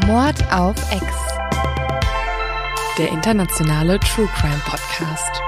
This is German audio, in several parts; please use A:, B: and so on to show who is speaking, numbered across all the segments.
A: Mord auf Ex.
B: Der internationale True Crime Podcast.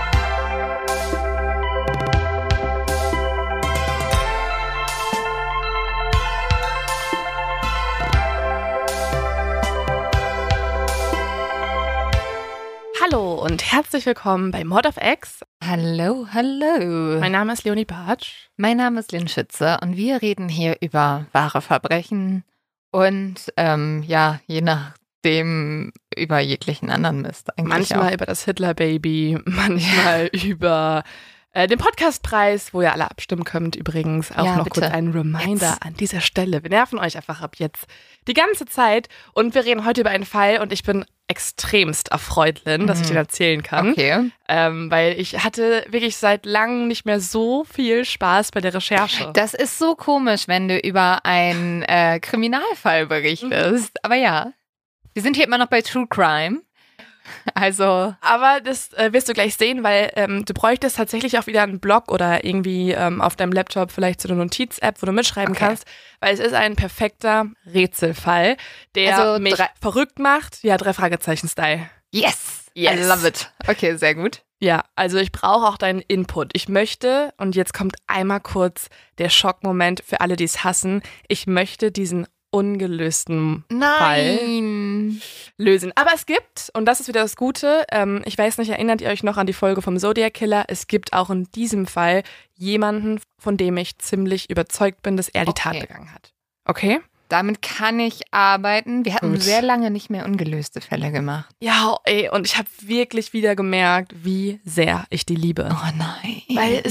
B: Hallo und herzlich willkommen bei Mord auf Ex.
A: Hallo.
B: Mein Name ist Leonie Bartsch.
A: Mein Name ist Lynn Schütze und wir reden hier über wahre Verbrechen und je nachdem über jeglichen anderen Mist.
B: Manchmal
A: auch
B: über das Hitler-Baby, manchmal über den Podcastpreis, wo ihr alle abstimmen könnt. Übrigens auch noch
A: bitte.
B: kurz ein Reminder an dieser Stelle. Wir nerven euch einfach ab jetzt die ganze Zeit und wir reden heute über einen Fall und ich bin extremst erfreut, Lynn, dass ich den erzählen kann.
A: Okay.
B: Weil ich hatte wirklich seit langem nicht mehr so viel Spaß bei der Recherche.
A: Das ist so komisch, wenn du über einen Kriminalfall berichtest. Aber ja, wir sind hier immer noch bei True Crime. Also.
B: Aber das wirst du gleich sehen, weil du bräuchtest tatsächlich auch wieder einen Blog oder irgendwie auf deinem Laptop vielleicht so eine Notiz-App, wo du mitschreiben kannst, weil es ist ein perfekter Rätselfall, der mich verrückt macht. Ja, 3 Fragezeichen-Style.
A: Yes! I love it. Okay, sehr gut.
B: Ja, also ich brauche auch deinen Input. Ich möchte, und jetzt kommt einmal kurz der Schockmoment für alle, die es hassen, ich möchte diesen ungelösten Fall lösen. Aber es gibt, und das ist wieder das Gute, ich weiß nicht, erinnert ihr euch noch an die Folge vom Zodiac Killer? Es gibt auch in diesem Fall jemanden, von dem ich ziemlich überzeugt bin, dass er die Tat begangen hat. Okay?
A: Damit kann ich arbeiten. Wir hatten sehr lange nicht mehr ungelöste Fälle gemacht.
B: Ja, und ich habe wirklich wieder gemerkt, wie sehr ich die liebe.
A: Oh nein.
B: Weil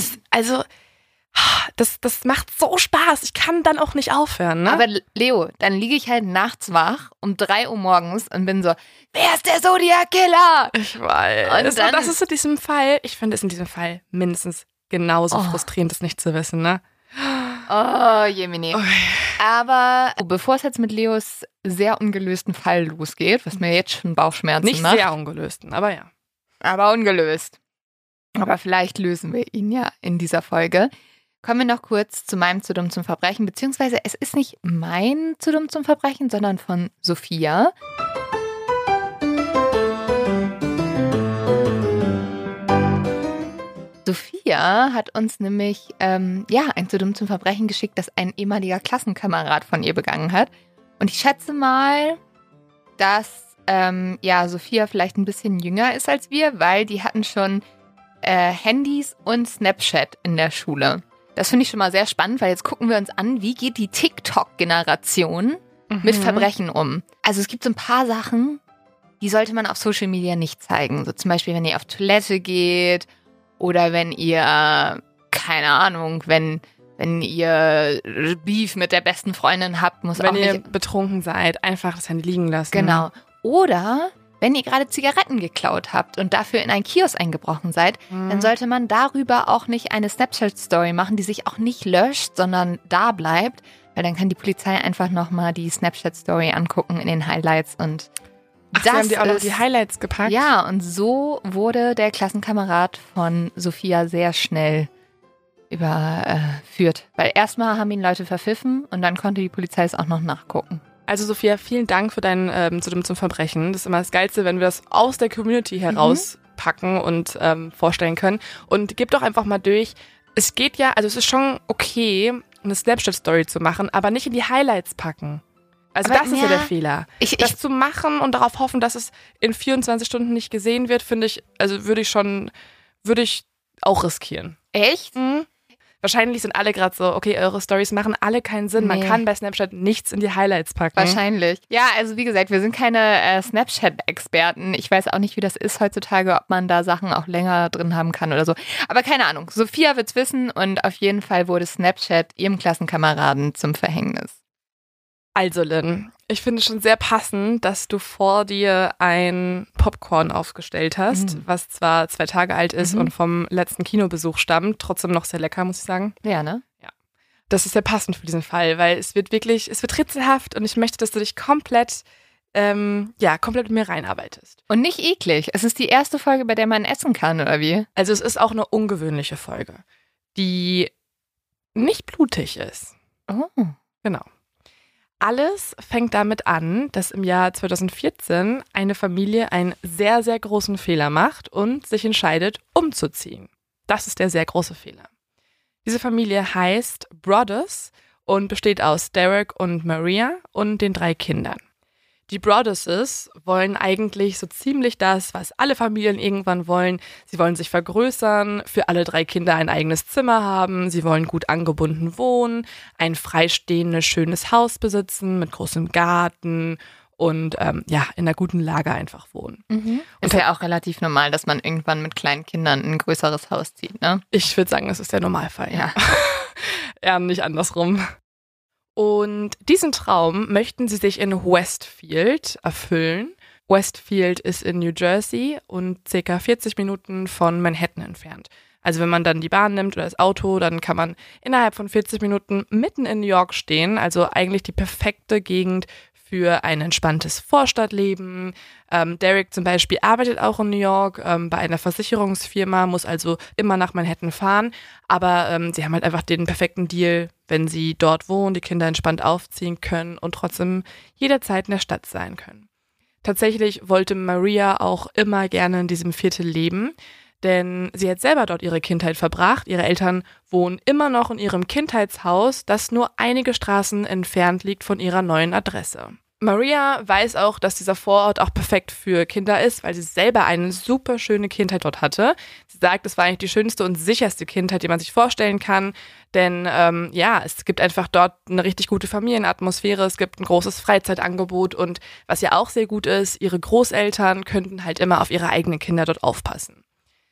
B: das macht so Spaß. Ich kann dann auch nicht aufhören, ne?
A: Aber Leo, dann liege ich halt nachts wach um 3 Uhr morgens und bin so, wer ist der Zodiac-Killer?
B: Ich weiß. Und das ist in diesem Fall, ich finde es in diesem Fall mindestens genauso frustrierend, das nicht zu wissen, ne?
A: Oh, Jemini. Okay. Aber bevor es jetzt mit Leos sehr ungelösten Fall losgeht, was mir jetzt schon Bauchschmerzen
B: macht. Nicht sehr ungelösten, aber ja.
A: Aber ungelöst. Aber vielleicht lösen wir ihn ja in dieser Folge. Kommen wir noch kurz zu meinem Zu dumm zum Verbrechen, beziehungsweise es ist nicht mein Zu dumm zum Verbrechen, sondern von Sophia. Sophia hat uns nämlich ein Zu dumm zum Verbrechen geschickt, das ein ehemaliger Klassenkamerad von ihr begangen hat. Und ich schätze mal, dass Sophia vielleicht ein bisschen jünger ist als wir, weil die hatten schon Handys und Snapchat in der Schule. Das finde ich schon mal sehr spannend, weil jetzt gucken wir uns an, wie geht die TikTok-Generation mit Verbrechen um. Also es gibt so ein paar Sachen, die sollte man auf Social Media nicht zeigen. So zum Beispiel, wenn ihr auf Toilette geht oder wenn ihr, keine Ahnung, wenn ihr Beef mit der besten Freundin habt, muss auch nicht...
B: Wenn ihr betrunken seid, einfach das Handy liegen lassen.
A: Genau. Oder... Wenn ihr gerade Zigaretten geklaut habt und dafür in einen Kiosk eingebrochen seid, dann sollte man darüber auch nicht eine Snapchat-Story machen, die sich auch nicht löscht, sondern da bleibt, weil dann kann die Polizei einfach nochmal die Snapchat-Story angucken in den Highlights und
B: Sie haben die auch noch die Highlights gepackt?
A: Ja, und so wurde der Klassenkamerad von Sophia sehr schnell überführt, weil erstmal haben ihn Leute verpfiffen und dann konnte die Polizei es auch noch nachgucken.
B: Also Sophia, vielen Dank für dein Zu dumm zum Verbrechen. Das ist immer das Geilste, wenn wir das aus der Community herauspacken und vorstellen können. Und gib doch einfach mal durch. Es geht ja, also es ist schon okay, eine Snapchat-Story zu machen, aber nicht in die Highlights packen. Also aber das ist ja der Fehler. Das zu machen und darauf hoffen, dass es in 24 Stunden nicht gesehen wird, finde ich, also würde ich auch riskieren.
A: Echt?
B: Mhm. Wahrscheinlich sind alle gerade so, okay, eure Stories machen alle keinen Sinn. Man kann bei Snapchat nichts in die Highlights packen.
A: Wahrscheinlich. Ja, also wie gesagt, wir sind keine Snapchat-Experten. Ich weiß auch nicht, wie das ist heutzutage, ob man da Sachen auch länger drin haben kann oder so. Aber keine Ahnung. Sophia wird's wissen und auf jeden Fall wurde Snapchat ihrem Klassenkameraden zum Verhängnis.
B: Also Lynn, ich finde es schon sehr passend, dass du vor dir ein Popcorn aufgestellt hast, was zwar 2 Tage alt ist und vom letzten Kinobesuch stammt, trotzdem noch sehr lecker, muss ich sagen.
A: Ja, ne?
B: Ja. Das ist sehr passend für diesen Fall, weil es wird rätselhaft und ich möchte, dass du dich komplett mit mir reinarbeitest.
A: Und nicht eklig. Es ist die erste Folge, bei der man essen kann, oder wie?
B: Also es ist auch eine ungewöhnliche Folge, die nicht blutig ist.
A: Oh.
B: Genau. Alles fängt damit an, dass im Jahr 2014 eine Familie einen sehr, sehr großen Fehler macht und sich entscheidet, umzuziehen. Das ist der sehr große Fehler. Diese Familie heißt Broaddus und besteht aus Derek und Maria und den 3 Kindern. Die Broadduses wollen eigentlich so ziemlich das, was alle Familien irgendwann wollen. Sie wollen sich vergrößern, für alle 3 Kinder ein eigenes Zimmer haben, sie wollen gut angebunden wohnen, ein freistehendes, schönes Haus besitzen mit großem Garten und in einer guten Lage einfach wohnen.
A: Ist ja auch relativ normal, dass man irgendwann mit kleinen Kindern in ein größeres Haus zieht, ne?
B: Ich würde sagen, das ist der Normalfall. Ja. Eher nicht andersrum. Und diesen Traum möchten sie sich in Westfield erfüllen. Westfield ist in New Jersey und ca. 40 Minuten von Manhattan entfernt. Also wenn man dann die Bahn nimmt oder das Auto, dann kann man innerhalb von 40 Minuten mitten in New York stehen. Also eigentlich die perfekte Gegend für ein entspanntes Vorstadtleben. Derek zum Beispiel arbeitet auch in New York bei einer Versicherungsfirma, muss also immer nach Manhattan fahren. Aber sie haben halt einfach den perfekten Deal, wenn sie dort wohnen, die Kinder entspannt aufziehen können und trotzdem jederzeit in der Stadt sein können. Tatsächlich wollte Maria auch immer gerne in diesem Viertel leben, denn sie hat selber dort ihre Kindheit verbracht. Ihre Eltern wohnen immer noch in ihrem Kindheitshaus, das nur einige Straßen entfernt liegt von ihrer neuen Adresse. Maria weiß auch, dass dieser Vorort auch perfekt für Kinder ist, weil sie selber eine super schöne Kindheit dort hatte. Sie sagt, es war eigentlich die schönste und sicherste Kindheit, die man sich vorstellen kann, denn es gibt einfach dort eine richtig gute Familienatmosphäre, es gibt ein großes Freizeitangebot und was ja auch sehr gut ist, ihre Großeltern könnten halt immer auf ihre eigenen Kinder dort aufpassen.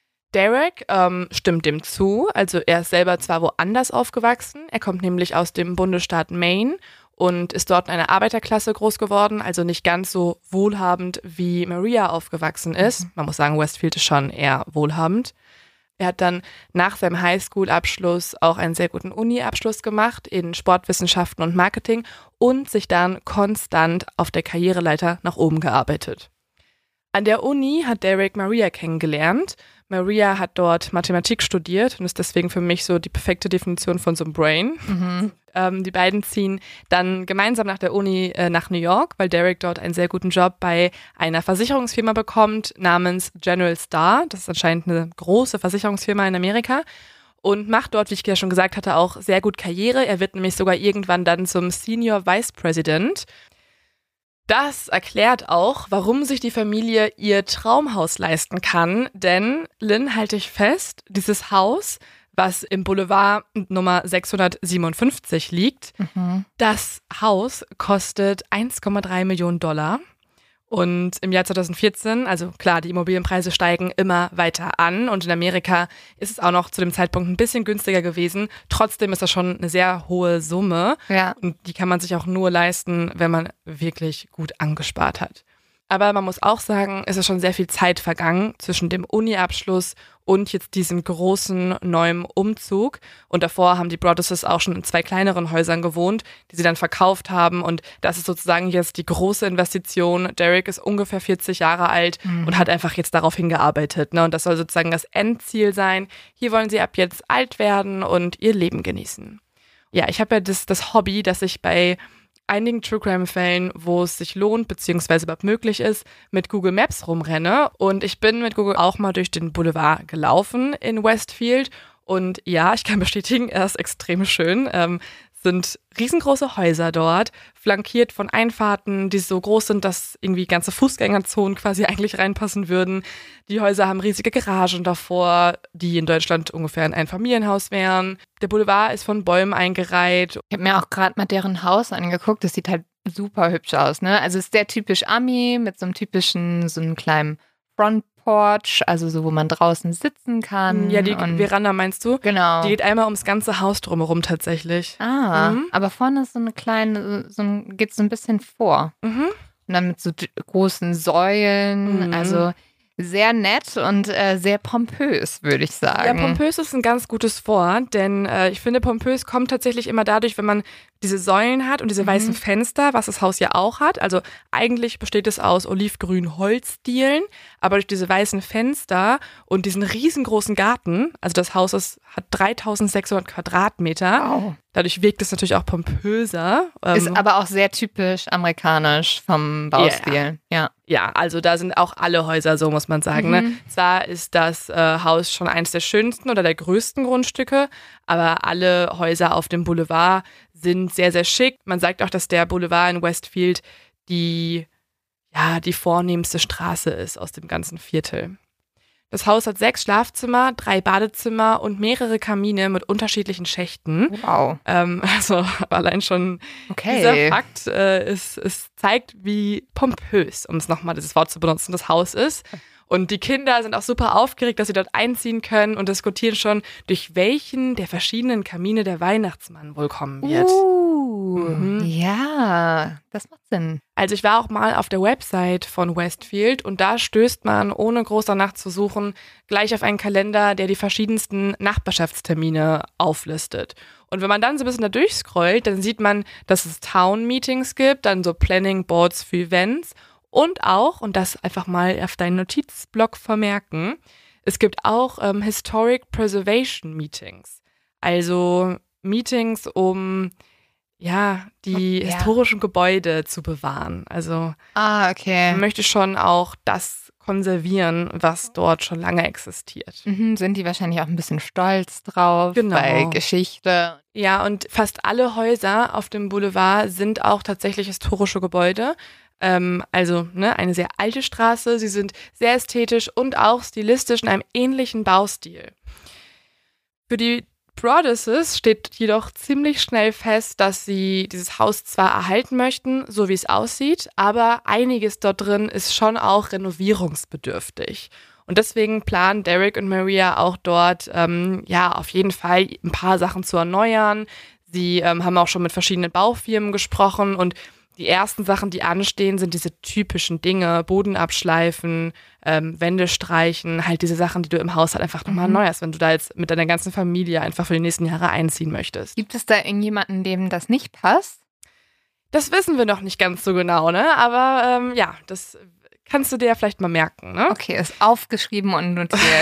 B: Derek stimmt dem zu, also er ist selber zwar woanders aufgewachsen, er kommt nämlich aus dem Bundesstaat Maine und ist dort in einer Arbeiterklasse groß geworden, also nicht ganz so wohlhabend, wie Maria aufgewachsen ist. Man muss sagen, Westfield ist schon eher wohlhabend. Er hat dann nach seinem Highschool-Abschluss auch einen sehr guten Uni-Abschluss gemacht in Sportwissenschaften und Marketing und sich dann konstant auf der Karriereleiter nach oben gearbeitet. An der Uni hat Derek Maria kennengelernt. Maria hat dort Mathematik studiert und ist deswegen für mich so die perfekte Definition von so einem Brain. Die beiden ziehen dann gemeinsam nach der Uni nach New York, weil Derek dort einen sehr guten Job bei einer Versicherungsfirma bekommt namens General Star. Das ist anscheinend eine große Versicherungsfirma in Amerika und macht dort, wie ich ja schon gesagt hatte, auch sehr gut Karriere. Er wird nämlich sogar irgendwann dann zum Senior Vice President. Das erklärt auch, warum sich die Familie ihr Traumhaus leisten kann, denn, Lynn, halte ich fest, dieses Haus, was im Boulevard Nummer 657 liegt, das Haus kostet 1,3 Millionen $. Und im Jahr 2014, also klar, die Immobilienpreise steigen immer weiter an und in Amerika ist es auch noch zu dem Zeitpunkt ein bisschen günstiger gewesen. Trotzdem ist das schon eine sehr hohe Summe und die kann man sich auch nur leisten, wenn man wirklich gut angespart hat. Aber man muss auch sagen, es ist schon sehr viel Zeit vergangen zwischen dem Uni-Abschluss und jetzt diesem großen neuen Umzug. Und davor haben die Broadduses auch schon in 2 kleineren Häusern gewohnt, die sie dann verkauft haben. Und das ist sozusagen jetzt die große Investition. Derek ist ungefähr 40 Jahre alt und hat einfach jetzt darauf hingearbeitet. Ne? Und das soll sozusagen das Endziel sein. Hier wollen sie ab jetzt alt werden und ihr Leben genießen. Ja, ich habe ja das Hobby, dass ich bei einigen True-Crime-Fällen, wo es sich lohnt, beziehungsweise überhaupt möglich ist, mit Google Maps rumrenne. Und ich bin mit Google auch mal durch den Boulevard gelaufen in Westfield. Und ja, ich kann bestätigen, er ist extrem schön. Sind riesengroße Häuser dort, flankiert von Einfahrten, die so groß sind, dass irgendwie ganze Fußgängerzonen quasi eigentlich reinpassen würden. Die Häuser haben riesige Garagen davor, die in Deutschland ungefähr ein Einfamilienhaus wären. Der Boulevard ist von Bäumen eingereiht.
A: Ich habe mir auch gerade mal deren Haus angeguckt. Das sieht halt super hübsch aus, ne? Also es ist sehr typisch Ami mit so einem typischen, so einem kleinen Frontporch, also so, wo man draußen sitzen kann.
B: Ja, die Veranda meinst du?
A: Genau.
B: Die geht einmal ums ganze Haus drumherum tatsächlich.
A: Aber vorne ist so eine kleine, geht so ein bisschen vor. Und dann mit so großen Säulen, also sehr nett und sehr pompös, würde ich sagen.
B: Ja, pompös ist ein ganz gutes Wort, denn ich finde, pompös kommt tatsächlich immer dadurch, wenn man diese Säulen hat und diese weißen Fenster, was das Haus ja auch hat. Also eigentlich besteht es aus olivgrünen Holzdielen, aber durch diese weißen Fenster und diesen riesengroßen Garten, also das Haus hat 3600 Quadratmeter,
A: Wow.
B: dadurch wirkt es natürlich auch pompöser.
A: Ist aber auch sehr typisch amerikanisch vom Baustil. Ja.
B: Ja, also da sind auch alle Häuser so, muss man sagen. Ne? Zwar ist das Haus schon eines der schönsten oder der größten Grundstücke, aber alle Häuser auf dem Boulevard sind sehr, sehr schick. Man sagt auch, dass der Boulevard in Westfield die vornehmste Straße ist aus dem ganzen Viertel. Das Haus hat 6 Schlafzimmer, 3 Badezimmer und mehrere Kamine mit unterschiedlichen Schächten.
A: Wow.
B: Also allein schon dieser Fakt, es zeigt, wie pompös, um es nochmal dieses Wort zu benutzen, das Haus ist. Und die Kinder sind auch super aufgeregt, dass sie dort einziehen können und diskutieren schon, durch welchen der verschiedenen Kamine der Weihnachtsmann wohl kommen wird.
A: Ja, das macht Sinn.
B: Also ich war auch mal auf der Website von Westfield und da stößt man, ohne groß danach zu suchen, gleich auf einen Kalender, der die verschiedensten Nachbarschaftstermine auflistet. Und wenn man dann so ein bisschen da durchscrollt, dann sieht man, dass es Town-Meetings gibt, dann so Planning-Boards für Events und auch, und das einfach mal auf deinen Notizblock vermerken, es gibt auch Historic Preservation Meetings. Also Meetings, um die historischen Gebäude zu bewahren. Also man möchte schon auch das konservieren, was dort schon lange existiert.
A: Sind die wahrscheinlich auch ein bisschen stolz drauf bei Geschichte.
B: Ja, und fast alle Häuser auf dem Boulevard sind auch tatsächlich historische Gebäude. Also eine sehr alte Straße. Sie sind sehr ästhetisch und auch stilistisch in einem ähnlichen Baustil. Für die Broaddus's steht jedoch ziemlich schnell fest, dass sie dieses Haus zwar erhalten möchten, so wie es aussieht, aber einiges dort drin ist schon auch renovierungsbedürftig. Und deswegen planen Derek und Maria auch dort, auf jeden Fall ein paar Sachen zu erneuern. Sie haben auch schon mit verschiedenen Baufirmen gesprochen und die ersten Sachen, die anstehen, sind diese typischen Dinge, Boden abschleifen, Wände streichen, halt diese Sachen, die du im Haus halt einfach nochmal erneuerst, wenn du da jetzt mit deiner ganzen Familie einfach für die nächsten Jahre einziehen möchtest.
A: Gibt es da irgendjemanden, dem das nicht passt?
B: Das wissen wir noch nicht ganz so genau, ne? Aber das kannst du dir ja vielleicht mal merken, ne?
A: Okay, ist aufgeschrieben und notiert.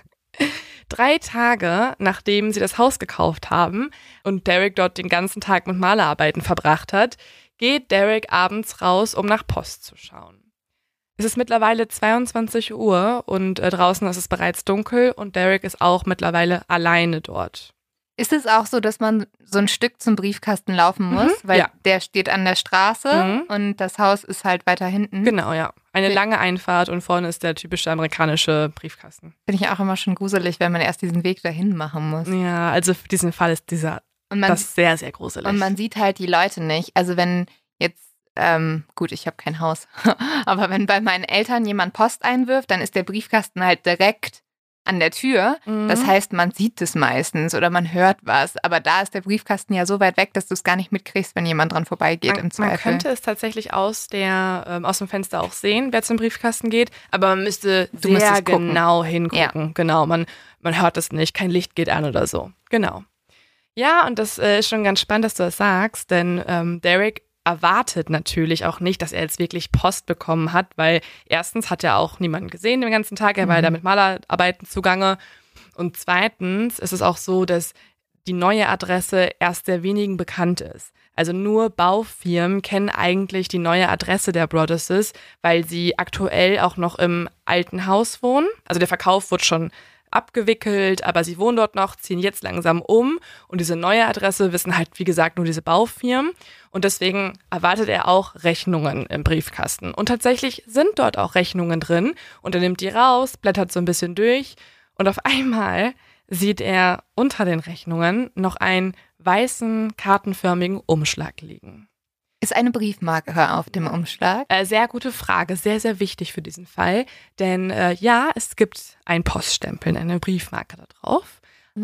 B: 3 Tage, nachdem sie das Haus gekauft haben und Derek dort den ganzen Tag mit Malerarbeiten verbracht hat, geht Derek abends raus, um nach Post zu schauen. Es ist mittlerweile 22 Uhr und draußen ist es bereits dunkel und Derek ist auch mittlerweile alleine dort.
A: Ist es auch so, dass man so ein Stück zum Briefkasten laufen muss? Weil der steht an der Straße und das Haus ist halt weiter hinten.
B: Genau, ja. Eine lange Einfahrt und vorne ist der typische amerikanische Briefkasten.
A: Finde ich auch immer schon gruselig, wenn man erst diesen Weg dahin machen muss.
B: Ja, also für diesen Fall ist das sehr, sehr gruselig.
A: Und man sieht halt die Leute nicht. Also wenn jetzt, gut, ich habe kein Haus, aber wenn bei meinen Eltern jemand Post einwirft, dann ist der Briefkasten halt direkt an der Tür. Das heißt, man sieht es meistens oder man hört was. Aber da ist der Briefkasten ja so weit weg, dass du es gar nicht mitkriegst, wenn jemand dran vorbeigeht im Zweifel.
B: Man könnte es tatsächlich aus dem Fenster auch sehen, wer zum Briefkasten geht. Aber man müsste sehr genau hingucken. Ja. Genau, man hört es nicht. Kein Licht geht an oder so. Genau. Ja, und das ist schon ganz spannend, dass du das sagst, denn Derek erwartet natürlich auch nicht, dass er jetzt wirklich Post bekommen hat, weil erstens hat er auch niemanden gesehen den ganzen Tag, er war ja da mit Malerarbeiten zugange und zweitens ist es auch so, dass die neue Adresse erst sehr wenigen bekannt ist. Also nur Baufirmen kennen eigentlich die neue Adresse der Broaddus's, weil sie aktuell auch noch im alten Haus wohnen. Also der Verkauf wurde schon abgewickelt, aber sie wohnen dort noch, ziehen jetzt langsam um und diese neue Adresse wissen halt, wie gesagt, nur diese Baufirmen und deswegen erwartet er auch Rechnungen im Briefkasten und tatsächlich sind dort auch Rechnungen drin und er nimmt die raus, blättert so ein bisschen durch und auf einmal sieht er unter den Rechnungen noch einen weißen, kartenförmigen Umschlag liegen.
A: Ist eine Briefmarke auf dem Umschlag?
B: Sehr gute Frage, sehr, sehr wichtig für diesen Fall. Denn es gibt einen Poststempel, eine Briefmarke da drauf.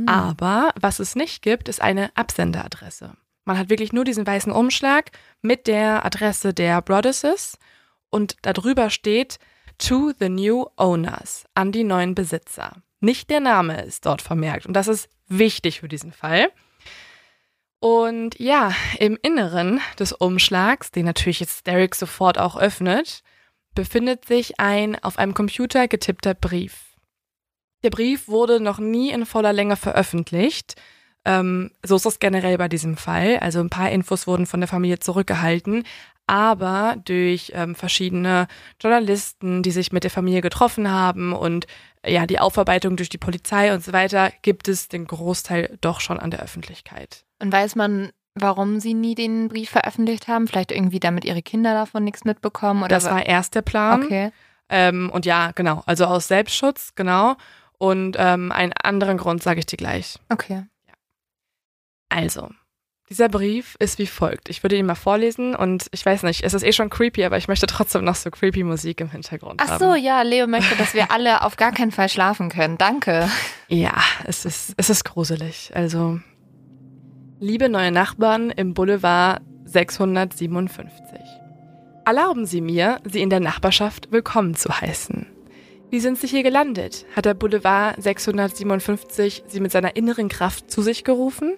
B: Aber was es nicht gibt, ist eine Absenderadresse. Man hat wirklich nur diesen weißen Umschlag mit der Adresse der Broaddus's und darüber steht To the new owners, an die neuen Besitzer. Nicht der Name ist dort vermerkt und das ist wichtig für diesen Fall. Und ja, im Inneren des Umschlags, den natürlich jetzt Derek sofort auch öffnet, befindet sich ein auf einem Computer getippter Brief. Der Brief wurde noch nie in voller Länge veröffentlicht. So ist es generell bei diesem Fall. Also ein paar Infos wurden von der Familie zurückgehalten, aber durch verschiedene Journalisten, die sich mit der Familie getroffen haben und ja, die Aufarbeitung durch die Polizei und so weiter, gibt es den Großteil doch schon an der Öffentlichkeit.
A: Und weiß man, warum sie nie den Brief veröffentlicht haben? Vielleicht irgendwie, damit ihre Kinder davon nichts mitbekommen? Oder
B: das war erst der Plan.
A: Okay.
B: Und ja, genau, also aus Selbstschutz, genau. Und einen anderen Grund sage ich dir gleich.
A: Okay.
B: Ja. Also, dieser Brief ist wie folgt. Ich würde ihn mal vorlesen und ich weiß nicht, es ist eh schon creepy, aber ich möchte trotzdem noch so creepy Musik im Hintergrund haben.
A: Ach so, ja, Leo möchte, dass wir alle auf gar keinen Fall schlafen können. Danke.
B: Ja, es ist gruselig. Also, liebe neue Nachbarn im Boulevard 657. Erlauben Sie mir, Sie in der Nachbarschaft willkommen zu heißen. Wie sind Sie hier gelandet? Hat der Boulevard 657 Sie mit seiner inneren Kraft zu sich gerufen?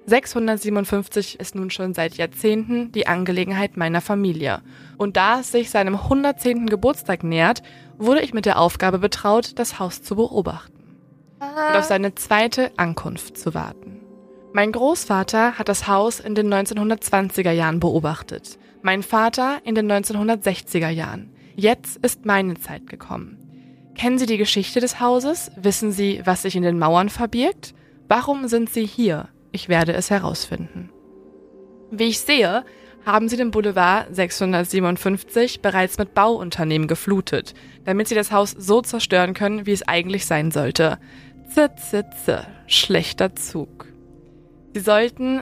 B: 657 ist nun schon seit Jahrzehnten die Angelegenheit meiner Familie. Und da es sich seinem 110. Geburtstag nähert, wurde ich mit der Aufgabe betraut, das Haus zu beobachten und auf seine zweite Ankunft zu warten. Mein Großvater hat das Haus in den 1920er Jahren beobachtet, mein Vater in den 1960er Jahren. Jetzt ist meine Zeit gekommen. Kennen Sie die Geschichte des Hauses? Wissen Sie, was sich in den Mauern verbirgt? Warum sind Sie hier? Ich werde es herausfinden. Wie ich sehe, haben Sie den Boulevard 657 bereits mit Bauunternehmen geflutet, damit Sie das Haus so zerstören können, wie es eigentlich sein sollte. Schlechter Zug. Sie sollten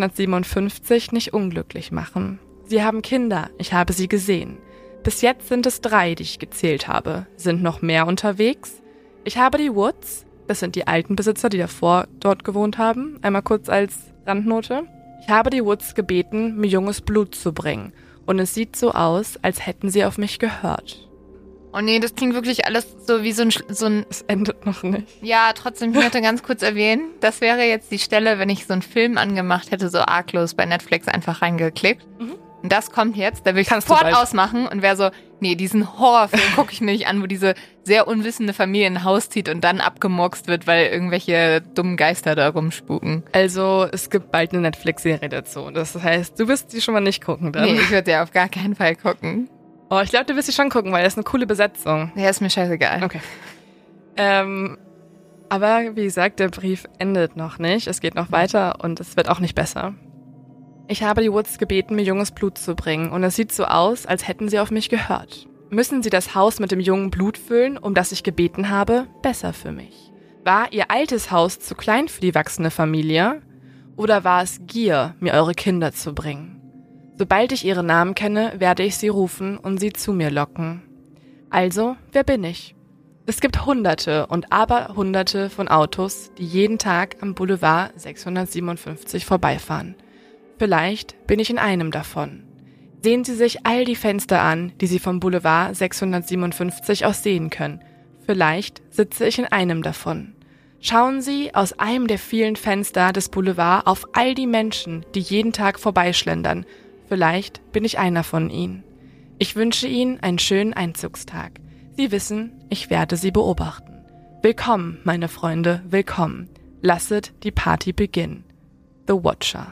B: 657 nicht unglücklich machen. Sie haben Kinder, ich habe sie gesehen. Bis jetzt sind es 3, die ich gezählt habe. Sind noch mehr unterwegs? Ich habe die Woods, das sind die alten Besitzer, die davor dort gewohnt haben, einmal kurz als Randnote. Ich habe die Woods gebeten, mir junges Blut zu bringen. Und es sieht so aus, als hätten sie auf mich gehört.
A: Oh nee, das klingt wirklich alles so wie so ein...
B: Es endet noch nicht.
A: Ja, trotzdem, ich möchte ganz kurz erwähnen, das wäre jetzt die Stelle, wenn ich so einen Film angemacht hätte, so arglos bei Netflix einfach reingeklickt. Mhm. Und das kommt jetzt, da will ich sofort ausmachen und wäre so, nee, diesen Horrorfilm gucke ich mir nicht an, wo diese sehr unwissende Familie in ein Haus zieht und dann abgemurkst wird, weil irgendwelche dummen Geister da rumspuken.
B: Also, es gibt bald eine Netflix-Serie dazu. Das heißt, du wirst die schon mal nicht gucken, dann?
A: Nee, ich würde ja auf gar keinen Fall gucken.
B: Oh, ich glaube, du wirst sie schon gucken, weil das ist eine coole Besetzung.
A: Ja, ist mir scheißegal.
B: Okay. Aber wie gesagt, der Brief endet noch nicht. Es geht noch weiter und es wird auch nicht besser. Ich habe die Woods gebeten, mir junges Blut zu bringen und es sieht so aus, als hätten sie auf mich gehört. Müssen sie das Haus mit dem jungen Blut füllen, um das ich gebeten habe? Besser für mich. War ihr altes Haus zu klein für die wachsende Familie? Oder war es Gier, mir eure Kinder zu bringen? Sobald ich ihre Namen kenne, werde ich sie rufen und sie zu mir locken. Also, wer bin ich? Es gibt Hunderte und Aberhunderte von Autos, die jeden Tag am Boulevard 657 vorbeifahren. Vielleicht bin ich in einem davon. Sehen Sie sich all die Fenster an, die Sie vom Boulevard 657 aus sehen können. Vielleicht sitze ich in einem davon. Schauen Sie aus einem der vielen Fenster des Boulevards auf all die Menschen, die jeden Tag vorbeischlendern. Vielleicht bin ich einer von ihnen. Ich wünsche Ihnen einen schönen Einzugstag. Sie wissen, ich werde Sie beobachten. Willkommen, meine Freunde, willkommen. Lasset die Party beginnen. The Watcher.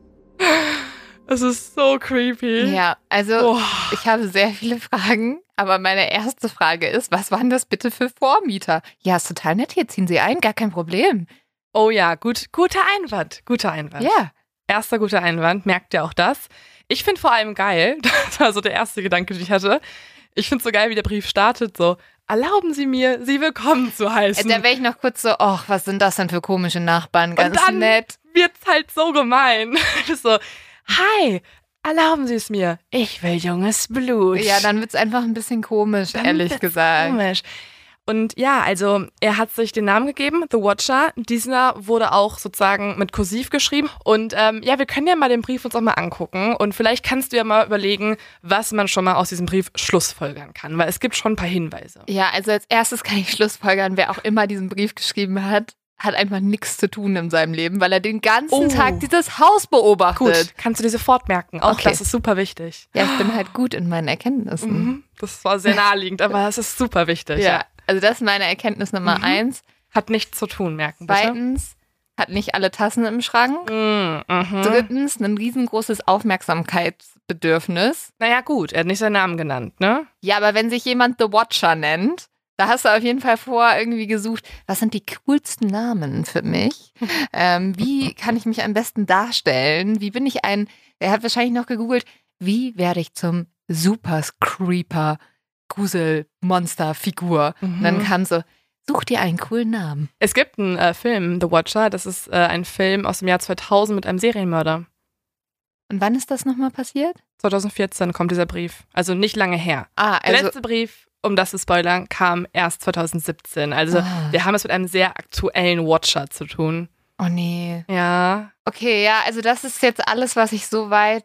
B: Es ist so creepy.
A: Ja, also Ich habe sehr viele Fragen, aber meine erste Frage ist, was waren das bitte für Vormieter? Ja, ist total nett, hier ziehen Sie ein, gar kein Problem.
B: Oh ja, guter Einwand.
A: Ja.
B: Erster guter Einwand, merkt ihr auch das? Ich finde vor allem geil, das war so der erste Gedanke, den ich hatte. Ich finde so geil, wie der Brief startet, so, erlauben Sie mir, Sie willkommen zu heißen.
A: Da wäre ich noch kurz so, was sind das denn für komische Nachbarn, ganz
B: und dann
A: nett.
B: Wird's halt so gemein. So, hi, erlauben Sie es mir, ich will junges Blut.
A: Ja, dann wird's einfach ein bisschen komisch, ehrlich gesagt.
B: Komisch. Und ja, also er hat sich den Namen gegeben, The Watcher. Dieser wurde auch sozusagen mit Kursiv geschrieben. Und ja, wir können ja mal den Brief uns auch mal angucken. Und vielleicht kannst du ja mal überlegen, was man schon mal aus diesem Brief schlussfolgern kann. Weil es gibt schon ein paar Hinweise.
A: Ja, also als erstes kann ich schlussfolgern, wer auch immer diesen Brief geschrieben hat hat einfach nichts zu tun in seinem Leben, weil er den ganzen Tag dieses Haus beobachtet.
B: Gut, kannst du dir sofort merken. Auch das ist super wichtig.
A: Ja, ich bin halt gut in meinen Erkenntnissen.
B: Das war sehr naheliegend, aber es ist super wichtig. Ja.
A: Also das ist meine Erkenntnis Nummer 1.
B: Hat nichts zu tun, merken bitte.
A: 2. hat nicht alle Tassen im Schrank. 3. ein riesengroßes Aufmerksamkeitsbedürfnis.
B: Naja, gut, er hat nicht seinen Namen genannt, ne?
A: Ja, aber wenn sich jemand The Watcher nennt, da hast du auf jeden Fall vorher irgendwie gesucht, was sind die coolsten Namen für mich? Wie kann ich mich am besten darstellen? Wie bin ich er hat wahrscheinlich noch gegoogelt, wie werde ich zum Super Creeper Grusel-Monster-Figur? Und dann kam so, such dir einen coolen Namen.
B: Es gibt einen Film, The Watcher, das ist ein Film aus dem Jahr 2000 mit einem Serienmörder.
A: Und wann ist das nochmal passiert?
B: 2014 kommt dieser Brief, also nicht lange her. Der letzte Brief, um das zu spoilern, kam erst 2017. Also wir haben es mit einem sehr aktuellen Watcher zu tun.
A: Oh nee.
B: Ja.
A: Okay, ja, also das ist jetzt alles, was ich soweit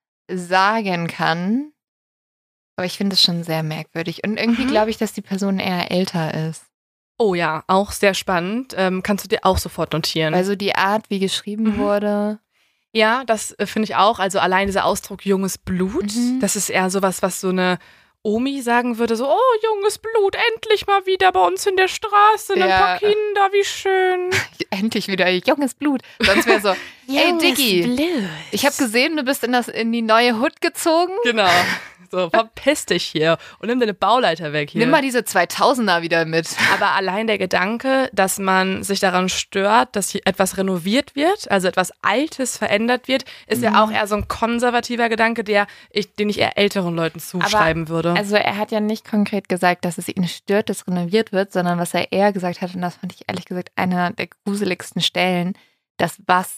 A: sagen kann. Aber ich finde es schon sehr merkwürdig. Und irgendwie glaube ich, dass die Person eher älter ist.
B: Oh ja, auch sehr spannend. Kannst du dir auch sofort notieren.
A: Also die Art, wie geschrieben wurde.
B: Ja, das finde ich auch. Also allein dieser Ausdruck junges Blut, das ist eher sowas, was so eine Omi sagen würde, so, oh, junges Blut, endlich mal wieder bei uns in der Straße, ein paar Kinder, wie schön.
A: Endlich wieder junges Blut. Sonst wäre so, hey Diggi,
B: Blut.
A: Ich habe gesehen, du bist in die neue Hood gezogen.
B: Genau. So, verpiss dich hier und nimm deine Bauleiter weg hier.
A: Nimm mal diese 2000er wieder mit.
B: Aber allein der Gedanke, dass man sich daran stört, dass hier etwas renoviert wird, also etwas Altes verändert wird, ist ja auch eher so ein konservativer Gedanke, den ich eher älteren Leuten zuschreiben würde.
A: Also er hat ja nicht konkret gesagt, dass es ihn stört, dass renoviert wird, sondern was er eher gesagt hat, und das fand ich ehrlich gesagt einer der gruseligsten Stellen, das was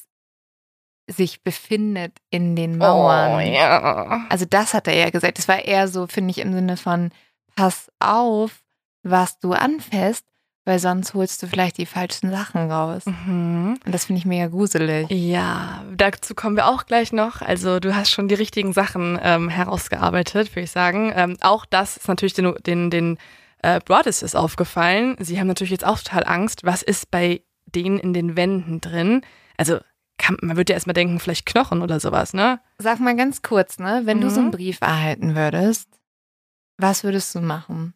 A: sich befindet in den Mauern.
B: Oh, ja.
A: Also das hat er eher gesagt. Das war eher so, finde ich, im Sinne von, pass auf, was du anfasst, weil sonst holst du vielleicht die falschen Sachen raus. Und das finde ich mega gruselig.
B: Ja, dazu kommen wir auch gleich noch. Also du hast schon die richtigen Sachen herausgearbeitet, würde ich sagen. Auch das ist natürlich den Broaddus aufgefallen. Sie haben natürlich jetzt auch total Angst. Was ist bei denen in den Wänden drin? Also man würde ja erstmal denken, vielleicht Knochen oder sowas, ne?
A: Sag mal ganz kurz, ne? Wenn du so einen Brief erhalten würdest, was würdest du machen?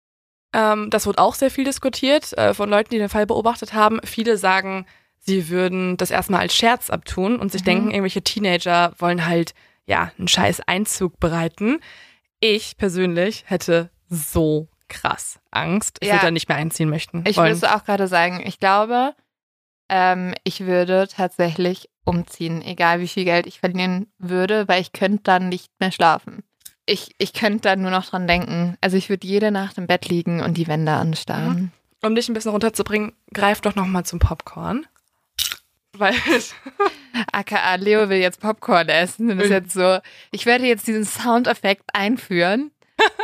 B: Das wird auch sehr viel diskutiert von Leuten, die den Fall beobachtet haben. Viele sagen, sie würden das erstmal als Scherz abtun und sich denken, irgendwelche Teenager wollen halt, ja, einen scheiß Einzug bereiten. Ich persönlich hätte so krass Angst. Ich würde da nicht mehr einziehen möchten.
A: Ich würde es auch gerade sagen. Ich glaube, ich würde tatsächlich umziehen, egal wie viel Geld ich verlieren würde, weil ich könnte dann nicht mehr schlafen. Ich könnte dann nur noch dran denken. Also ich würde jede Nacht im Bett liegen und die Wände anstarren.
B: Um dich ein bisschen runterzubringen, greif doch nochmal zum Popcorn. Weil
A: AKA Leo will jetzt Popcorn essen. Und das ist jetzt so, ich werde jetzt diesen Soundeffekt einführen.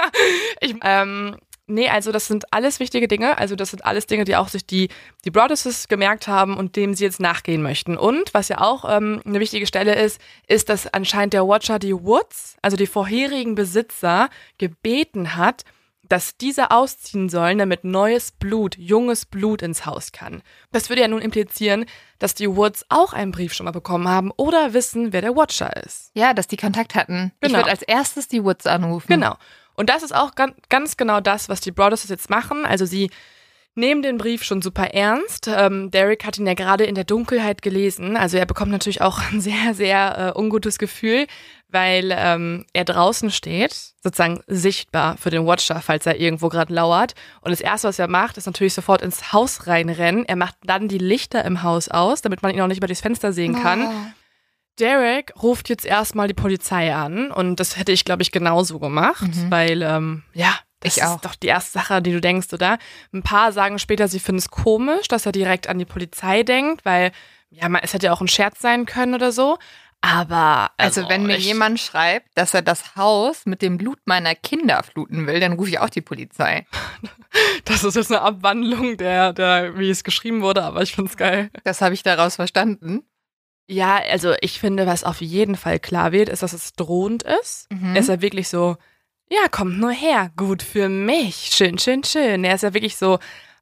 B: Nee, also das sind alles wichtige Dinge. Also das sind alles Dinge, die auch sich die Broadduses gemerkt haben und dem sie jetzt nachgehen möchten. Und was ja auch eine wichtige Stelle ist, dass anscheinend der Watcher die Woods, also die vorherigen Besitzer, gebeten hat, dass diese ausziehen sollen, damit neues Blut, junges Blut ins Haus kann. Das würde ja nun implizieren, dass die Woods auch einen Brief schon mal bekommen haben oder wissen, wer der Watcher ist.
A: Ja, dass die Kontakt hatten. Genau. Ich würde als erstes die Woods anrufen.
B: Genau. Und das ist auch ganz genau das, was die Broadduses jetzt machen. Also sie nehmen den Brief schon super ernst. Derek hat ihn ja gerade in der Dunkelheit gelesen. Also er bekommt natürlich auch ein sehr, sehr ungutes Gefühl, weil er draußen steht, sozusagen sichtbar für den Watcher, falls er irgendwo gerade lauert. Und das Erste, was er macht, ist natürlich sofort ins Haus reinrennen. Er macht dann die Lichter im Haus aus, damit man ihn auch nicht über das Fenster sehen kann. Derek ruft jetzt erstmal die Polizei an und das hätte ich, glaube ich, genauso gemacht, weil, das ist doch die erste Sache, die du denkst, oder? Ein paar sagen später, sie finden es komisch, dass er direkt an die Polizei denkt, weil, ja, es hätte ja auch ein Scherz sein können oder so, aber...
A: Also wenn mir jemand schreibt, dass er das Haus mit dem Blut meiner Kinder fluten will, dann rufe ich auch die Polizei.
B: Das ist jetzt eine Abwandlung der wie es geschrieben wurde, aber ich finde es geil.
A: Das habe ich daraus verstanden.
B: Ja, also ich finde, was auf jeden Fall klar wird, ist, dass es drohend ist. Er ist ja wirklich so, ja, kommt nur her, gut für mich, schön, schön, schön. Er ist ja wirklich so,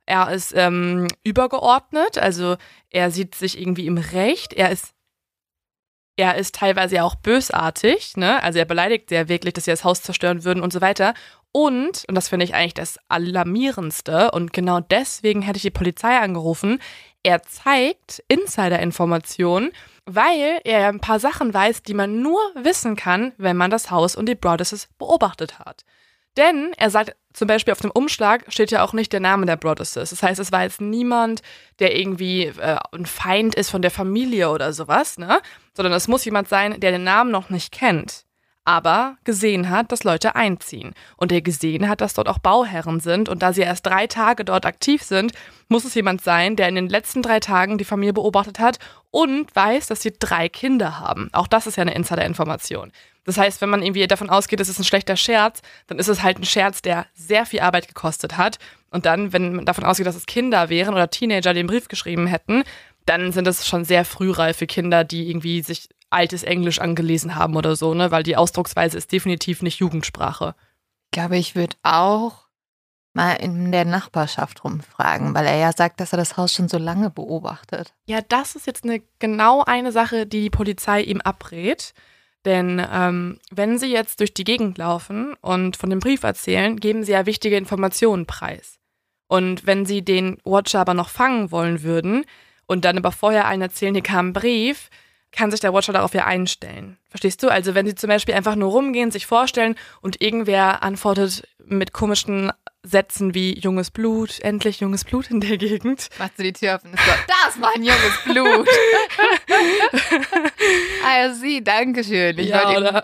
B: Er ist übergeordnet, also er sieht sich irgendwie im Recht. Er ist teilweise ja auch bösartig, ne? Also er beleidigt sehr wirklich, dass sie das Haus zerstören würden und so weiter. Und das finde ich eigentlich das Alarmierendste, und genau deswegen hätte ich die Polizei angerufen, er zeigt Insider-Informationen, weil er ein paar Sachen weiß, die man nur wissen kann, wenn man das Haus und die Broaddusses beobachtet hat. Denn er sagt zum Beispiel, auf dem Umschlag steht ja auch nicht der Name der Broaddusses. Das heißt, es war jetzt niemand, der irgendwie ein Feind ist von der Familie oder sowas, ne? Sondern es muss jemand sein, der den Namen noch nicht kennt, aber gesehen hat, dass Leute einziehen. Und der gesehen hat, dass dort auch Bauherren sind. Und da sie erst 3 Tage dort aktiv sind, muss es jemand sein, der in den letzten 3 Tagen die Familie beobachtet hat und weiß, dass sie 3 Kinder haben. Auch das ist ja eine Insider-Information. Das heißt, wenn man irgendwie davon ausgeht, es ist ein schlechter Scherz, dann ist es halt ein Scherz, der sehr viel Arbeit gekostet hat. Und dann, wenn man davon ausgeht, dass es Kinder wären oder Teenager, die einen Brief geschrieben hätten, dann sind es schon sehr frühreife Kinder, die irgendwie sich altes Englisch angelesen haben oder so, ne? Weil die Ausdrucksweise ist definitiv nicht Jugendsprache.
A: Ich glaube, ich würde auch mal in der Nachbarschaft rumfragen, weil er ja sagt, dass er das Haus schon so lange beobachtet.
B: Ja, das ist jetzt genau eine Sache, die Polizei ihm abrät. Denn wenn sie jetzt durch die Gegend laufen und von dem Brief erzählen, geben sie ja wichtige Informationen preis. Und wenn sie den Watcher aber noch fangen wollen würden und dann aber vorher allen erzählen, hier kam ein Brief, kann sich der Watcher darauf ja einstellen. Verstehst du? Also wenn sie zum Beispiel einfach nur rumgehen, sich vorstellen und irgendwer antwortet mit komischen Sätzen wie junges Blut, endlich junges Blut in der Gegend.
A: Macht sie die Tür auf und ist so, das war ein junges Blut. Also sie, dankeschön.
B: Oder?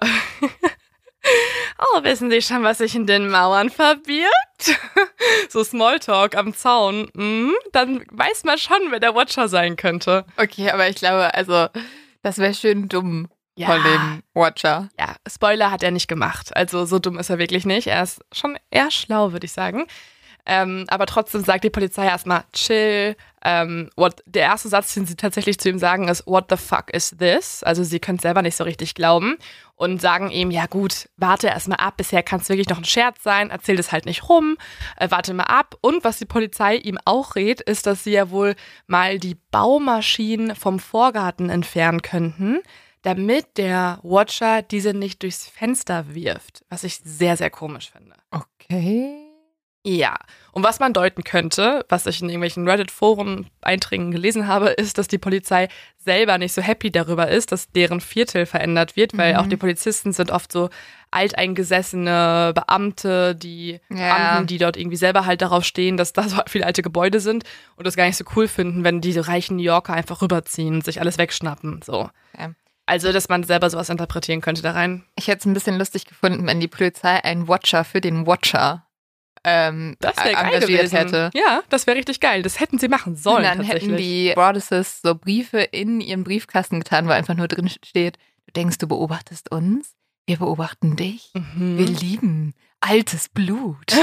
B: Oh, wissen Sie schon, was sich in den Mauern verbirgt? So Smalltalk am Zaun. Dann weiß man schon, wer der Watcher sein könnte.
A: Okay, aber ich glaube, also das wäre schön dumm von dem Watcher.
B: Ja, Spoiler hat er nicht gemacht. Also so dumm ist er wirklich nicht. Er ist schon eher schlau, würde ich sagen. Aber trotzdem sagt die Polizei erstmal, chill. Der erste Satz, den sie tatsächlich zu ihm sagen, ist, what the fuck is this? Also sie können es selber nicht so richtig glauben und sagen ihm, ja gut, warte erstmal ab, bisher kann es wirklich noch ein Scherz sein, erzähl das halt nicht rum, warte mal ab. Und was die Polizei ihm auch rät, ist, dass sie ja wohl mal die Baumaschinen vom Vorgarten entfernen könnten, damit der Watcher diese nicht durchs Fenster wirft, was ich sehr, sehr komisch finde.
A: Okay.
B: Ja, und was man deuten könnte, was ich in irgendwelchen Reddit-Forum-Einträgen gelesen habe, ist, dass die Polizei selber nicht so happy darüber ist, dass deren Viertel verändert wird, weil auch die Polizisten sind oft so alteingesessene Beamte, Beamten, die dort irgendwie selber halt darauf stehen, dass da so viele alte Gebäude sind und das gar nicht so cool finden, wenn diese reichen New Yorker einfach rüberziehen und sich alles wegschnappen, so. Okay. Also, dass man selber sowas interpretieren könnte da rein.
A: Ich hätte es ein bisschen lustig gefunden, wenn die Polizei einen Watcher für den Watcher engagiert hätte.
B: Ja, das wäre richtig geil. Das hätten sie machen sollen. Und
A: dann hätten die Broaddusses so Briefe in ihren Briefkasten getan, wo einfach nur drin steht, du denkst, du beobachtest uns? Wir beobachten dich. Wir lieben altes Blut.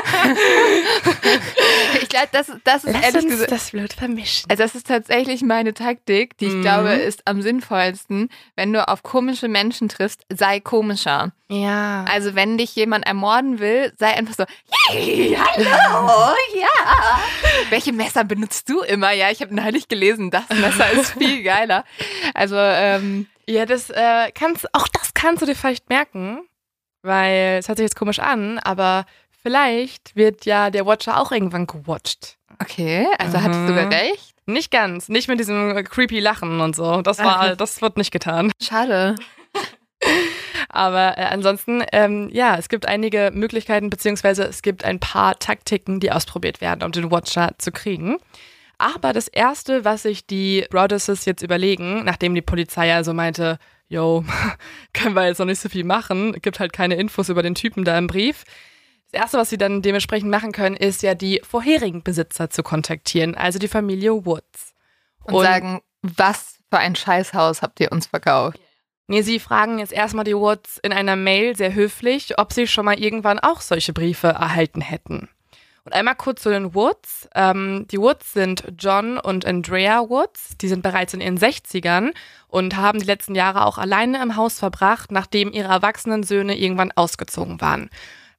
A: Ich glaube, das ist
B: Lass
A: ehrlich
B: uns
A: gesagt
B: das Blut vermischen.
A: Also das ist tatsächlich meine Taktik, die ich glaube, ist am sinnvollsten. Wenn du auf komische Menschen triffst, sei komischer.
B: Ja.
A: Also wenn dich jemand ermorden will, sei einfach so, hey, hallo, ja. Welche Messer benutzt du immer? Ja, ich habe neulich gelesen, das Messer ist viel geiler. Also,
B: ja, das kannst du dir vielleicht merken, weil es hört sich jetzt komisch an, aber vielleicht wird ja der Watcher auch irgendwann gewatcht.
A: Okay, also hattest du sogar recht?
B: Nicht ganz, nicht mit diesem creepy Lachen und so. Das wird nicht getan.
A: Schade.
B: Aber ansonsten, es gibt einige Möglichkeiten, beziehungsweise es gibt ein paar Taktiken, die ausprobiert werden, um den Watcher zu kriegen. Aber das Erste, was sich die Broaddusses jetzt überlegen, nachdem die Polizei ja so meinte, yo, können wir jetzt noch nicht so viel machen, gibt halt keine Infos über den Typen da im Brief. Das Erste, was sie dann dementsprechend machen können, ist ja die vorherigen Besitzer zu kontaktieren, also die Familie Woods.
A: Und sagen, was für ein Scheißhaus habt ihr uns verkauft?
B: Nee, sie fragen jetzt erstmal die Woods in einer Mail sehr höflich, ob sie schon mal irgendwann auch solche Briefe erhalten hätten. Und einmal kurz zu den Woods. Die Woods sind John und Andrea Woods. Die sind bereits in ihren 60ern und haben die letzten Jahre auch alleine im Haus verbracht, nachdem ihre erwachsenen Söhne irgendwann ausgezogen waren.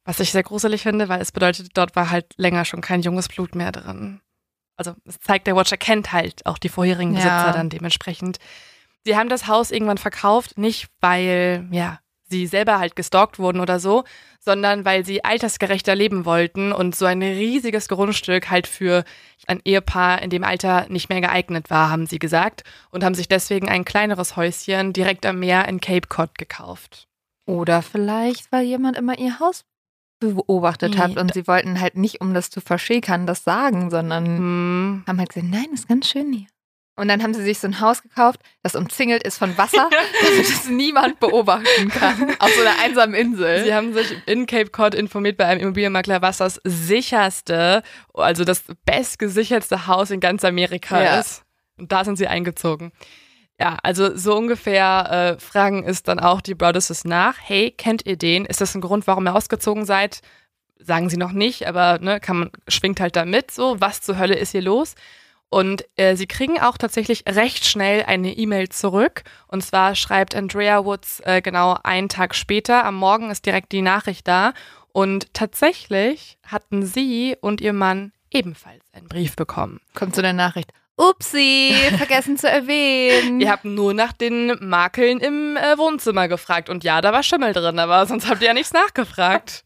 B: Was ich sehr gruselig finde, weil es bedeutet, dort war halt länger schon kein junges Blut mehr drin. Also es zeigt, der Watcher kennt halt auch die vorherigen Besitzer dann dementsprechend. Sie haben das Haus irgendwann verkauft, nicht weil, sie selber halt gestalkt wurden oder so, sondern weil sie altersgerechter leben wollten und so ein riesiges Grundstück halt für ein Ehepaar in dem Alter nicht mehr geeignet war, haben sie gesagt, und haben sich deswegen ein kleineres Häuschen direkt am Meer in Cape Cod gekauft.
A: Oder vielleicht, weil jemand immer ihr Haus beobachtet hat und sie wollten halt nicht, um das zu verschäkern, das sagen, sondern haben halt gesagt, nein, ist ganz schön hier. Und dann haben sie sich so ein Haus gekauft, das umzingelt ist von Wasser, damit es niemand beobachten kann, auf so einer einsamen Insel.
B: Sie haben sich in Cape Cod informiert bei einem Immobilienmakler, was das sicherste, also das bestgesichertste Haus in ganz Amerika ist. Und da sind sie eingezogen. Ja, also so ungefähr fragen es dann auch die Broaddusses nach. Hey, kennt ihr den? Ist das ein Grund, warum ihr ausgezogen seid? Sagen sie noch nicht, aber schwingt halt da mit. So, was zur Hölle ist hier los? Und sie kriegen auch tatsächlich recht schnell eine E-Mail zurück. Und zwar schreibt Andrea Woods genau einen Tag später. Am Morgen ist direkt die Nachricht da. Und tatsächlich hatten sie und ihr Mann ebenfalls einen Brief bekommen.
A: Kommt so eine Nachricht. Upsi, vergessen zu erwähnen.
B: Ihr habt nur nach den Makeln im Wohnzimmer gefragt. Und ja, da war Schimmel drin, aber sonst habt ihr ja nichts nachgefragt.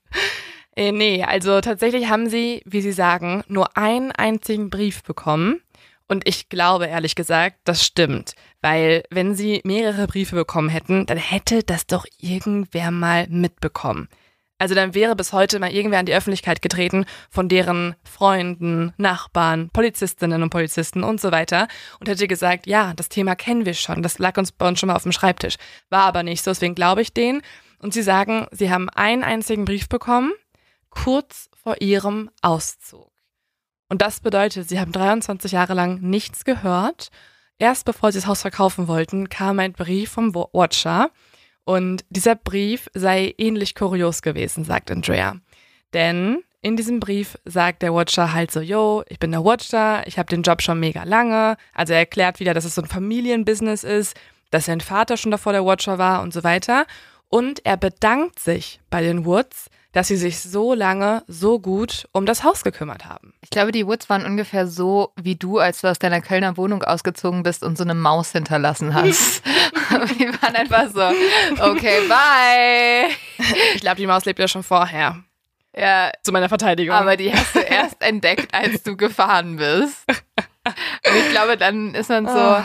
B: Nee, also tatsächlich haben sie, wie sie sagen, nur einen einzigen Brief bekommen. Und ich glaube, ehrlich gesagt, das stimmt. Weil wenn sie mehrere Briefe bekommen hätten, dann hätte das doch irgendwer mal mitbekommen. Also dann wäre bis heute mal irgendwer an die Öffentlichkeit getreten von deren Freunden, Nachbarn, Polizistinnen und Polizisten und so weiter und hätte gesagt, ja, das Thema kennen wir schon, das lag bei uns schon mal auf dem Schreibtisch. War aber nicht so, deswegen glaube ich denen. Und sie sagen, sie haben einen einzigen Brief bekommen, kurz vor ihrem Auszug. Und das bedeutet, sie haben 23 Jahre lang nichts gehört. Erst bevor sie das Haus verkaufen wollten, kam ein Brief vom Watcher. Und dieser Brief sei ähnlich kurios gewesen, sagt Andrea. Denn in diesem Brief sagt der Watcher halt so, yo, ich bin der Watcher, ich habe den Job schon mega lange. Also er erklärt wieder, dass es so ein Familienbusiness ist, dass sein Vater schon davor der Watcher war und so weiter. Und er bedankt sich bei den Woods, dass sie sich so lange, so gut um das Haus gekümmert haben.
A: Ich glaube, die Woods waren ungefähr so wie du, als du aus deiner Kölner Wohnung ausgezogen bist und so eine Maus hinterlassen hast. Die waren einfach so, okay, bye.
B: Ich glaube, die Maus lebt ja schon vorher.
A: Ja.
B: Zu meiner Verteidigung.
A: Aber die hast du erst entdeckt, als du gefahren bist. Und ich glaube, dann ist man so,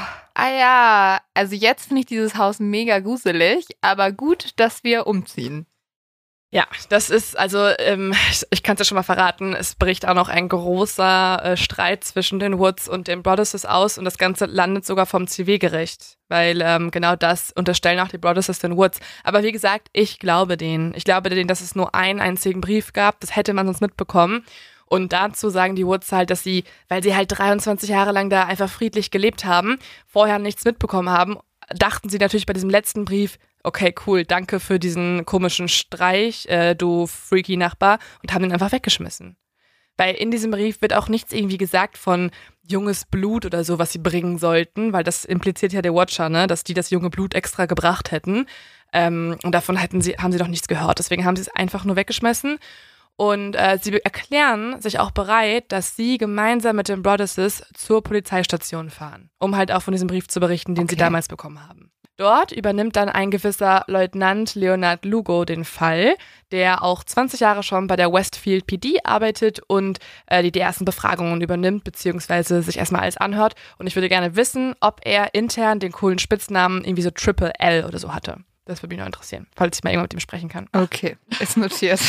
A: also jetzt finde ich dieses Haus mega gruselig, aber gut, dass wir umziehen.
B: Ja, das ist, also ich kann es ja schon mal verraten, es bricht auch noch ein großer Streit zwischen den Woods und den Broaddusses aus und das Ganze landet sogar vom Zivilgericht, weil genau das unterstellen auch die Broaddusses den Woods. Aber wie gesagt, ich glaube denen, dass es nur einen einzigen Brief gab, das hätte man sonst mitbekommen. Und dazu sagen die Woods halt, dass sie, weil sie halt 23 Jahre lang da einfach friedlich gelebt haben, vorher nichts mitbekommen haben, dachten sie natürlich bei diesem letzten Brief, okay, cool, danke für diesen komischen Streich, du freaky Nachbar, und haben ihn einfach weggeschmissen. Weil in diesem Brief wird auch nichts irgendwie gesagt von junges Blut oder so, was sie bringen sollten, weil das impliziert ja der Watcher, ne, dass die das junge Blut extra gebracht hätten. Und davon haben sie doch nichts gehört. Deswegen haben sie es einfach nur weggeschmissen. Und sie erklären sich auch bereit, dass sie gemeinsam mit den Broaddusses zur Polizeistation fahren, um halt auch von diesem Brief zu berichten, den sie damals bekommen haben. Dort übernimmt dann ein gewisser Leutnant Leonard Lugo den Fall, der auch 20 Jahre schon bei der Westfield PD arbeitet und die ersten Befragungen übernimmt, beziehungsweise sich erstmal alles anhört. Und ich würde gerne wissen, ob er intern den coolen Spitznamen irgendwie so Triple L oder so hatte. Das würde mich noch interessieren, falls ich mal irgendwann mit ihm sprechen kann.
A: Okay, ist notiert.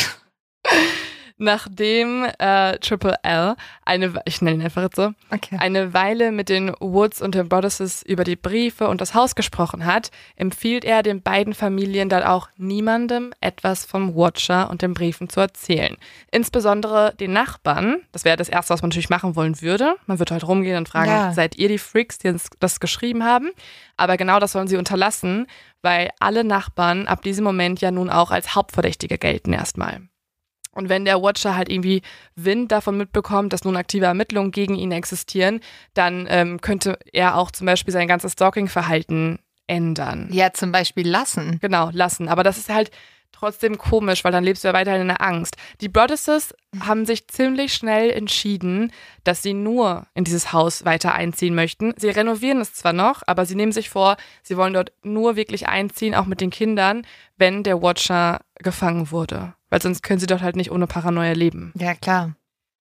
B: Nachdem Triple L, ich nenne ihn einfach jetzt so, eine Weile mit den Woods und den Broaddusses über die Briefe und das Haus gesprochen hat, empfiehlt er den beiden Familien dann auch niemandem etwas vom Watcher und den Briefen zu erzählen. Insbesondere den Nachbarn, das wäre das Erste, was man natürlich machen wollen würde. Man würde halt rumgehen und fragen, seid ihr die Freaks, die uns das geschrieben haben? Aber genau das sollen sie unterlassen, weil alle Nachbarn ab diesem Moment ja nun auch als Hauptverdächtige gelten erstmal. Und wenn der Watcher halt irgendwie Wind davon mitbekommt, dass nun aktive Ermittlungen gegen ihn existieren, dann könnte er auch zum Beispiel sein ganzes Stalking-Verhalten ändern.
A: Ja, zum Beispiel lassen.
B: Genau, lassen. Aber das ist halt, trotzdem komisch, weil dann lebst du ja weiterhin in der Angst. Die Broaddusses haben sich ziemlich schnell entschieden, dass sie nur in dieses Haus weiter einziehen möchten. Sie renovieren es zwar noch, aber sie nehmen sich vor, sie wollen dort nur wirklich einziehen, auch mit den Kindern, wenn der Watcher gefangen wurde. Weil sonst können sie dort halt nicht ohne Paranoia leben.
A: Ja, klar.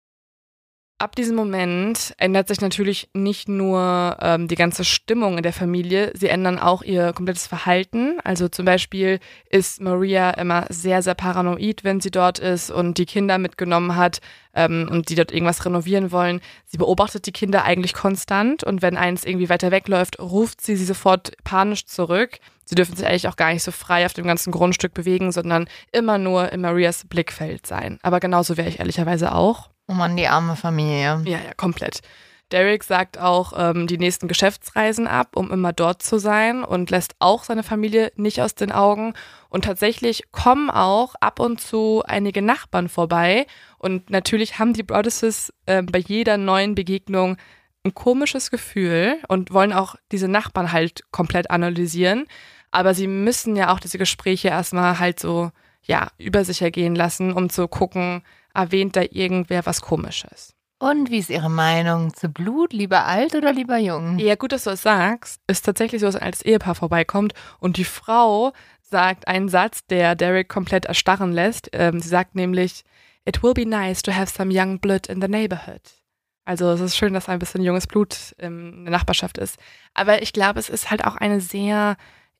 B: Ab diesem Moment ändert sich natürlich nicht nur die ganze Stimmung in der Familie, sie ändern auch ihr komplettes Verhalten. Also zum Beispiel ist Maria immer sehr, sehr paranoid, wenn sie dort ist und die Kinder mitgenommen hat und die dort irgendwas renovieren wollen. Sie beobachtet die Kinder eigentlich konstant und wenn eins irgendwie weiter wegläuft, ruft sie sofort panisch zurück. Sie dürfen sich eigentlich auch gar nicht so frei auf dem ganzen Grundstück bewegen, sondern immer nur in Marias Blickfeld sein. Aber genauso wäre ich ehrlicherweise auch.
A: Oh Mann, die arme Familie.
B: Ja, komplett. Derek sagt auch die nächsten Geschäftsreisen ab, um immer dort zu sein und lässt auch seine Familie nicht aus den Augen. Und tatsächlich kommen auch ab und zu einige Nachbarn vorbei. Und natürlich haben die Broaddusses bei jeder neuen Begegnung ein komisches Gefühl und wollen auch diese Nachbarn halt komplett analysieren. Aber sie müssen ja auch diese Gespräche erstmal halt so, über sich ergehen lassen, um zu gucken, erwähnt da irgendwer was Komisches.
A: Und wie ist Ihre Meinung zu Blut? Lieber alt oder lieber jung?
B: Ja, gut, dass du es sagst. Ist tatsächlich so, dass ein altes Ehepaar vorbeikommt und die Frau sagt einen Satz, der Derek komplett erstarren lässt. Sie sagt nämlich, "It will be nice to have some young blood in the neighborhood." Also es ist schön, dass ein bisschen junges Blut in der Nachbarschaft ist. Aber ich glaube, es ist halt auch eine sehr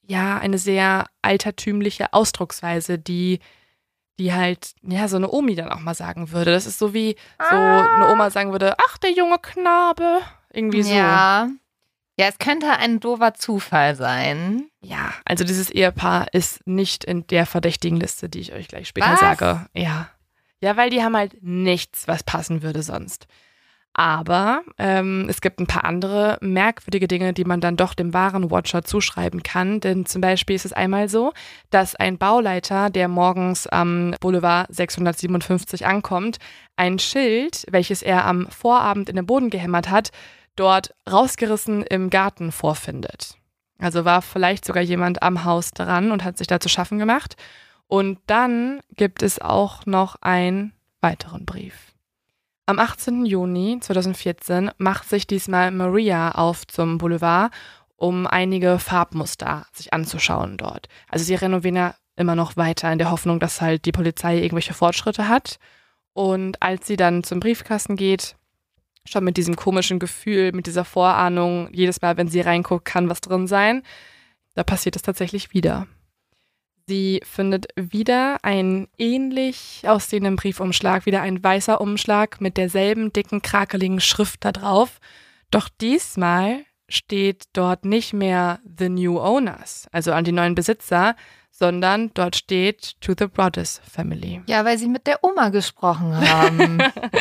B: altertümliche Ausdrucksweise, die halt, so eine Omi dann auch mal sagen würde. Das ist so wie so eine Oma sagen würde, ach, der junge Knabe. Irgendwie so.
A: Ja, es könnte ein doofer Zufall sein.
B: Ja, also dieses Ehepaar ist nicht in der verdächtigen Liste, die ich euch gleich später sage. Ja. Ja, weil die haben halt nichts, was passen würde sonst. Aber es gibt ein paar andere merkwürdige Dinge, die man dann doch dem wahren Watcher zuschreiben kann. Denn zum Beispiel ist es einmal so, dass ein Bauleiter, der morgens am Boulevard 657 ankommt, ein Schild, welches er am Vorabend in den Boden gehämmert hat, dort rausgerissen im Garten vorfindet. Also war vielleicht sogar jemand am Haus dran und hat sich da zu schaffen gemacht. Und dann gibt es auch noch einen weiteren Brief. Am 18. Juni 2014 macht sich diesmal Maria auf zum Boulevard, um einige Farbmuster sich anzuschauen dort. Also sie renovieren ja immer noch weiter in der Hoffnung, dass halt die Polizei irgendwelche Fortschritte hat. Und als sie dann zum Briefkasten geht, schon mit diesem komischen Gefühl, mit dieser Vorahnung, jedes Mal, wenn sie reinguckt, kann was drin sein, da passiert es tatsächlich wieder. Sie findet wieder einen ähnlich aussehenden Briefumschlag, wieder ein weißer Umschlag mit derselben dicken, krakeligen Schrift da drauf. Doch diesmal steht dort nicht mehr The New Owners, also an die neuen Besitzer, sondern dort steht To the Broaddus Family.
A: Ja, weil sie mit der Oma gesprochen haben.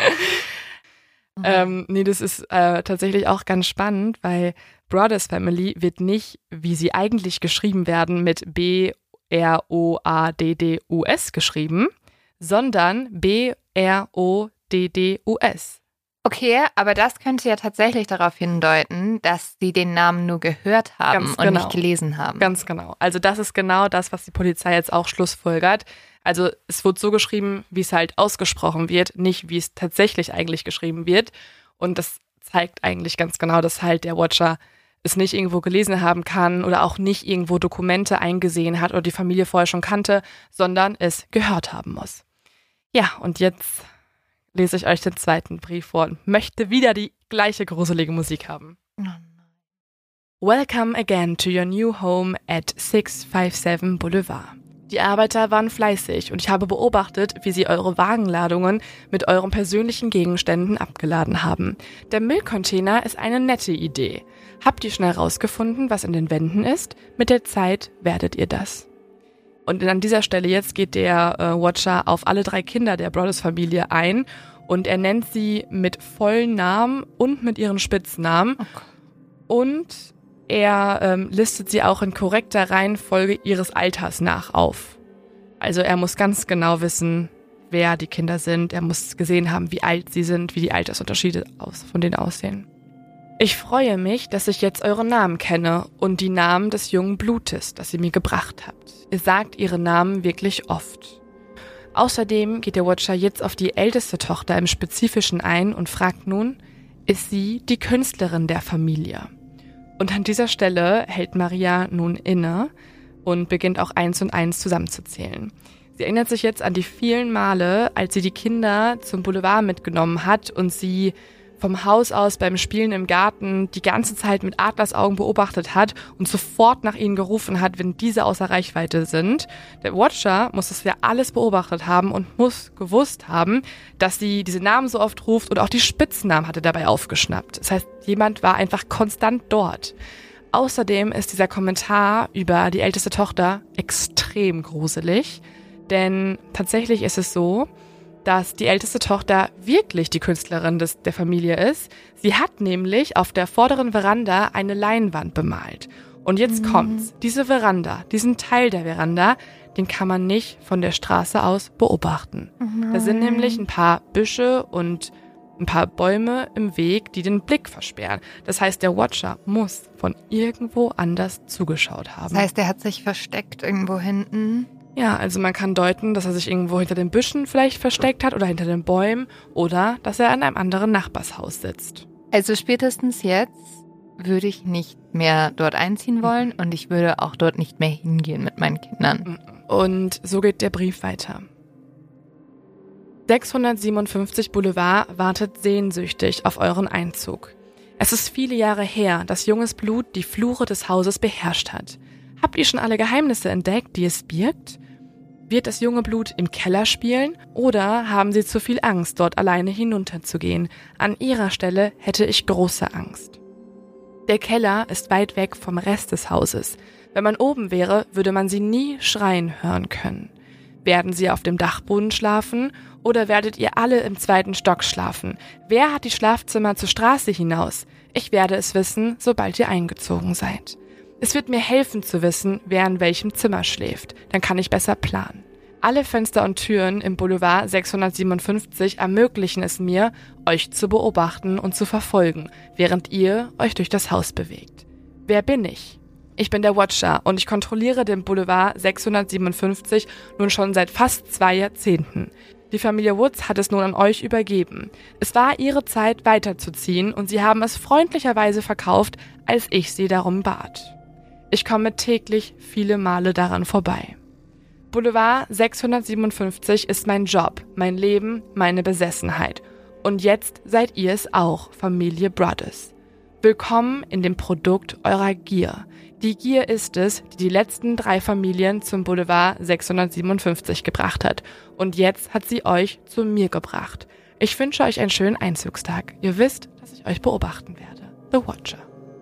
B: Nee, das ist tatsächlich auch ganz spannend, weil Broaddus Family wird nicht, wie sie eigentlich geschrieben werden, mit B-R-O-A-D-D-U-S geschrieben, sondern B-R-O-D-D-U-S.
A: Okay, aber das könnte ja tatsächlich darauf hindeuten, dass sie den Namen nur gehört haben und nicht gelesen haben.
B: Ganz genau. Also das ist genau das, was die Polizei jetzt auch schlussfolgert. Also es wird so geschrieben, wie es halt ausgesprochen wird, nicht wie es tatsächlich eigentlich geschrieben wird. Und das zeigt eigentlich ganz genau, dass halt der Watcher es nicht irgendwo gelesen haben kann oder auch nicht irgendwo Dokumente eingesehen hat oder die Familie vorher schon kannte, sondern es gehört haben muss. Ja, und jetzt lese ich euch den zweiten Brief vor und möchte wieder die gleiche gruselige Musik haben.
A: Oh nein.
B: Welcome again to your new home at 657 Boulevard. Die Arbeiter waren fleißig und ich habe beobachtet, wie sie eure Wagenladungen mit euren persönlichen Gegenständen abgeladen haben. Der Müllcontainer ist eine nette Idee. Habt ihr schnell rausgefunden, was in den Wänden ist? Mit der Zeit werdet ihr das. Und an dieser Stelle jetzt geht der Watcher auf alle 3 Kinder der Broaddus-Familie ein und er nennt sie mit vollen Namen und mit ihren Spitznamen.
A: Okay.
B: Und er listet sie auch in korrekter Reihenfolge ihres Alters nach auf. Also er muss ganz genau wissen, wer die Kinder sind. Er muss gesehen haben, wie alt sie sind, wie die Altersunterschiede von denen aussehen. Ich freue mich, dass ich jetzt eure Namen kenne und die Namen des jungen Blutes, das ihr mir gebracht habt. Ihr sagt ihre Namen wirklich oft. Außerdem geht der Watcher jetzt auf die älteste Tochter im Spezifischen ein und fragt nun, ist sie die Künstlerin der Familie? Und an dieser Stelle hält Maria nun inne und beginnt auch 1 und 1 zusammenzuzählen. Sie erinnert sich jetzt an die vielen Male, als sie die Kinder zum Boulevard mitgenommen hat und sie vom Haus aus beim Spielen im Garten die ganze Zeit mit Adlersaugen beobachtet hat und sofort nach ihnen gerufen hat, wenn diese außer Reichweite sind. Der Watcher muss das ja alles beobachtet haben und muss gewusst haben, dass sie diese Namen so oft ruft und auch die Spitznamen hatte dabei aufgeschnappt. Das heißt, jemand war einfach konstant dort. Außerdem ist dieser Kommentar über die älteste Tochter extrem gruselig, denn tatsächlich ist es so, dass die älteste Tochter wirklich die Künstlerin der Familie ist. Sie hat nämlich auf der vorderen Veranda eine Leinwand bemalt. Und jetzt kommt's. Diese Veranda, diesen Teil der Veranda, den kann man nicht von der Straße aus beobachten. Da sind nämlich ein paar Büsche und ein paar Bäume im Weg, die den Blick versperren. Das heißt, der Watcher muss von irgendwo anders zugeschaut haben.
A: Das heißt, er hat sich versteckt irgendwo hinten.
B: Ja, also man kann deuten, dass er sich irgendwo hinter den Büschen vielleicht versteckt hat oder hinter den Bäumen oder dass er in einem anderen Nachbarshaus sitzt.
A: Also spätestens jetzt würde ich nicht mehr dort einziehen wollen und ich würde auch dort nicht mehr hingehen mit meinen Kindern.
B: Und so geht der Brief weiter. 657 Boulevard wartet sehnsüchtig auf euren Einzug. Es ist viele Jahre her, dass junges Blut die Flure des Hauses beherrscht hat. Habt ihr schon alle Geheimnisse entdeckt, die es birgt? Wird das junge Blut im Keller spielen oder haben sie zu viel Angst, dort alleine hinunterzugehen? An ihrer Stelle hätte ich große Angst. Der Keller ist weit weg vom Rest des Hauses. Wenn man oben wäre, würde man sie nie schreien hören können. Werden sie auf dem Dachboden schlafen oder werdet ihr alle im 2. Stock schlafen? Wer hat die Schlafzimmer zur Straße hinaus? Ich werde es wissen, sobald ihr eingezogen seid. Es wird mir helfen zu wissen, wer in welchem Zimmer schläft. Dann kann ich besser planen. Alle Fenster und Türen im Boulevard 657 ermöglichen es mir, euch zu beobachten und zu verfolgen, während ihr euch durch das Haus bewegt. Wer bin ich? Ich bin der Watcher und ich kontrolliere den Boulevard 657 nun schon seit fast 2 Jahrzehnten. Die Familie Woods hat es nun an euch übergeben. Es war ihre Zeit, weiterzuziehen und sie haben es freundlicherweise verkauft, als ich sie darum bat. Ich komme täglich viele Male daran vorbei. Boulevard 657 ist mein Job, mein Leben, meine Besessenheit. Und jetzt seid ihr es auch, Familie Brothers. Willkommen in dem Produkt eurer Gier. Die Gier ist es, die die letzten 3 Familien zum Boulevard 657 gebracht hat. Und jetzt hat sie euch zu mir gebracht. Ich wünsche euch einen schönen Einzugstag. Ihr wisst, dass ich euch beobachten werde. The Watcher.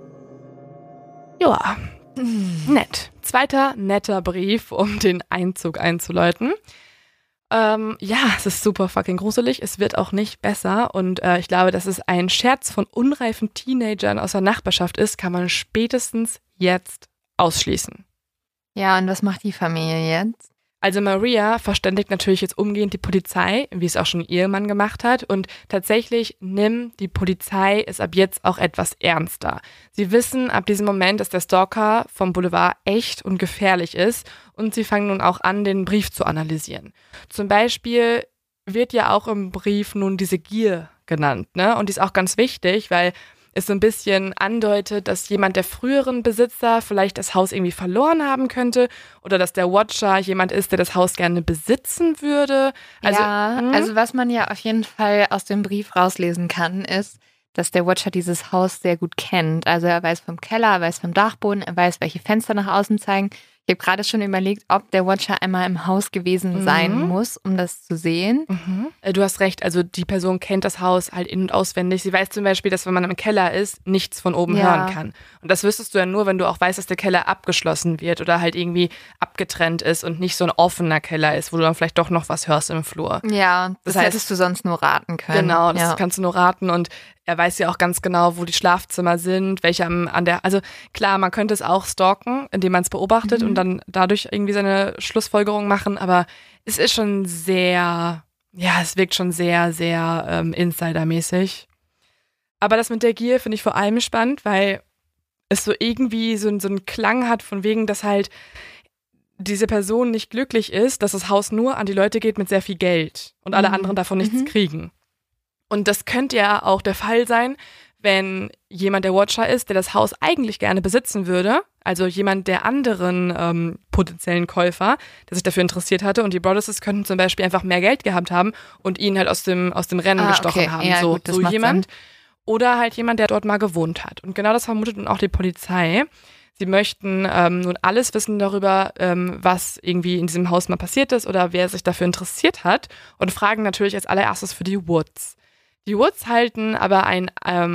B: Joa. Nett. 2. netter Brief, um den Einzug einzuläuten. Es ist super fucking gruselig. Es wird auch nicht besser. Und ich glaube, dass es ein Scherz von unreifen Teenagern aus der Nachbarschaft ist, kann man spätestens jetzt ausschließen.
A: Ja, und was macht die Familie jetzt?
B: Also Maria verständigt natürlich jetzt umgehend die Polizei, wie es auch schon ihr Ehemann gemacht hat. Und tatsächlich nimmt die Polizei es ab jetzt auch etwas ernster. Sie wissen ab diesem Moment, dass der Stalker vom Boulevard echt und gefährlich ist. Und sie fangen nun auch an, den Brief zu analysieren. Zum Beispiel wird ja auch im Brief nun diese Gier genannt, ne? Und die ist auch ganz wichtig, weil es so ein bisschen andeutet, dass jemand der früheren Besitzer vielleicht das Haus irgendwie verloren haben könnte oder dass der Watcher jemand ist, der das Haus gerne besitzen würde.
A: Also was man ja auf jeden Fall aus dem Brief rauslesen kann, ist, dass der Watcher dieses Haus sehr gut kennt. Also er weiß vom Keller, er weiß vom Dachboden, er weiß, welche Fenster nach außen zeigen. Ich habe gerade schon überlegt, ob der Watcher einmal im Haus gewesen sein muss, um das zu sehen.
B: Du hast recht, also die Person kennt das Haus halt in- und auswendig. Sie weiß zum Beispiel, dass wenn man im Keller ist, nichts von oben hören kann. Und das wüsstest du ja nur, wenn du auch weißt, dass der Keller abgeschlossen wird oder halt irgendwie abgetrennt ist und nicht so ein offener Keller ist, wo du dann vielleicht doch noch was hörst im Flur.
A: Ja, das heißt, hättest du sonst nur raten können.
B: Genau, das kannst du nur raten und er weiß ja auch ganz genau, wo die Schlafzimmer sind, welche also klar, man könnte es auch stalken, indem man es beobachtet und dann dadurch irgendwie seine Schlussfolgerung machen, aber es ist schon sehr, es wirkt schon sehr, sehr insidermäßig. Aber das mit der Gier finde ich vor allem spannend, weil es so irgendwie so einen Klang hat von wegen, dass halt diese Person nicht glücklich ist, dass das Haus nur an die Leute geht mit sehr viel Geld und alle anderen davon nichts kriegen. Und das könnte ja auch der Fall sein, wenn jemand der Watcher ist, der das Haus eigentlich gerne besitzen würde, also jemand der anderen potenziellen Käufer, der sich dafür interessiert hatte, und die Brothers könnten zum Beispiel einfach mehr Geld gehabt haben und ihn halt aus dem Rennen gestochen haben.
A: Ja,
B: so
A: gut, das
B: so
A: macht
B: jemand.
A: Sinn.
B: Oder halt jemand, der dort mal gewohnt hat. Und genau das vermutet nun auch die Polizei. Sie möchten nun alles wissen darüber, was irgendwie in diesem Haus mal passiert ist oder wer sich dafür interessiert hat, und fragen natürlich als allererstes für die Woods. Die Woods halten aber einen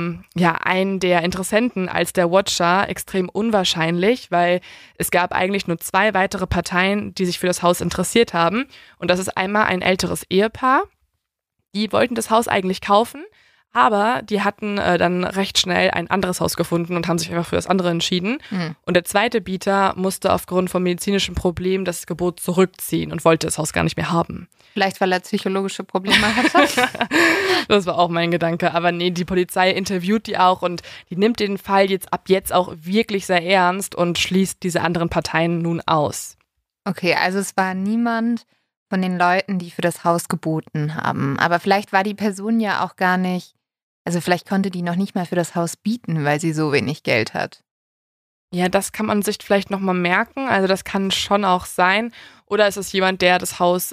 B: der Interessenten als der Watcher extrem unwahrscheinlich, weil es gab eigentlich nur 2 weitere Parteien, die sich für das Haus interessiert haben. Und das ist einmal ein älteres Ehepaar. Die wollten das Haus eigentlich kaufen, aber die hatten dann recht schnell ein anderes Haus gefunden und haben sich einfach für das andere entschieden. Und der zweite Bieter musste aufgrund von medizinischen Problemen das Gebot zurückziehen und wollte das Haus gar nicht mehr haben.
A: Vielleicht, weil er psychologische Probleme hatte.
B: Das war auch mein Gedanke. Aber nee, die Polizei interviewt die auch und die nimmt den Fall ab jetzt auch wirklich sehr ernst und schließt diese anderen Parteien nun aus.
A: Okay, also es war niemand von den Leuten, die für das Haus geboten haben. Aber vielleicht war die Person ja auch gar nicht, also vielleicht konnte die noch nicht mal für das Haus bieten, weil sie so wenig Geld hat.
B: Ja, das kann man sich vielleicht nochmal merken. Also das kann schon auch sein. Oder ist es jemand, der das Haus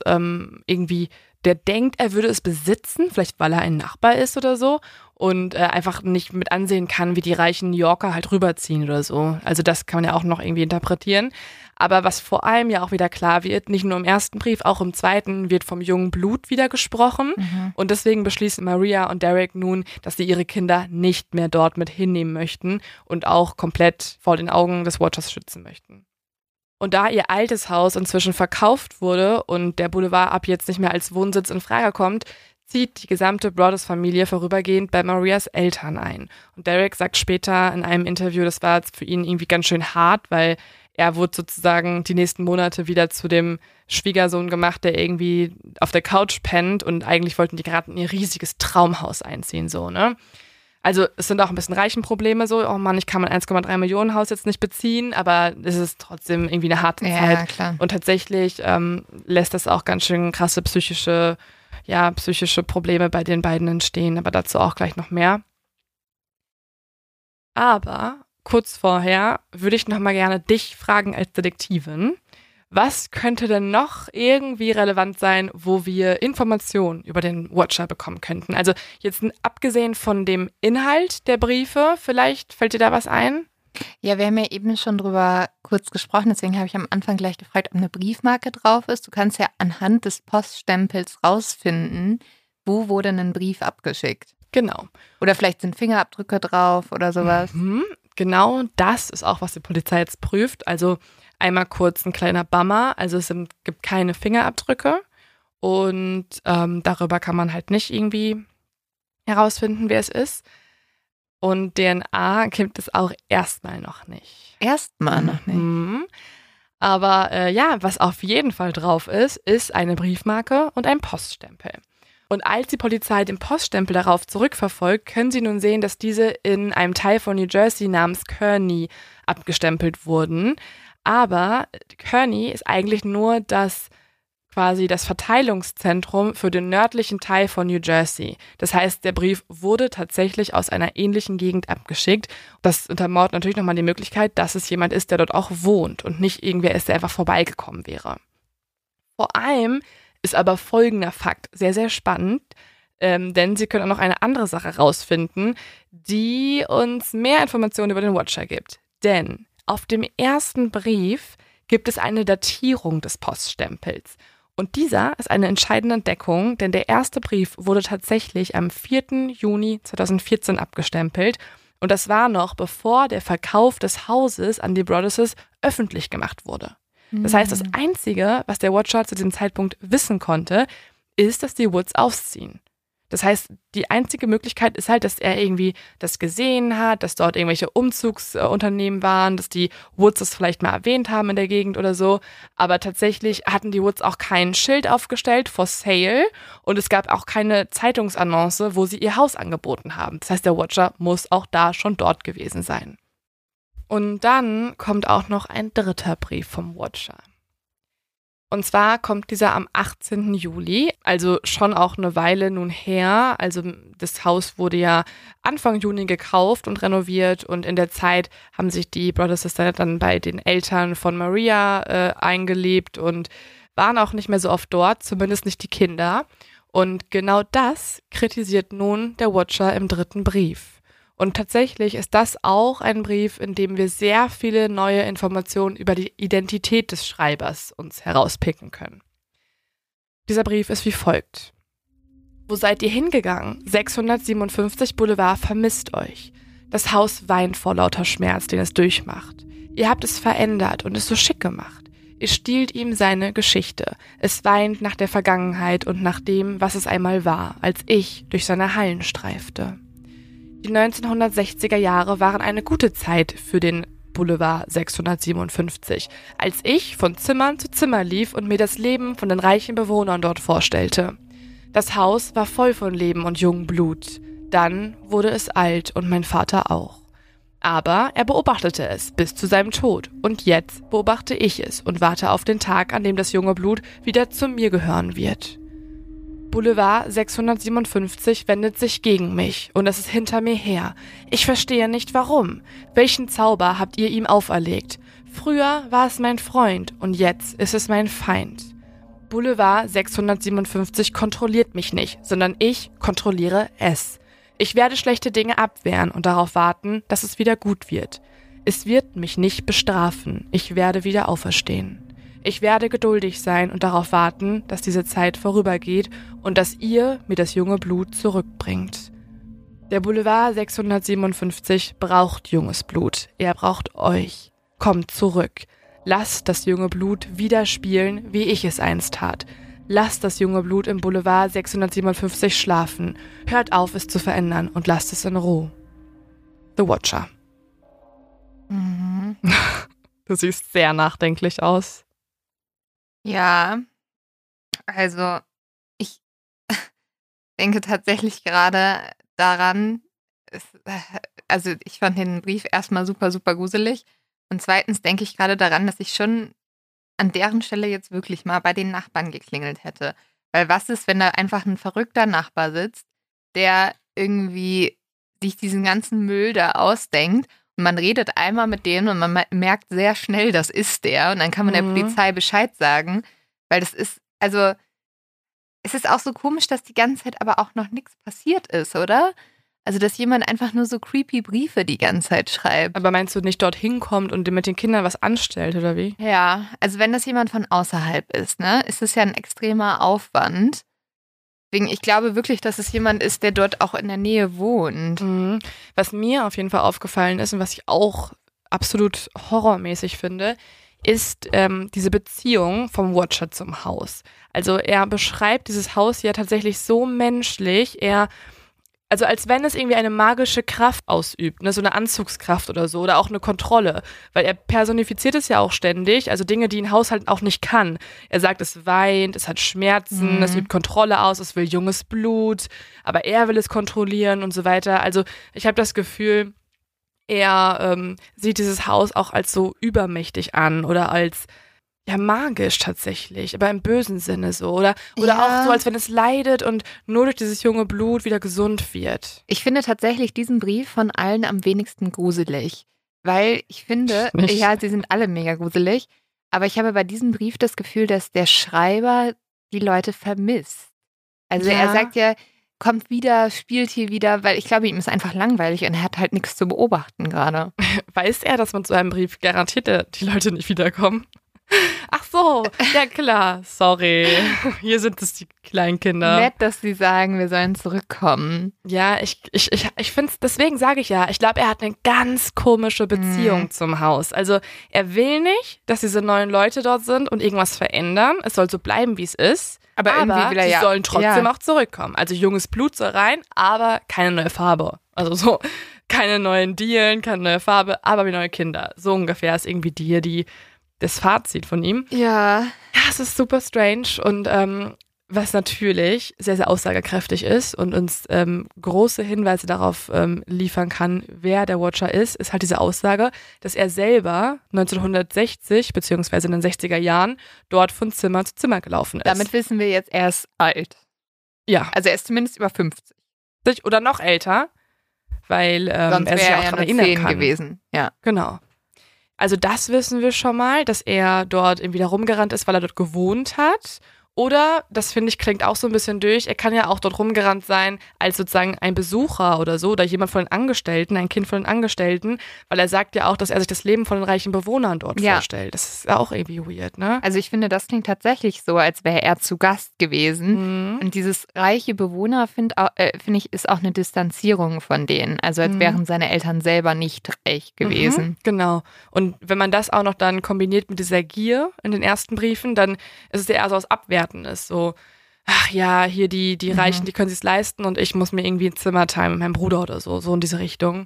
B: der denkt, er würde es besitzen, vielleicht weil er ein Nachbar ist oder so und einfach nicht mit ansehen kann, wie die reichen New Yorker halt rüberziehen oder so. Also das kann man ja auch noch irgendwie interpretieren. Aber was vor allem ja auch wieder klar wird, nicht nur im ersten Brief, auch im zweiten wird vom jungen Blut wieder gesprochen. Und deswegen beschließen Maria und Derek nun, dass sie ihre Kinder nicht mehr dort mit hinnehmen möchten und auch komplett vor den Augen des Watchers schützen möchten. Und da ihr altes Haus inzwischen verkauft wurde und der Boulevard ab jetzt nicht mehr als Wohnsitz in Frage kommt, zieht die gesamte Brothers-Familie vorübergehend bei Marias Eltern ein. Und Derek sagt später in einem Interview, das war jetzt für ihn irgendwie ganz schön hart, weil er wurde sozusagen die nächsten Monate wieder zu dem Schwiegersohn gemacht, der irgendwie auf der Couch pennt, und eigentlich wollten die gerade in ihr riesiges Traumhaus einziehen, so, ne? Also es sind auch ein bisschen Reichenprobleme so, oh Mann, ich kann mein 1,3 Millionen Haus jetzt nicht beziehen, aber es ist trotzdem irgendwie eine harte Zeit.
A: Ja, klar.
B: Und tatsächlich lässt das auch ganz schön krasse psychische Probleme bei den beiden entstehen, aber dazu auch gleich noch mehr. Aber kurz vorher würde ich noch mal gerne dich fragen als Detektivin. Was könnte denn noch irgendwie relevant sein, wo wir Informationen über den Watcher bekommen könnten? Also jetzt abgesehen von dem Inhalt der Briefe, vielleicht fällt dir da was ein?
A: Ja, wir haben ja eben schon drüber kurz gesprochen, deswegen habe ich am Anfang gleich gefragt, ob eine Briefmarke drauf ist. Du kannst ja anhand des Poststempels rausfinden, wo wurde ein Brief abgeschickt.
B: Genau.
A: Oder vielleicht sind Fingerabdrücke drauf oder sowas.
B: Genau, das ist auch, was die Polizei jetzt prüft. Also einmal kurz ein kleiner Bummer, also es gibt keine Fingerabdrücke und darüber kann man halt nicht irgendwie herausfinden, wer es ist. Und DNA gibt es auch erstmal noch nicht.
A: Erstmal noch nicht.
B: Aber was auf jeden Fall drauf ist eine Briefmarke und ein Poststempel. Und als die Polizei den Poststempel darauf zurückverfolgt, können sie nun sehen, dass diese in einem Teil von New Jersey namens Kearney abgestempelt wurden. Aber Kearney ist eigentlich nur das Verteilungszentrum für den nördlichen Teil von New Jersey. Das heißt, der Brief wurde tatsächlich aus einer ähnlichen Gegend abgeschickt. Das untermauert natürlich nochmal die Möglichkeit, dass es jemand ist, der dort auch wohnt und nicht irgendwer ist, der einfach vorbeigekommen wäre. Vor allem ist aber folgender Fakt sehr, sehr spannend, denn sie können auch noch eine andere Sache rausfinden, die uns mehr Informationen über den Watcher gibt. Denn auf dem ersten Brief gibt es eine Datierung des Poststempels. Und dieser ist eine entscheidende Entdeckung, denn der erste Brief wurde tatsächlich am 4. Juni 2014 abgestempelt. Und das war noch, bevor der Verkauf des Hauses an die Brothers öffentlich gemacht wurde. Das heißt, das Einzige, was der Watcher zu diesem Zeitpunkt wissen konnte, ist, dass die Woods ausziehen. Das heißt, die einzige Möglichkeit ist halt, dass er irgendwie das gesehen hat, dass dort irgendwelche Umzugsunternehmen waren, dass die Woods das vielleicht mal erwähnt haben in der Gegend oder so. Aber tatsächlich hatten die Woods auch kein Schild aufgestellt for sale und es gab auch keine Zeitungsannonce, wo sie ihr Haus angeboten haben. Das heißt, der Watcher muss auch da schon dort gewesen sein. Und dann kommt auch noch ein dritter Brief vom Watcher. Und zwar kommt dieser am 18. Juli, also schon auch eine Weile nun her. Also das Haus wurde ja Anfang Juni gekauft und renoviert und in der Zeit haben sich die Brother Sister dann bei den Eltern von Maria eingelebt und waren auch nicht mehr so oft dort, zumindest nicht die Kinder. Und genau das kritisiert nun der Watcher im dritten Brief. Und tatsächlich ist das auch ein Brief, in dem wir sehr viele neue Informationen über die Identität des Schreibers uns herauspicken können. Dieser Brief ist wie folgt. Wo seid ihr hingegangen? 657 Boulevard vermisst euch. Das Haus weint vor lauter Schmerz, den es durchmacht. Ihr habt es verändert und es so schick gemacht. Ihr stiehlt ihm seine Geschichte. Es weint nach der Vergangenheit und nach dem, was es einmal war, als ich durch seine Hallen streifte. Die 1960er Jahre waren eine gute Zeit für den Boulevard 657, als ich von Zimmer zu Zimmer lief und mir das Leben von den reichen Bewohnern dort vorstellte. Das Haus war voll von Leben und jungem Blut. Dann wurde es alt und mein Vater auch. Aber er beobachtete es bis zu seinem Tod und jetzt beobachte ich es und warte auf den Tag, an dem das junge Blut wieder zu mir gehören wird. Boulevard 657 wendet sich gegen mich und es ist hinter mir her. Ich verstehe nicht warum. Welchen Zauber habt ihr ihm auferlegt? Früher war es mein Freund und jetzt ist es mein Feind. Boulevard 657 kontrolliert mich nicht, sondern ich kontrolliere es. Ich werde schlechte Dinge abwehren und darauf warten, dass es wieder gut wird. Es wird mich nicht bestrafen. Ich werde wieder auferstehen. Ich werde geduldig sein und darauf warten, dass diese Zeit vorübergeht und dass ihr mir das junge Blut zurückbringt. Der Boulevard 657 braucht junges Blut. Er braucht euch. Kommt zurück. Lasst das junge Blut wieder spielen, wie ich es einst tat. Lasst das junge Blut im Boulevard 657 schlafen. Hört auf, es zu verändern und lasst es in Ruhe. The Watcher.
A: Mhm.
B: Du siehst sehr nachdenklich aus.
A: Ja, also ich denke tatsächlich gerade daran, also ich fand den Brief erstmal super, super gruselig und zweitens denke ich gerade daran, dass ich schon an deren Stelle jetzt wirklich mal bei den Nachbarn geklingelt hätte. Weil was ist, wenn da einfach ein verrückter Nachbar sitzt, der irgendwie sich diesen ganzen Müll da ausdenkt und man redet einmal mit dem und man merkt sehr schnell, das ist der und dann kann man der Polizei Bescheid sagen, weil das ist, also es ist auch so komisch, dass die ganze Zeit aber auch noch nichts passiert ist, oder? Also, dass jemand einfach nur so creepy Briefe die ganze Zeit schreibt.
B: Aber meinst du nicht dorthin kommt und mit den Kindern was anstellt, oder wie?
A: Ja, also wenn das jemand von außerhalb ist, ne, ist es ja ein extremer Aufwand. Deswegen, ich glaube wirklich, dass es jemand ist, der dort auch in der Nähe wohnt.
B: Mhm. Was mir auf jeden Fall aufgefallen ist und was ich auch absolut horrormäßig finde, ist diese Beziehung vom Watcher zum Haus. Also er beschreibt dieses Haus ja tatsächlich so menschlich, also als wenn es irgendwie eine magische Kraft ausübt, ne, so eine Anzugskraft oder so oder auch eine Kontrolle, weil er personifiziert es ja auch ständig, also Dinge, die ein Haus halt auch nicht kann. Er sagt, es weint, es hat Schmerzen, es übt Kontrolle aus, es will junges Blut, aber er will es kontrollieren und so weiter. Also ich habe das Gefühl, er sieht dieses Haus auch als so übermächtig an oder als ja, magisch tatsächlich, aber im bösen Sinne so. Oder auch so, als wenn es leidet und nur durch dieses junge Blut wieder gesund wird.
A: Ich finde tatsächlich diesen Brief von allen am wenigsten gruselig. Weil ich finde, ja, sie sind alle mega gruselig, aber ich habe bei diesem Brief das Gefühl, dass der Schreiber die Leute vermisst. Also er sagt ja, kommt wieder, spielt hier wieder, weil ich glaube, ihm ist einfach langweilig und er hat halt nichts zu beobachten gerade.
B: Weiß er, dass man zu einem Brief garantiert die Leute nicht wiederkommen? Ach, so, ja klar, sorry. Hier sind es die Kleinkinder.
A: Nett, dass sie sagen, wir sollen zurückkommen.
B: Ja, ich finde es, deswegen sage ich ja, ich glaube, er hat eine ganz komische Beziehung zum Haus. Also er will nicht, dass diese neuen Leute dort sind und irgendwas verändern. Es soll so bleiben, wie es ist.
A: Aber irgendwie will er
B: sie sollen trotzdem auch zurückkommen. Also junges Blut soll rein, aber keine neue Farbe. Also so, keine neuen Dielen, keine neue Farbe, aber wie neue Kinder. So ungefähr ist irgendwie das Fazit von ihm.
A: Ja.
B: Ja, es ist super strange und was natürlich sehr, sehr aussagekräftig ist und uns große Hinweise darauf liefern kann, wer der Watcher ist halt diese Aussage, dass er selber 1960 beziehungsweise in den 60er Jahren dort von Zimmer zu Zimmer gelaufen ist.
A: Damit wissen wir jetzt, er ist alt.
B: Ja.
A: Also er ist zumindest über 50.
B: Oder noch älter, weil
A: Sonst
B: er sich ja auch daran erinnern
A: 10
B: kann.
A: gewesen. Ja.
B: Genau. Also das wissen wir schon mal, dass er dort irgendwie da rumgerannt ist, weil er dort gewohnt hat. Oder, das finde ich, klingt auch so ein bisschen durch, er kann ja auch dort rumgerannt sein als sozusagen ein Besucher oder so oder jemand von den Angestellten, ein Kind von den Angestellten, weil er sagt ja auch, dass er sich das Leben von den reichen Bewohnern dort vorstellt. Das ist ja auch irgendwie weird, ne?
A: Also ich finde, das klingt tatsächlich so, als wäre er zu Gast gewesen. Und dieses reiche Bewohner, finde ich, ist auch eine Distanzierung von denen. Also als wären seine Eltern selber nicht reich gewesen.
B: Genau. Und wenn man das auch noch dann kombiniert mit dieser Gier in den ersten Briefen, dann ist es ja eher so aus Abwerten ist. So, ach ja, hier die Reichen, die können sich's leisten und ich muss mir irgendwie ein Zimmer teilen mit meinem Bruder oder so in diese Richtung.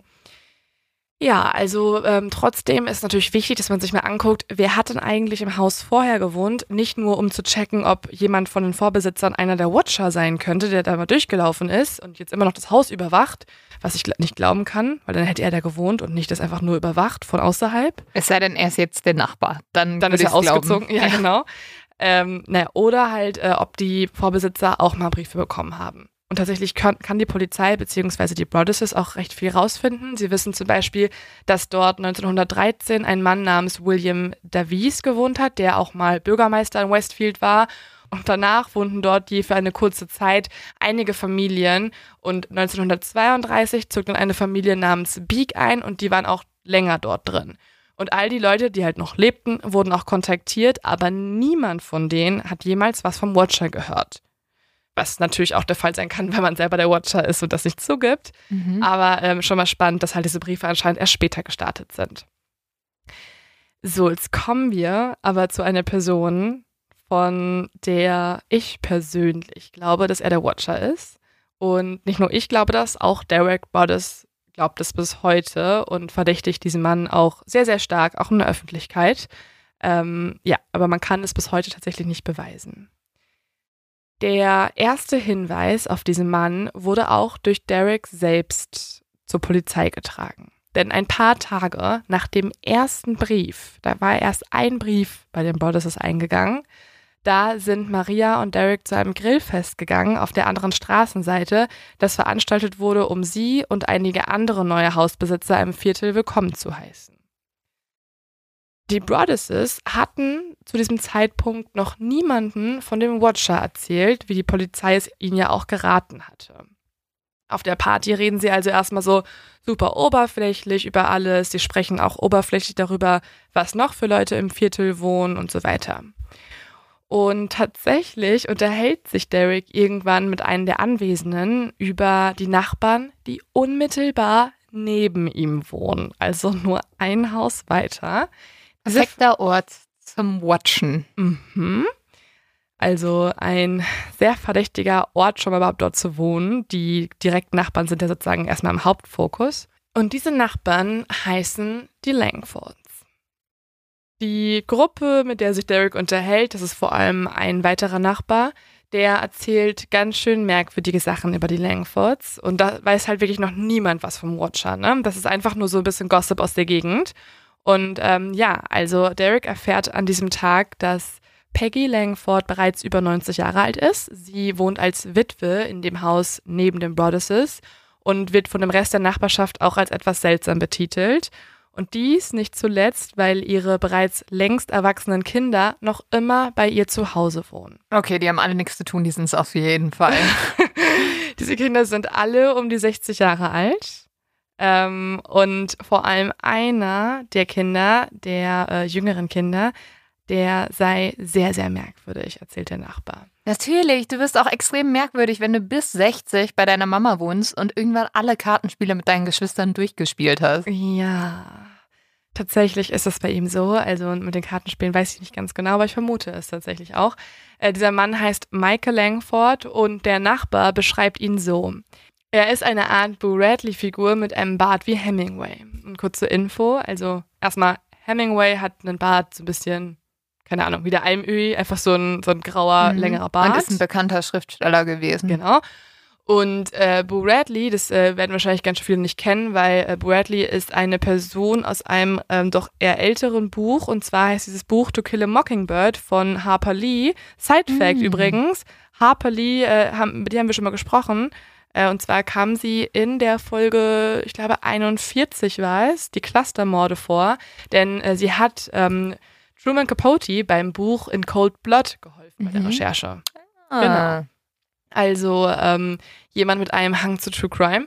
B: Ja, also trotzdem ist natürlich wichtig, dass man sich mal anguckt, wer hat denn eigentlich im Haus vorher gewohnt, nicht nur um zu checken, ob jemand von den Vorbesitzern einer der Watcher sein könnte, der da mal durchgelaufen ist und jetzt immer noch das Haus überwacht, was ich nicht glauben kann, weil dann hätte er da gewohnt und nicht das einfach nur überwacht von außerhalb.
A: Es sei denn, er ist jetzt der Nachbar. Dann
B: ist er ausgezogen. Ja, genau. Oder halt, ob die Vorbesitzer auch mal Briefe bekommen haben. Und tatsächlich kann die Polizei bzw. die Broaddusses auch recht viel rausfinden. Sie wissen zum Beispiel, dass dort 1913 ein Mann namens William Davies gewohnt hat, der auch mal Bürgermeister in Westfield war. Und danach wohnten dort je für eine kurze Zeit einige Familien. Und 1932 zog dann eine Familie namens Beek ein und die waren auch länger dort drin. Und all die Leute, die halt noch lebten, wurden auch kontaktiert, aber niemand von denen hat jemals was vom Watcher gehört. Was natürlich auch der Fall sein kann, wenn man selber der Watcher ist und das nicht zugibt. Aber schon mal spannend, dass halt diese Briefe anscheinend erst später gestartet sind. So, jetzt kommen wir aber zu einer Person, von der ich persönlich glaube, dass er der Watcher ist. Und nicht nur ich glaube das, auch Derek Broaddus glaubt es bis heute und verdächtigt diesen Mann auch sehr, sehr stark, auch in der Öffentlichkeit. Aber man kann es bis heute tatsächlich nicht beweisen. Der erste Hinweis auf diesen Mann wurde auch durch Derek selbst zur Polizei getragen. Denn ein paar Tage nach dem ersten Brief, da war erst ein Brief bei den Broaddusses eingegangen, da sind Maria und Derek zu einem Grillfest gegangen auf der anderen Straßenseite, das veranstaltet wurde, um sie und einige andere neue Hausbesitzer im Viertel willkommen zu heißen. Die Broaddusses hatten zu diesem Zeitpunkt noch niemanden von dem Watcher erzählt, wie die Polizei es ihnen ja auch geraten hatte. Auf der Party reden sie also erstmal so super oberflächlich über alles. Sie sprechen auch oberflächlich darüber, was noch für Leute im Viertel wohnen und so weiter. Und tatsächlich unterhält sich Derek irgendwann mit einem der Anwesenden über die Nachbarn, die unmittelbar neben ihm wohnen. Also nur ein Haus weiter.
A: Perfekter Ort zum Watchen.
B: Also ein sehr verdächtiger Ort, schon mal überhaupt dort zu wohnen. Die direkten Nachbarn sind ja sozusagen erstmal im Hauptfokus. Und diese Nachbarn heißen die Langfords. Die Gruppe, mit der sich Derek unterhält, das ist vor allem ein weiterer Nachbar, der erzählt ganz schön merkwürdige Sachen über die Langfords. Und da weiß halt wirklich noch niemand was vom Watcher, ne? Das ist einfach nur so ein bisschen Gossip aus der Gegend. Und also Derek erfährt an diesem Tag, dass Peggy Langford bereits über 90 Jahre alt ist. Sie wohnt als Witwe in dem Haus neben den Broaddusses und wird von dem Rest der Nachbarschaft auch als etwas seltsam betitelt. Und dies nicht zuletzt, weil ihre bereits längst erwachsenen Kinder noch immer bei ihr zu Hause wohnen.
A: Okay, die haben alle nichts zu tun, die sind es auf jeden Fall.
B: Diese Kinder sind alle um die 60 Jahre alt. Und vor allem einer der Kinder, der jüngeren Kinder, der sei sehr, sehr merkwürdig, erzählt der Nachbar.
A: Natürlich, du wirst auch extrem merkwürdig, wenn du bis 60 bei deiner Mama wohnst und irgendwann alle Kartenspiele mit deinen Geschwistern durchgespielt hast.
B: Ja, tatsächlich ist das bei ihm so. Also mit den Kartenspielen weiß ich nicht ganz genau, aber ich vermute es tatsächlich auch. Dieser Mann heißt Michael Langford und der Nachbar beschreibt ihn so. Er ist eine Art Boo Radley-Figur mit einem Bart wie Hemingway. Und kurze Info, also erstmal Hemingway hat einen Bart so ein bisschen, keine Ahnung, wie der Almöhi, einfach so ein grauer, längerer Bart.
A: Und ist ein bekannter Schriftsteller gewesen.
B: Genau. Und Boo Radley, das werden wahrscheinlich ganz viele nicht kennen, weil Boo Radley ist eine Person aus einem doch eher älteren Buch. Und zwar heißt dieses Buch To Kill a Mockingbird von Harper Lee. Side Fact übrigens, Harper Lee, mit der haben wir schon mal gesprochen. Und zwar kam sie in der Folge, ich glaube 41 war es, die Clustermorde vor. Denn sie hat Truman Capote beim Buch In Cold Blood geholfen bei der Recherche. Genau. Also jemand mit einem Hang zu True Crime.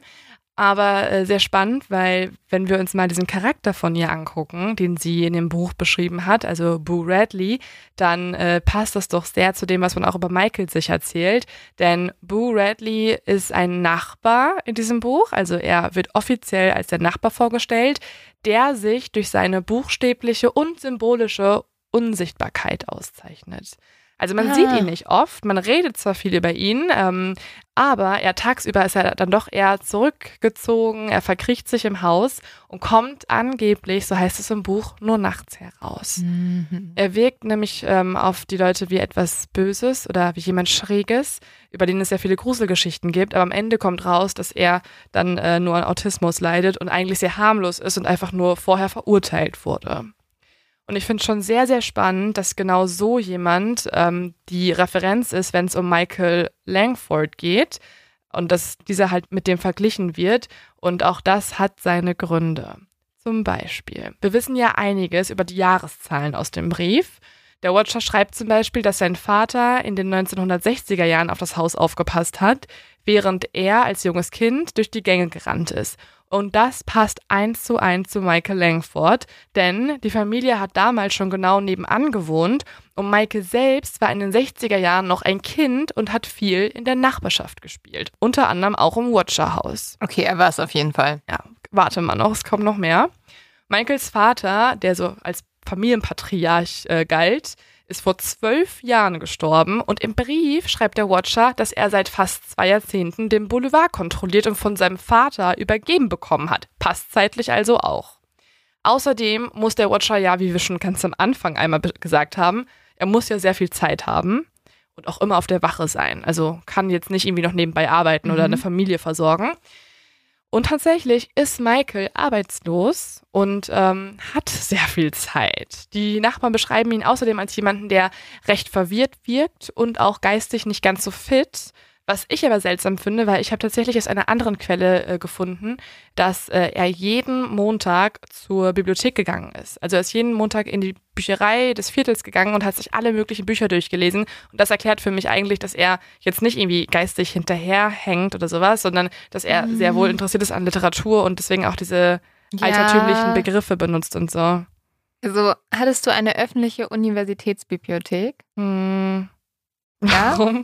B: Aber sehr spannend, weil wenn wir uns mal diesen Charakter von ihr angucken, den sie in dem Buch beschrieben hat, also Boo Radley, dann passt das doch sehr zu dem, was man auch über Michael sich erzählt. Denn Boo Radley ist ein Nachbar in diesem Buch, also er wird offiziell als der Nachbar vorgestellt, der sich durch seine buchstäbliche und symbolische Unsichtbarkeit auszeichnet. Also man sieht ihn nicht oft, man redet zwar viel über ihn, aber tagsüber ist er dann doch eher zurückgezogen, er verkriecht sich im Haus und kommt angeblich, so heißt es im Buch, nur nachts heraus. Er wirkt nämlich auf die Leute wie etwas Böses oder wie jemand Schräges, über den es ja viele Gruselgeschichten gibt, aber am Ende kommt raus, dass er dann nur an Autismus leidet und eigentlich sehr harmlos ist und einfach nur vorher verurteilt wurde. Und ich finde es schon sehr, sehr spannend, dass genau so jemand die Referenz ist, wenn es um Michael Langford geht und dass dieser halt mit dem verglichen wird. Und auch das hat seine Gründe. Zum Beispiel, wir wissen ja einiges über die Jahreszahlen aus dem Brief. Der Watcher schreibt zum Beispiel, dass sein Vater in den 1960er Jahren auf das Haus aufgepasst hat, während er als junges Kind durch die Gänge gerannt ist. Und das passt 1:1 zu Michael Langford, denn die Familie hat damals schon genau nebenan gewohnt und Michael selbst war in den 60er Jahren noch ein Kind und hat viel in der Nachbarschaft gespielt. Unter anderem auch im Watcher-Haus.
A: Okay, er war es auf jeden Fall.
B: Ja, warte mal noch, es kommt noch mehr. Michaels Vater, der so als Familienpatriarch galt, ist vor 12 Jahren gestorben und im Brief schreibt der Watcher, dass er seit fast 2 Jahrzehnten den Boulevard kontrolliert und von seinem Vater übergeben bekommen hat. Passt zeitlich also auch. Außerdem muss der Watcher ja, wie wir schon ganz am Anfang einmal gesagt haben, er muss ja sehr viel Zeit haben und auch immer auf der Wache sein. Also kann jetzt nicht irgendwie noch nebenbei arbeiten oder eine Familie versorgen. Und tatsächlich ist Michael arbeitslos und hat sehr viel Zeit. Die Nachbarn beschreiben ihn außerdem als jemanden, der recht verwirrt wirkt und auch geistig nicht ganz so fit. Was ich aber seltsam finde, weil ich habe tatsächlich aus einer anderen Quelle gefunden, dass er jeden Montag zur Bibliothek gegangen ist. Also er ist jeden Montag in die Bücherei des Viertels gegangen und hat sich alle möglichen Bücher durchgelesen. Und das erklärt für mich eigentlich, dass er jetzt nicht irgendwie geistig hinterherhängt oder sowas, sondern dass er sehr wohl interessiert ist an Literatur und deswegen auch diese altertümlichen Begriffe benutzt und so.
A: Also hattest du eine öffentliche Universitätsbibliothek?
B: Ja?
A: Warum?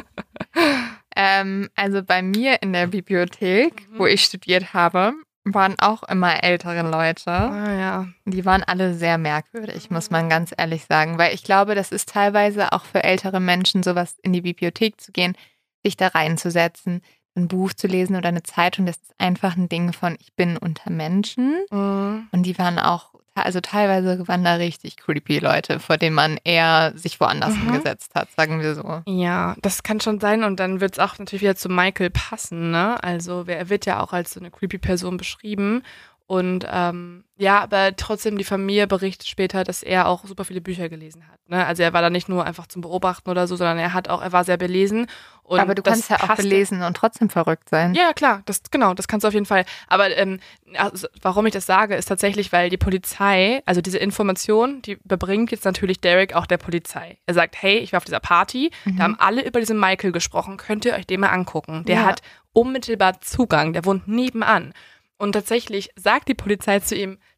A: Also bei mir in der Bibliothek, wo ich studiert habe, waren auch immer ältere Leute.
B: Ah, ja.
A: Die waren alle sehr merkwürdig, muss man ganz ehrlich sagen. Weil ich glaube, das ist teilweise auch für ältere Menschen sowas, in die Bibliothek zu gehen, sich da reinzusetzen, ein Buch zu lesen oder eine Zeitung. Das ist einfach ein Ding von, ich bin unter Menschen. Und die waren auch, also teilweise waren da richtig creepy Leute, vor denen man eher sich woanders hingesetzt hat, sagen wir so.
B: Ja, das kann schon sein und dann wird es auch natürlich wieder zu Michael passen, ne? Also er wird ja auch als so eine creepy Person beschrieben und ja, aber trotzdem die Familie berichtet später, dass er auch super viele Bücher gelesen hat, ne? Also er war da nicht nur einfach zum Beobachten oder so, sondern er war sehr belesen. Und
A: aber du kannst ja auch belesen und trotzdem verrückt sein.
B: Ja, klar, das kannst du auf jeden Fall. Aber also, warum ich das sage, ist tatsächlich, weil die Polizei, also diese Information, die überbringt jetzt natürlich Derek auch der Polizei. Er sagt, hey, ich war auf dieser Party, da haben alle über diesen Michael gesprochen, könnt ihr euch den mal angucken. Der hat unmittelbar Zugang, der wohnt nebenan. Und tatsächlich sagt die Polizei zu ihm,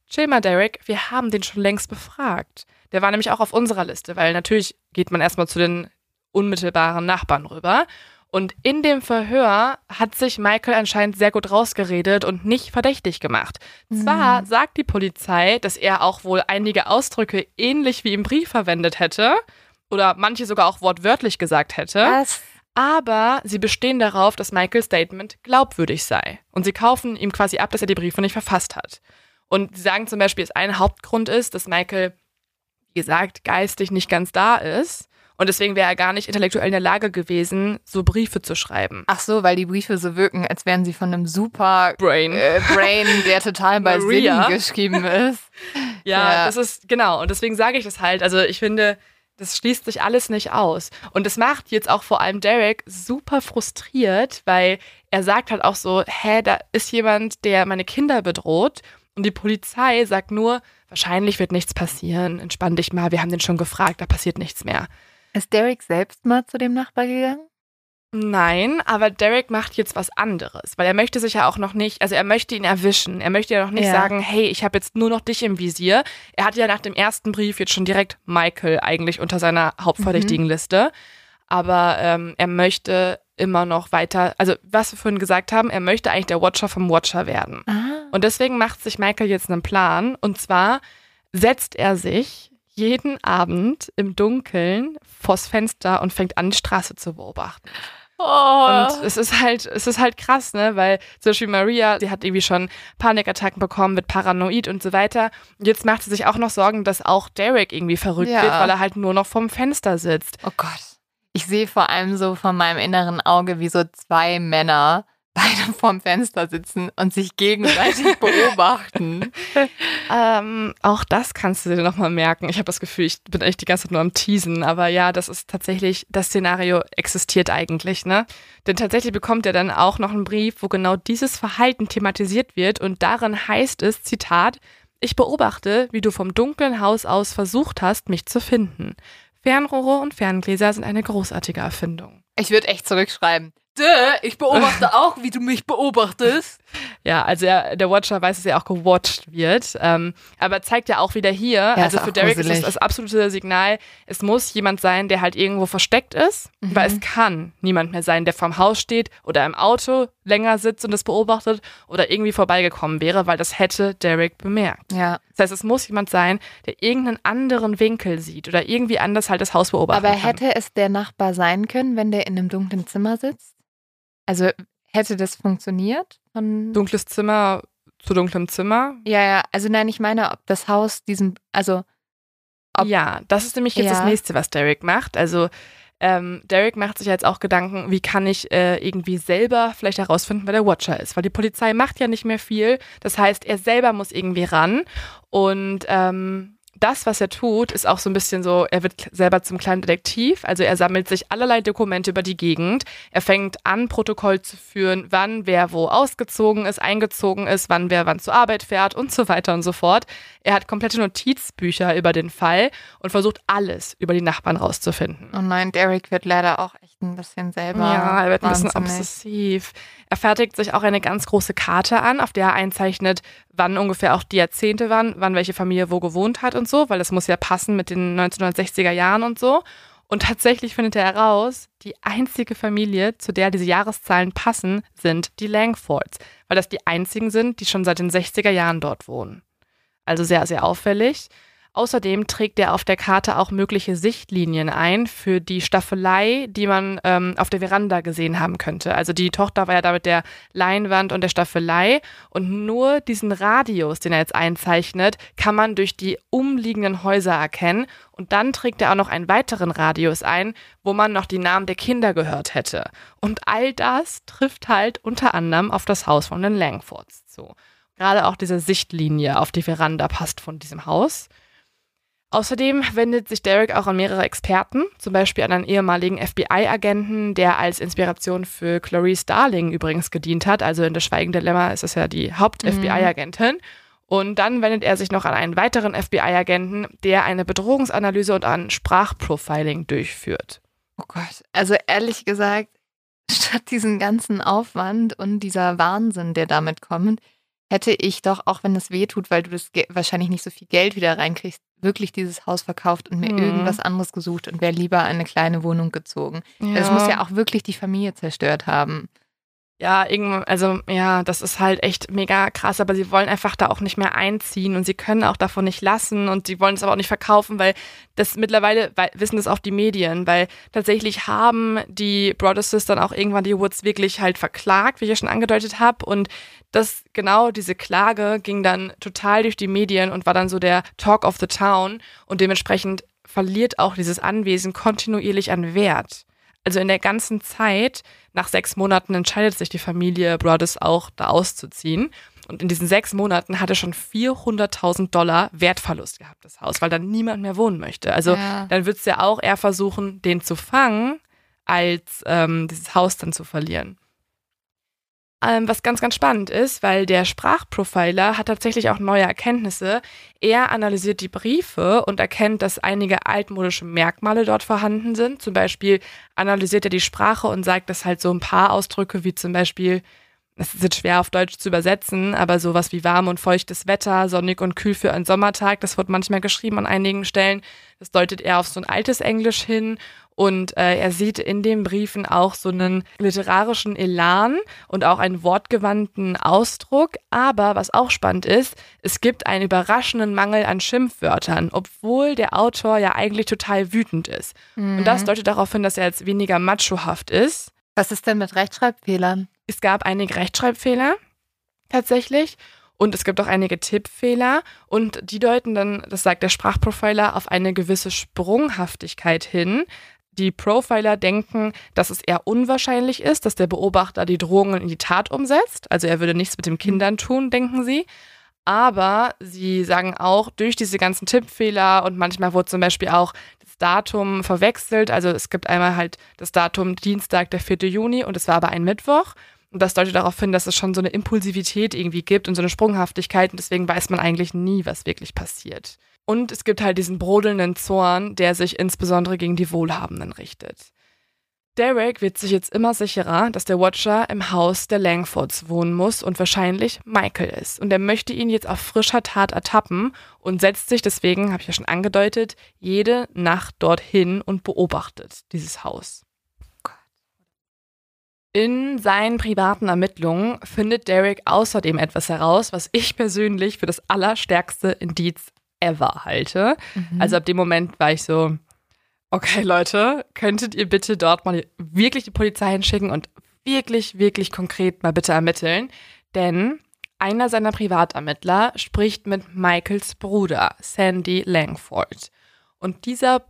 B: chill mal, Derek, wir haben den schon längst befragt. Der war nämlich auch auf unserer Liste, weil natürlich geht man erstmal zu den unmittelbaren Nachbarn rüber. Und in dem Verhör hat sich Michael anscheinend sehr gut rausgeredet und nicht verdächtig gemacht. Zwar sagt die Polizei, dass er auch wohl einige Ausdrücke ähnlich wie im Brief verwendet hätte oder manche sogar auch wortwörtlich gesagt hätte.
A: Was?
B: Aber sie bestehen darauf, dass Michaels Statement glaubwürdig sei. Und sie kaufen ihm quasi ab, dass er die Briefe nicht verfasst hat. Und sie sagen zum Beispiel, dass ein Hauptgrund ist, dass Michael, wie gesagt, geistig nicht ganz da ist. Und deswegen wäre er gar nicht intellektuell in der Lage gewesen, so Briefe zu schreiben.
A: Ach so, weil die Briefe so wirken, als wären sie von einem super
B: Brain,
A: der total bei Sinnen geschrieben ist.
B: Ja, das ist, genau. Und deswegen sage ich das halt. Also ich finde, das schließt sich alles nicht aus. Und das macht jetzt auch vor allem Derek super frustriert, weil er sagt halt auch so, da ist jemand, der meine Kinder bedroht. Und die Polizei sagt nur, wahrscheinlich wird nichts passieren. Entspann dich mal, wir haben den schon gefragt, da passiert nichts mehr.
A: Ist Derek selbst mal zu dem Nachbar gegangen?
B: Nein, aber Derek macht jetzt was anderes, weil er möchte sich ja auch noch nicht, also er möchte ihn erwischen. Er möchte ja noch nicht sagen, hey, ich habe jetzt nur noch dich im Visier. Er hat ja nach dem ersten Brief jetzt schon direkt Michael eigentlich unter seiner hauptverdächtigen Liste. Aber er möchte immer noch weiter, also was wir vorhin gesagt haben, er möchte eigentlich der Watcher vom Watcher werden. Und deswegen macht sich Michael jetzt einen Plan. Und zwar setzt er sich jeden Abend im Dunkeln vors Fenster und fängt an, die Straße zu beobachten. Und es ist halt krass, ne, weil zum Beispiel Maria, die hat irgendwie schon Panikattacken bekommen, wird paranoid und so weiter. Und jetzt macht sie sich auch noch Sorgen, dass auch Derek irgendwie verrückt wird, weil er halt nur noch vorm Fenster sitzt.
A: Oh Gott. Ich sehe vor allem so von meinem inneren Auge, wie so zwei Männer beide vorm Fenster sitzen und sich gegenseitig beobachten.
B: Auch das kannst du dir nochmal merken. Ich habe das Gefühl, ich bin echt die ganze Zeit nur am Teasen. Aber ja, das ist tatsächlich, das Szenario existiert eigentlich, ne? Denn tatsächlich bekommt er dann auch noch einen Brief, wo genau dieses Verhalten thematisiert wird. Und darin heißt es, Zitat, ich beobachte, wie du vom dunklen Haus aus versucht hast, mich zu finden. Fernrohre und Ferngläser sind eine großartige Erfindung.
A: Ich würde echt zurückschreiben. Ich beobachte auch, wie du mich beobachtest.
B: Ja, also der Watcher weiß, dass er auch gewatcht wird. Aber zeigt ja auch wieder hier, also für Derek ist das absolute Signal, es muss jemand sein, der halt irgendwo versteckt ist, weil es kann niemand mehr sein, der vorm Haus steht oder im Auto länger sitzt und das beobachtet oder irgendwie vorbeigekommen wäre, weil das hätte Derek bemerkt.
A: Ja.
B: Das heißt, es muss jemand sein, der irgendeinen anderen Winkel sieht oder irgendwie anders halt das Haus beobachtet.
A: Aber hätte es der Nachbar sein können, wenn der in einem dunklen Zimmer sitzt? Also hätte das funktioniert?
B: Dunkles Zimmer zu dunklem Zimmer?
A: Ja, also nein, ich meine, ob das Haus
B: ja, das ist nämlich jetzt das Nächste, was Derek macht. Also Derek macht sich jetzt auch Gedanken, wie kann ich irgendwie selber vielleicht herausfinden, wer der Watcher ist. Weil die Polizei macht ja nicht mehr viel. Das heißt, er selber muss irgendwie ran. Und das, was er tut, ist auch so ein bisschen so, er wird selber zum kleinen Detektiv, also er sammelt sich allerlei Dokumente über die Gegend, er fängt an, Protokoll zu führen, wann wer wo ausgezogen ist, eingezogen ist, wann wer wann zur Arbeit fährt und so weiter und so fort. Er hat komplette Notizbücher über den Fall und versucht alles über die Nachbarn rauszufinden.
A: Oh nein, Derek wird leider auch echt ein bisschen selber
B: Ja, er wird ein bisschen
A: wahnsinnig
B: obsessiv. Er fertigt sich auch eine ganz große Karte an, auf der er einzeichnet, wann ungefähr auch die Jahrzehnte waren, wann welche Familie wo gewohnt hat und so, weil das muss ja passen mit den 1960er Jahren und so. Und tatsächlich findet er heraus, die einzige Familie, zu der diese Jahreszahlen passen, sind die Langfords, weil das die einzigen sind, die schon seit den 60er Jahren dort wohnen. Also sehr, sehr auffällig. Außerdem trägt er auf der Karte auch mögliche Sichtlinien ein für die Staffelei, die man auf der Veranda gesehen haben könnte. Also die Tochter war ja da mit der Leinwand und der Staffelei und nur diesen Radius, den er jetzt einzeichnet, kann man durch die umliegenden Häuser erkennen. Und dann trägt er auch noch einen weiteren Radius ein, wo man noch die Namen der Kinder gehört hätte. Und all das trifft halt unter anderem auf das Haus von den Langfords zu. Gerade auch diese Sichtlinie auf die Veranda passt von diesem Haus. Außerdem wendet sich Derek auch an mehrere Experten, zum Beispiel an einen ehemaligen FBI-Agenten, der als Inspiration für Clarice Starling übrigens gedient hat. Also in Das Schweigende Lämmer ist es ja die Haupt-FBI-Agentin. Und dann wendet er sich noch an einen weiteren FBI-Agenten, der eine Bedrohungsanalyse und ein Sprachprofiling durchführt.
A: Oh Gott, also ehrlich gesagt, statt diesen ganzen Aufwand und dieser Wahnsinn, der damit kommt, hätte ich doch, auch wenn es weh tut, weil du das wahrscheinlich nicht so viel Geld wieder reinkriegst, wirklich dieses Haus verkauft und mir irgendwas anderes gesucht und wäre lieber eine kleine Wohnung gezogen.
B: Ja.
A: Das muss ja auch wirklich die Familie zerstört haben.
B: Ja, irgendwann, also ja, das ist halt echt mega krass, aber sie wollen einfach da auch nicht mehr einziehen und sie können auch davon nicht lassen und sie wollen es aber auch nicht verkaufen, weil das mittlerweile, wissen das auch die Medien, weil tatsächlich haben die Broaddusses dann auch irgendwann die Woods wirklich halt verklagt, wie ich ja schon angedeutet habe, und diese Klage ging dann total durch die Medien und war dann so der Talk of the Town und dementsprechend verliert auch dieses Anwesen kontinuierlich an Wert. Also in der ganzen Zeit, nach 6 Monaten, entscheidet sich die Familie Broaddus auch, da auszuziehen. Und in diesen 6 Monaten hat er schon $400.000 Wertverlust gehabt, das Haus, weil dann niemand mehr wohnen möchte. Also dann wird es ja auch eher versuchen, den zu fangen, als dieses Haus dann zu verlieren. Was ganz, ganz spannend ist, weil der Sprachprofiler hat tatsächlich auch neue Erkenntnisse. Er analysiert die Briefe und erkennt, dass einige altmodische Merkmale dort vorhanden sind. Zum Beispiel analysiert er die Sprache und sagt, dass halt so ein paar Ausdrücke wie zum Beispiel, das ist jetzt schwer auf Deutsch zu übersetzen, aber sowas wie warm und feuchtes Wetter, sonnig und kühl für einen Sommertag, das wird manchmal geschrieben an einigen Stellen. Das deutet eher auf so ein altes Englisch hin. Und er sieht in den Briefen auch so einen literarischen Elan und auch einen wortgewandten Ausdruck. Aber was auch spannend ist, es gibt einen überraschenden Mangel an Schimpfwörtern, obwohl der Autor ja eigentlich total wütend ist. Und das deutet darauf hin, dass er jetzt weniger machohaft ist.
A: Was ist denn mit Rechtschreibfehlern?
B: Es gab einige Rechtschreibfehler tatsächlich. Und es gibt auch einige Tippfehler und die deuten dann, das sagt der Sprachprofiler, auf eine gewisse Sprunghaftigkeit hin. Die Profiler denken, dass es eher unwahrscheinlich ist, dass der Beobachter die Drohungen in die Tat umsetzt. Also er würde nichts mit den Kindern tun, denken sie. Aber sie sagen auch, durch diese ganzen Tippfehler und manchmal wurde zum Beispiel auch das Datum verwechselt. Also es gibt einmal halt das Datum Dienstag, der 4. Juni und es war aber ein Mittwoch. Und das deutet darauf hin, dass es schon so eine Impulsivität irgendwie gibt und so eine Sprunghaftigkeit. Und deswegen weiß man eigentlich nie, was wirklich passiert. Und es gibt halt diesen brodelnden Zorn, der sich insbesondere gegen die Wohlhabenden richtet. Derek wird sich jetzt immer sicherer, dass der Watcher im Haus der Langfords wohnen muss und wahrscheinlich Michael ist. Und er möchte ihn jetzt auf frischer Tat ertappen und setzt sich deswegen, habe ich ja schon angedeutet, jede Nacht dorthin und beobachtet dieses Haus. In seinen privaten Ermittlungen findet Derek außerdem etwas heraus, was ich persönlich für das allerstärkste Indiz ever halte. Also ab dem Moment war ich so, okay Leute, könntet ihr bitte dort mal wirklich die Polizei hinschicken und wirklich, wirklich konkret mal bitte ermitteln? Denn einer seiner Privatermittler spricht mit Michaels Bruder, Sandy Langford. Und dieser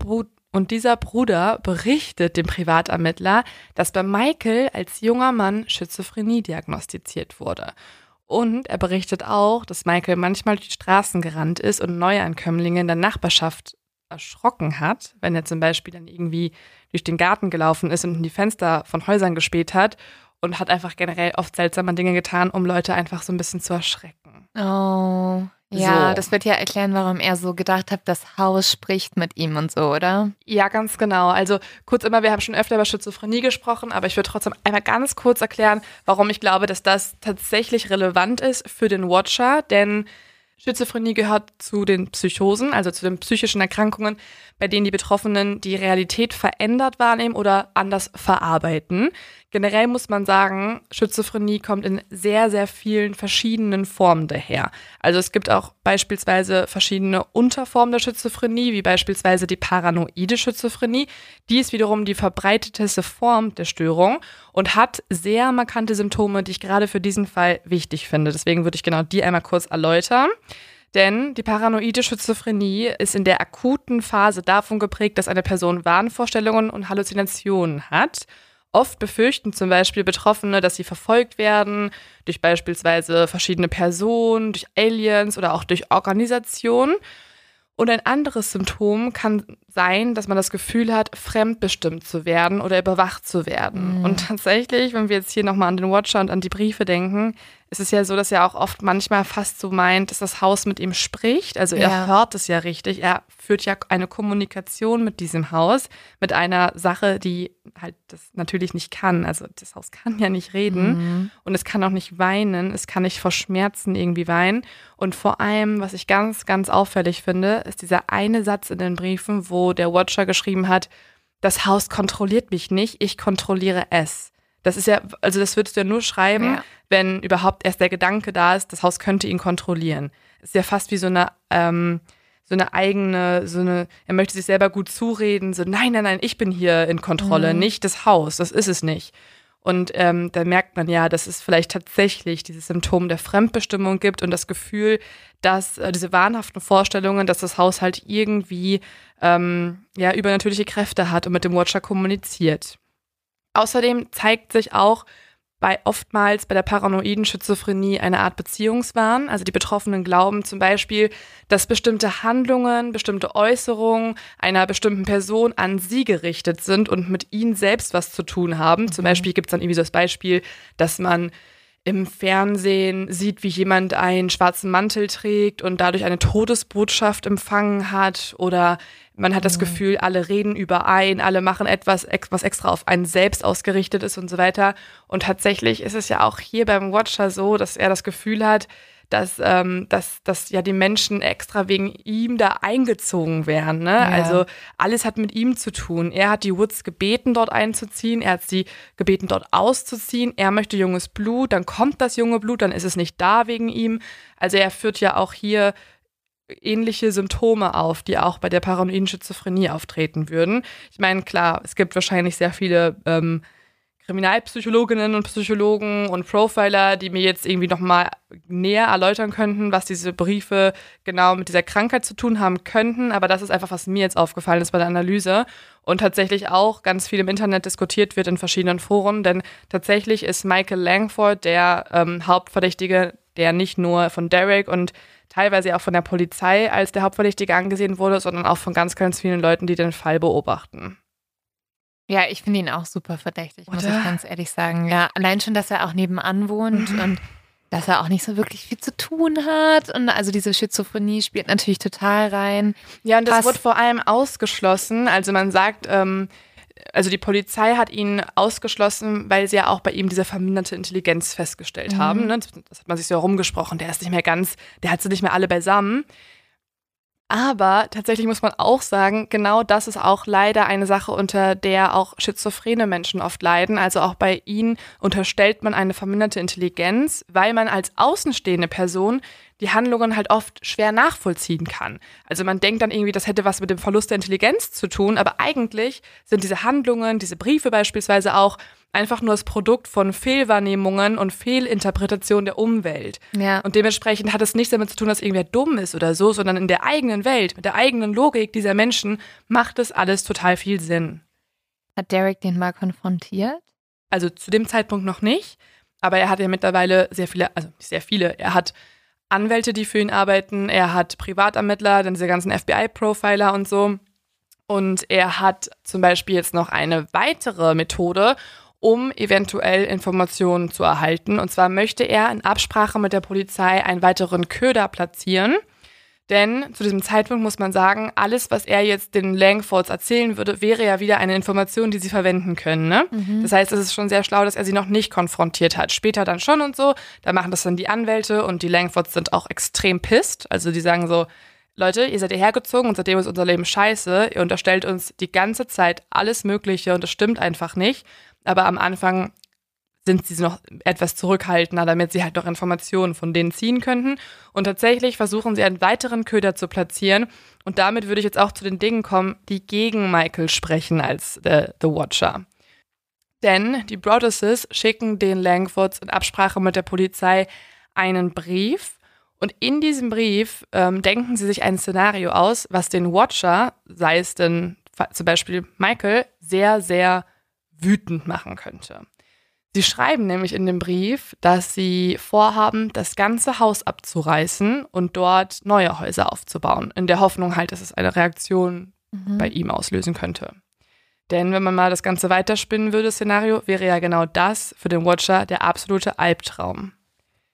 B: Bruder berichtet dem Privatermittler, dass bei Michael als junger Mann Schizophrenie diagnostiziert wurde. Und er berichtet auch, dass Michael manchmal durch die Straßen gerannt ist und Neuankömmlinge in der Nachbarschaft erschrocken hat, wenn er zum Beispiel dann irgendwie durch den Garten gelaufen ist und in die Fenster von Häusern gespäht hat und hat einfach generell oft seltsame Dinge getan, um Leute einfach so ein bisschen zu erschrecken.
A: Oh, ja,
B: So.
A: das wird ja erklären, warum er so gedacht hat, das Haus spricht mit ihm und so, oder?
B: Ja, ganz genau. Also kurz immer, wir haben schon öfter über Schizophrenie gesprochen, aber ich würde trotzdem einmal ganz kurz erklären, warum ich glaube, dass das tatsächlich relevant ist für den Watcher, denn Schizophrenie gehört zu den Psychosen, also zu den psychischen Erkrankungen, bei denen die Betroffenen die Realität verändert wahrnehmen oder anders verarbeiten. Generell muss man sagen, Schizophrenie kommt in sehr, sehr vielen verschiedenen Formen daher. Also es gibt auch beispielsweise verschiedene Unterformen der Schizophrenie, wie beispielsweise die paranoide Schizophrenie. Die ist wiederum die verbreiteteste Form der Störung und hat sehr markante Symptome, die ich gerade für diesen Fall wichtig finde. Deswegen würde ich genau die einmal kurz erläutern. Denn die paranoide Schizophrenie ist in der akuten Phase davon geprägt, dass eine Person Wahnvorstellungen und Halluzinationen hat. Oft befürchten zum Beispiel Betroffene, dass sie verfolgt werden durch beispielsweise verschiedene Personen, durch Aliens oder auch durch Organisationen. Und ein anderes Symptom kann sein, dass man das Gefühl hat, fremdbestimmt zu werden oder überwacht zu werden. Und tatsächlich, wenn wir jetzt hier nochmal an den Watcher und an die Briefe denken, es ist ja so, dass er auch oft manchmal fast so meint, dass das Haus mit ihm spricht. Also er hört es ja richtig. Er führt ja eine Kommunikation mit diesem Haus, mit einer Sache, die halt das natürlich nicht kann. Also das Haus kann ja nicht reden und es kann auch nicht weinen. Es kann nicht vor Schmerzen irgendwie weinen. Und vor allem, was ich ganz, ganz auffällig finde, ist dieser eine Satz in den Briefen, wo der Watcher geschrieben hat, das Haus kontrolliert mich nicht, ich kontrolliere es. Das ist ja, also das würdest du ja nur schreiben, wenn überhaupt erst der Gedanke da ist, das Haus könnte ihn kontrollieren. Ist ja fast wie so eine eigene, er möchte sich selber gut zureden, so nein, ich bin hier in Kontrolle, nicht das Haus, das ist es nicht. Und da merkt man ja, dass es vielleicht tatsächlich dieses Symptom der Fremdbestimmung gibt und das Gefühl, dass diese wahnhaften Vorstellungen, dass das Haus halt irgendwie übernatürliche Kräfte hat und mit dem Watcher kommuniziert. Außerdem zeigt sich auch oftmals bei der paranoiden Schizophrenie eine Art Beziehungswahn. Also die Betroffenen glauben zum Beispiel, dass bestimmte Handlungen, bestimmte Äußerungen einer bestimmten Person an sie gerichtet sind und mit ihnen selbst was zu tun haben. Zum Beispiel gibt es dann irgendwie so das Beispiel, dass man im Fernsehen sieht, wie jemand einen schwarzen Mantel trägt und dadurch eine Todesbotschaft empfangen hat, oder man hat das Gefühl, alle reden überein, alle machen etwas, was extra auf einen selbst ausgerichtet ist und so weiter. Und tatsächlich ist es ja auch hier beim Watcher so, dass er das Gefühl hat, dass ja die Menschen extra wegen ihm da eingezogen wären. Ne? Ja. Also alles hat mit ihm zu tun. Er hat die Woods gebeten, dort einzuziehen. Er hat sie gebeten, dort auszuziehen. Er möchte junges Blut. Dann kommt das junge Blut, dann ist es nicht da wegen ihm. Also er führt ja auch hier ähnliche Symptome auf, die auch bei der paranoiden Schizophrenie auftreten würden. Ich meine, klar, es gibt wahrscheinlich sehr viele Kriminalpsychologinnen und Psychologen und Profiler, die mir jetzt irgendwie nochmal näher erläutern könnten, was diese Briefe genau mit dieser Krankheit zu tun haben könnten. Aber das ist einfach, was mir jetzt aufgefallen ist bei der Analyse und tatsächlich auch ganz viel im Internet diskutiert wird in verschiedenen Foren. Denn tatsächlich ist Michael Langford der Hauptverdächtige, der nicht nur von Derek und teilweise auch von der Polizei als der Hauptverdächtige angesehen wurde, sondern auch von ganz, ganz vielen Leuten, die den Fall beobachten.
A: Ja, ich finde ihn auch super verdächtig, muss ich ganz ehrlich sagen. Ja, allein schon, dass er auch nebenan wohnt und dass er auch nicht so wirklich viel zu tun hat. Und also diese Schizophrenie spielt natürlich total rein.
B: Ja, und das wird vor allem ausgeschlossen. Also man sagt, also die Polizei hat ihn ausgeschlossen, weil sie ja auch bei ihm diese verminderte Intelligenz festgestellt haben. Ne? Das hat man sich so herumgesprochen. Der ist nicht mehr der hat sie nicht mehr alle beisammen. Aber tatsächlich muss man auch sagen, genau das ist auch leider eine Sache, unter der auch schizophrene Menschen oft leiden. Also auch bei ihnen unterstellt man eine verminderte Intelligenz, weil man als außenstehende Person die Handlungen halt oft schwer nachvollziehen kann. Also man denkt dann irgendwie, das hätte was mit dem Verlust der Intelligenz zu tun, aber eigentlich sind diese Handlungen, diese Briefe beispielsweise auch einfach nur das Produkt von Fehlwahrnehmungen und Fehlinterpretationen der Umwelt. Ja. Und dementsprechend hat es nichts damit zu tun, dass irgendwer dumm ist oder so, sondern in der eigenen Welt, mit der eigenen Logik dieser Menschen macht es alles total viel Sinn.
A: Hat Derek den mal konfrontiert?
B: Also zu dem Zeitpunkt noch nicht, aber er hat ja mittlerweile sehr viele, er hat Anwälte, die für ihn arbeiten, er hat Privatermittler, dann diese ganzen FBI-Profiler und so. Und er hat zum Beispiel jetzt noch eine weitere Methode, um eventuell Informationen zu erhalten. Und zwar möchte er in Absprache mit der Polizei einen weiteren Köder platzieren. Denn zu diesem Zeitpunkt muss man sagen, alles, was er jetzt den Langfords erzählen würde, wäre ja wieder eine Information, die sie verwenden können. Ne? Das heißt, es ist schon sehr schlau, dass er sie noch nicht konfrontiert hat. Später dann schon und so. Da machen das dann die Anwälte und die Langfords sind auch extrem pisst. Also die sagen so, Leute, ihr seid hierher gezogen und seitdem ist unser Leben scheiße. Ihr unterstellt uns die ganze Zeit alles Mögliche und das stimmt einfach nicht. Aber am Anfang sind sie noch etwas zurückhaltender, damit sie halt noch Informationen von denen ziehen könnten. Und tatsächlich versuchen sie einen weiteren Köder zu platzieren. Und damit würde ich jetzt auch zu den Dingen kommen, die gegen Michael sprechen als The Watcher. Denn die Broadduses schicken den Langfords in Absprache mit der Polizei einen Brief. Und in diesem Brief denken sie sich ein Szenario aus, was den Watcher, sei es denn zum Beispiel Michael, sehr, sehr wütend machen könnte. Sie schreiben nämlich in dem Brief, dass sie vorhaben, das ganze Haus abzureißen und dort neue Häuser aufzubauen, in der Hoffnung halt, dass es eine Reaktion bei ihm auslösen könnte. Denn wenn man mal das Ganze weiterspinnen würde, das Szenario, wäre ja genau das für den Watcher der absolute Albtraum.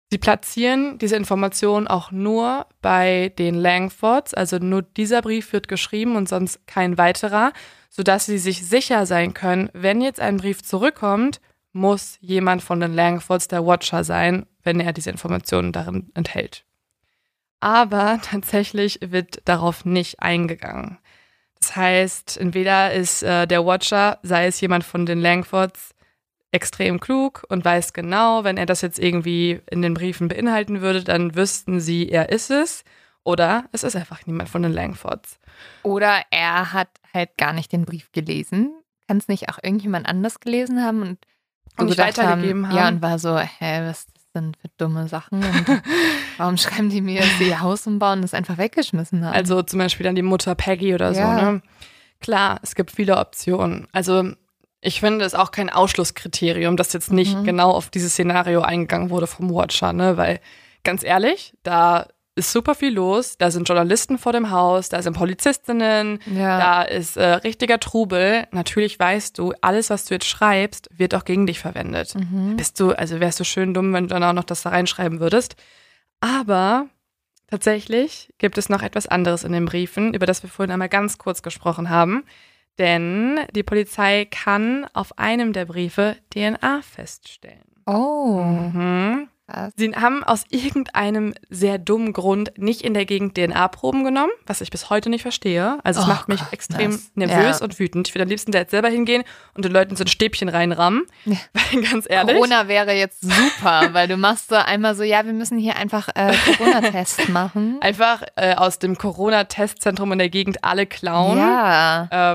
B: Sie platzieren diese Information auch nur bei den Langfords, also nur dieser Brief wird geschrieben und sonst kein weiterer, sodass sie sich sicher sein können, wenn jetzt ein Brief zurückkommt, muss jemand von den Langfords der Watcher sein, wenn er diese Informationen darin enthält. Aber tatsächlich wird darauf nicht eingegangen. Das heißt, entweder ist der Watcher, sei es jemand von den Langfords, extrem klug und weiß genau, wenn er das jetzt irgendwie in den Briefen beinhalten würde, dann wüssten sie, er ist es. Oder es ist einfach niemand von den Langfords.
A: Oder er hat halt gar nicht den Brief gelesen. Kann es nicht auch irgendjemand anders gelesen haben und so
B: nicht
A: gedacht
B: weitergegeben haben?
A: Ja, und war so, was ist das denn für dumme Sachen? Und warum schreiben die mir, dass sie ihr Haus umbauen und das einfach weggeschmissen haben?
B: Also zum Beispiel dann die Mutter Peggy oder so,
A: Ja.
B: ne? Klar, es gibt viele Optionen. Also ich finde es auch kein Ausschlusskriterium, dass jetzt nicht genau auf dieses Szenario eingegangen wurde vom Watcher, ne? Weil, ganz ehrlich, da ist super viel los, da sind Journalisten vor dem Haus, da sind Polizistinnen, da ist richtiger Trubel. Natürlich weißt du, alles, was du jetzt schreibst, wird auch gegen dich verwendet. Wärst du schön dumm, wenn du dann auch noch das da reinschreiben würdest. Aber tatsächlich gibt es noch etwas anderes in den Briefen, über das wir vorhin einmal ganz kurz gesprochen haben. Denn die Polizei kann auf einem der Briefe DNA feststellen.
A: Oh.
B: Sie haben aus irgendeinem sehr dummen Grund nicht in der Gegend DNA-Proben genommen, was ich bis heute nicht verstehe. Also es macht mich extrem nervös und wütend. Ich würde am liebsten da jetzt selber hingehen und den Leuten so ein Stäbchen reinrammen. Ja. Weil ganz ehrlich.
A: Corona wäre jetzt super, weil du machst so einmal so, wir müssen hier einfach Corona-Test machen.
B: Einfach aus dem Corona-Testzentrum in der Gegend alle klauen.
A: Ja.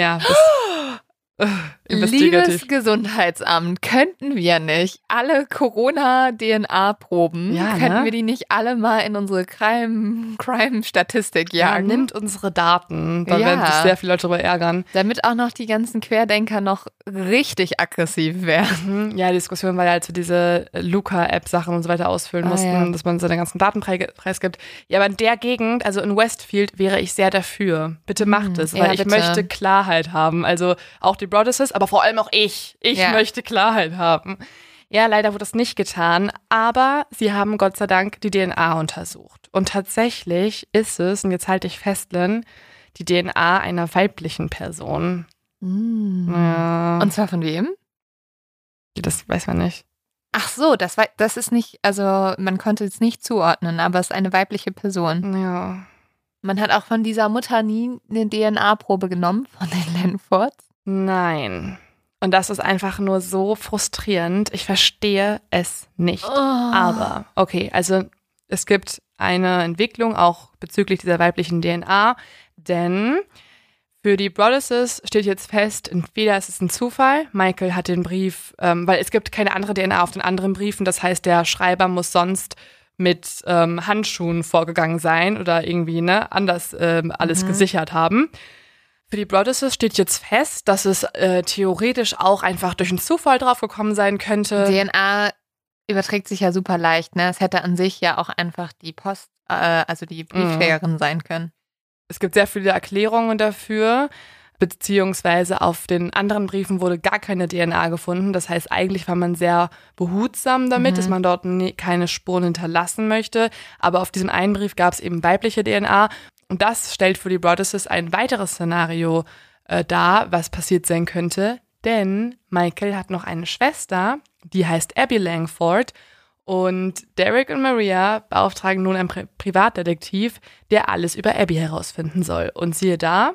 A: Liebes Gesundheitsamt, könnten wir nicht alle Corona-DNA-Proben, könnten wir die nicht alle mal in unsere Crime-Statistik jagen?
B: Ja, nimmt unsere Daten, da werden sich sehr viele Leute darüber ärgern.
A: Damit auch noch die ganzen Querdenker noch richtig aggressiv werden.
B: Ja, die Diskussion war ja, als wir diese Luca-App-Sachen und so weiter ausfüllen mussten, dass man seine ganzen Daten preisgibt. Ja, aber in der Gegend, also in Westfield, wäre ich sehr dafür. Bitte macht es, weil ich möchte Klarheit haben. Also auch die Broaddusses, aber vor allem auch ich. Ich möchte Klarheit haben. Ja, leider wurde das nicht getan, aber sie haben Gott sei Dank die DNA untersucht. Und tatsächlich ist es, und jetzt halte ich fest, Lynn, die DNA einer weiblichen Person. Ja.
A: Und zwar von wem?
B: Das weiß man nicht.
A: Ach so, das ist nicht, also man konnte es nicht zuordnen, aber es ist eine weibliche Person.
B: Ja.
A: Man hat auch von dieser Mutter nie eine DNA-Probe genommen, von den Langfords.
B: Nein. Und das ist einfach nur so frustrierend. Ich verstehe es nicht. Aber, okay, also es gibt eine Entwicklung auch bezüglich dieser weiblichen DNA, denn für die Broaddusses steht jetzt fest, entweder ist es ein Zufall, Michael hat den Brief, weil es gibt keine andere DNA auf den anderen Briefen, das heißt, der Schreiber muss sonst mit Handschuhen vorgegangen sein oder irgendwie anders alles gesichert haben. Für die Broaddusses steht jetzt fest, dass es theoretisch auch einfach durch einen Zufall drauf gekommen sein könnte.
A: DNA überträgt sich ja super leicht, ne? Es hätte an sich ja auch einfach die also die Briefträgerin sein können.
B: Es gibt sehr viele Erklärungen dafür, beziehungsweise auf den anderen Briefen wurde gar keine DNA gefunden. Das heißt, eigentlich war man sehr behutsam damit, dass man dort keine Spuren hinterlassen möchte. Aber auf diesem einen Brief gab es eben weibliche DNA. Und das stellt für die Broaddusses ein weiteres Szenario dar, was passiert sein könnte. Denn Michael hat noch eine Schwester, die heißt Abby Langford. Und Derek und Maria beauftragen nun einen Privatdetektiv, der alles über Abby herausfinden soll. Und siehe da,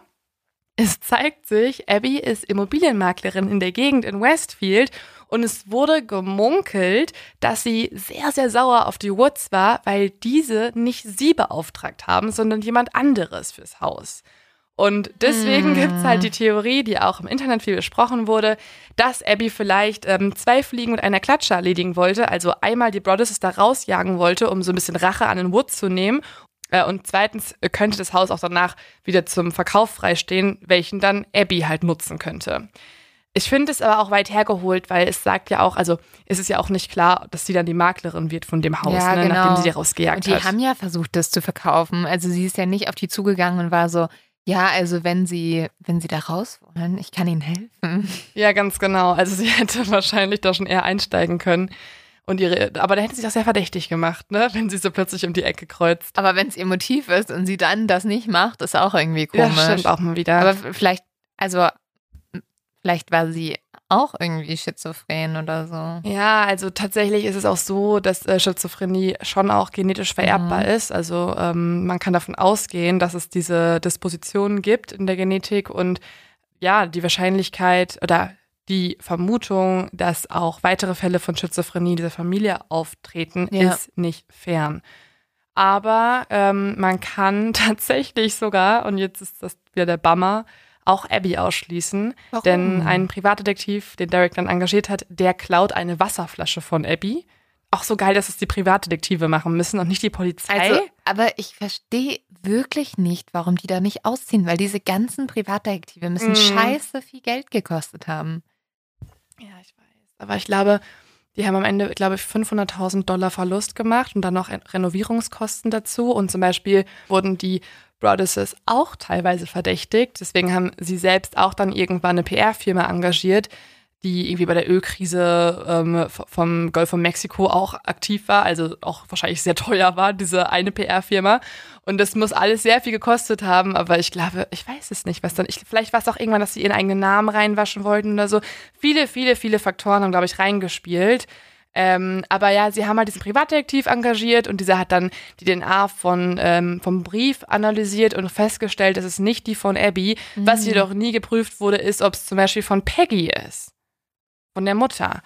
B: es zeigt sich, Abby ist Immobilienmaklerin in der Gegend in Westfield und es wurde gemunkelt, dass sie sehr, sehr sauer auf die Woods war, weil diese nicht sie beauftragt haben, sondern jemand anderes fürs Haus. Und deswegen gibt's halt die Theorie, die auch im Internet viel besprochen wurde, dass Abby vielleicht 2 Fliegen mit einer Klatsche erledigen wollte, also einmal die Broaddusses da rausjagen wollte, um so ein bisschen Rache an den Woods zu nehmen. Und zweitens könnte das Haus auch danach wieder zum Verkauf freistehen, welchen dann Abby halt nutzen könnte. Ich finde es aber auch weit hergeholt, weil es sagt ja auch, also es ist ja auch nicht klar, dass sie dann die Maklerin wird von dem Haus,
A: ja, genau.
B: Nachdem sie die rausgejagt hat.
A: Und die haben ja versucht, das zu verkaufen. Also sie ist ja nicht auf die zugegangen und war so, ja, also wenn sie da raus wollen, ich kann ihnen helfen.
B: Ja, ganz genau. Also sie hätte wahrscheinlich da schon eher einsteigen können. Und aber da hätte sie sich auch sehr verdächtig gemacht, ne, wenn sie so plötzlich um die Ecke kreuzt.
A: Aber wenn es ihr Motiv ist und sie dann das nicht macht, ist auch irgendwie komisch.
B: Ja, stimmt auch mal wieder.
A: Aber vielleicht war sie auch irgendwie schizophren oder so.
B: Ja, also tatsächlich ist es auch so, dass Schizophrenie schon auch genetisch vererbbar ist. Also man kann davon ausgehen, dass es diese Dispositionen gibt in der Genetik und ja, die Wahrscheinlichkeit oder die Vermutung, dass auch weitere Fälle von Schizophrenie dieser Familie auftreten, ist nicht fern. Aber man kann tatsächlich sogar, und jetzt ist das wieder der Bummer, auch Abby ausschließen.
A: Warum?
B: Denn ein Privatdetektiv, den Derek dann engagiert hat, der klaut eine Wasserflasche von Abby. Auch so geil, dass es die Privatdetektive machen müssen und nicht die Polizei.
A: Also, aber ich verstehe wirklich nicht, warum die da nicht ausziehen, weil diese ganzen Privatdetektive müssen scheiße viel Geld gekostet haben.
B: Ja, ich weiß. Aber ich glaube, die haben am Ende, glaube ich, $500.000 Verlust gemacht und dann noch Renovierungskosten dazu. Und zum Beispiel wurden die Broaddusses auch teilweise verdächtigt. Deswegen haben sie selbst auch dann irgendwann eine PR-Firma engagiert, die irgendwie bei der Ölkrise vom Golf von Mexiko auch aktiv war, also auch wahrscheinlich sehr teuer war, diese eine PR-Firma. Und das muss alles sehr viel gekostet haben, aber ich glaube, ich weiß es nicht, was dann, vielleicht war es auch irgendwann, dass sie ihren eigenen Namen reinwaschen wollten oder so. Viele, viele, viele Faktoren haben, glaube ich, reingespielt. Aber ja, sie haben halt diesen Privatdetektiv engagiert und dieser hat dann die DNA vom Brief analysiert und festgestellt, dass es nicht die von Abby. Was jedoch nie geprüft wurde, ist, ob es zum Beispiel von Peggy ist. Von der Mutter.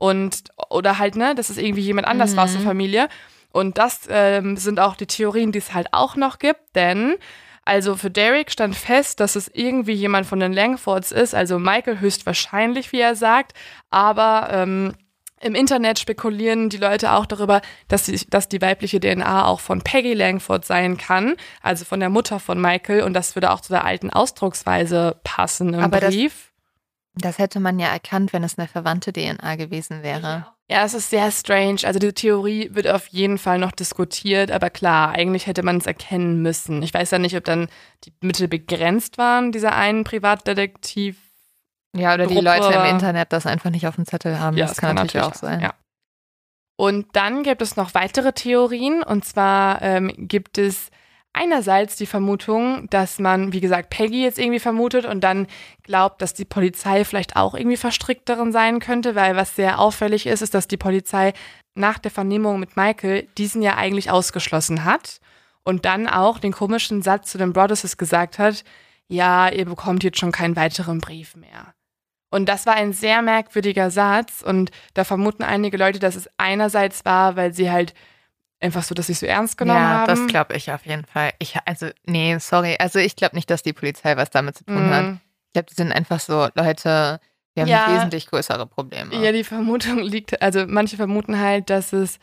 B: Oder halt, ne, dass es irgendwie jemand anders war aus der Familie. Und das sind auch die Theorien, die es halt auch noch gibt, denn also für Derek stand fest, dass es irgendwie jemand von den Langfords ist, also Michael höchstwahrscheinlich, wie er sagt, aber im Internet spekulieren die Leute auch darüber, dass die weibliche DNA auch von Peggy Langford sein kann, also von der Mutter von Michael, und das würde auch zu der alten Ausdrucksweise passen im Brief.
A: Das hätte man ja erkannt, wenn es eine verwandte DNA gewesen wäre.
B: Ja, es ist sehr strange. Also die Theorie wird auf jeden Fall noch diskutiert, aber klar, eigentlich hätte man es erkennen müssen. Ich weiß ja nicht, ob dann die Mittel begrenzt waren, dieser einen Privatdetektiv.
A: Ja, oder die Leute im Internet das einfach nicht auf dem Zettel haben.
B: Ja,
A: das kann natürlich auch sein.
B: Ja. Und dann gibt es noch weitere Theorien. Und zwar gibt es einerseits die Vermutung, dass man, wie gesagt, Peggy jetzt irgendwie vermutet und dann glaubt, dass die Polizei vielleicht auch irgendwie verstrickt darin sein könnte, weil was sehr auffällig ist, ist, dass die Polizei nach der Vernehmung mit Michael diesen ja eigentlich ausgeschlossen hat und dann auch den komischen Satz zu den Broaddusses gesagt hat, ja, ihr bekommt jetzt schon keinen weiteren Brief mehr. Und das war ein sehr merkwürdiger Satz und da vermuten einige Leute, dass es einerseits war, weil sie halt einfach so, dass sie es so ernst genommen haben.
A: Ja, das glaube ich auf jeden Fall. Ich glaube nicht, dass die Polizei was damit zu tun hat. Ich glaube, die sind einfach so, Leute, wir haben wesentlich größere Probleme.
B: Ja, die Vermutung liegt, also manche vermuten halt, dass es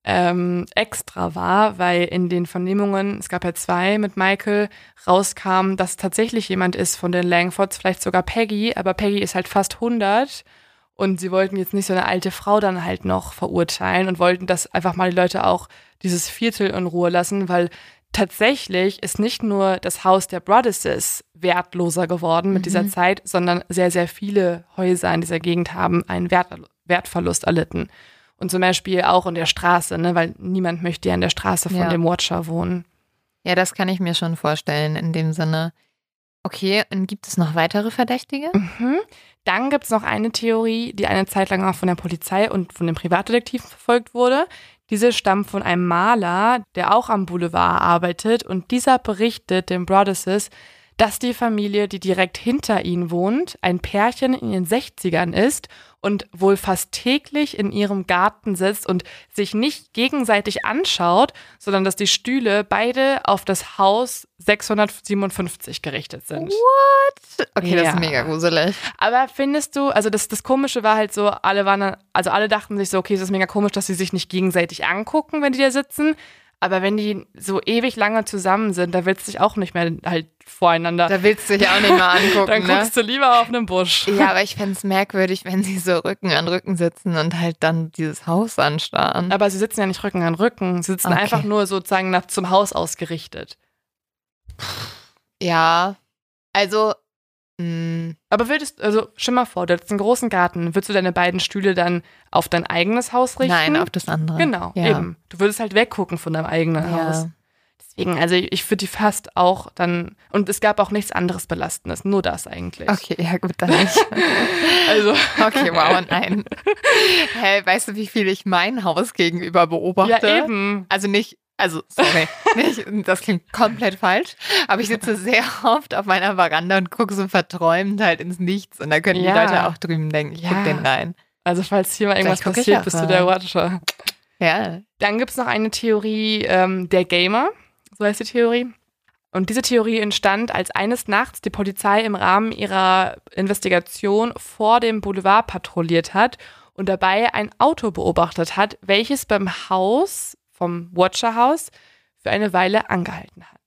B: extra war, weil in den Vernehmungen, es gab ja 2 mit Michael, rauskam, dass tatsächlich jemand ist von den Langfords, vielleicht sogar Peggy, aber Peggy ist halt fast 100 und sie wollten jetzt nicht so eine alte Frau dann halt noch verurteilen und wollten, dass einfach mal die Leute auch dieses Viertel in Ruhe lassen, weil tatsächlich ist nicht nur das Haus der Broaddusses wertloser geworden mit dieser Zeit, sondern sehr, sehr viele Häuser in dieser Gegend haben einen Wertverlust erlitten. Und zum Beispiel auch in der Straße, ne, weil niemand möchte ja in der Straße von dem Watcher wohnen.
A: Ja, das kann ich mir schon vorstellen in dem Sinne. Okay, und gibt es noch weitere Verdächtige?
B: Dann gibt es noch eine Theorie, die eine Zeit lang auch von der Polizei und von den Privatdetektiven verfolgt wurde. Diese stammt von einem Maler, der auch am Boulevard arbeitet. Und dieser berichtet den Broaddusses, dass die Familie, die direkt hinter ihnen wohnt, ein Pärchen in ihren 60ern ist und wohl fast täglich in ihrem Garten sitzt und sich nicht gegenseitig anschaut, sondern dass die Stühle beide auf das Haus 657 gerichtet sind.
A: What? Okay, das ist mega gruselig.
B: Aber findest du, also das Komische war halt so, alle dachten sich so, okay, es ist mega komisch, dass sie sich nicht gegenseitig angucken, wenn die da sitzen. Aber wenn die so ewig lange zusammen sind, da willst du dich auch nicht mehr halt voreinander.
A: Da willst du dich auch nicht mehr angucken.
B: Dann guckst du lieber auf einen Busch.
A: Ja, aber ich fände es merkwürdig, wenn sie so Rücken an Rücken sitzen und halt dann dieses Haus anstarren.
B: Aber sie sitzen ja nicht Rücken an Rücken. Sie sitzen einfach nur sozusagen zum Haus ausgerichtet.
A: Ja, also,
B: Aber stell mal vor, du hast einen großen Garten. Würdest du deine beiden Stühle dann auf dein eigenes Haus richten?
A: Nein, auf das andere.
B: Genau, eben. Du würdest halt weggucken von deinem eigenen Haus. Deswegen, also ich würde die fast auch dann, und es gab auch nichts anderes Belastendes, nur das eigentlich.
A: Okay, ja gut, dann nicht.
B: Also.
A: Okay, wow, nein. Hey, weißt du, wie viel ich mein Haus gegenüber beobachte?
B: Ja, eben.
A: Sorry, das klingt komplett falsch, aber ich sitze sehr oft auf meiner Veranda und gucke so verträumt halt ins Nichts und da können die Leute auch drüben denken, ich gucke den rein.
B: Also falls hier mal irgendwas passiert, bist du der Watcher.
A: Ja.
B: Dann gibt es noch eine Theorie der Gamer, so heißt die Theorie. Und diese Theorie entstand, als eines Nachts die Polizei im Rahmen ihrer Investigation vor dem Boulevard patrouilliert hat und dabei ein Auto beobachtet hat, welches beim Haus vom Watcher-Haus für eine Weile angehalten hat.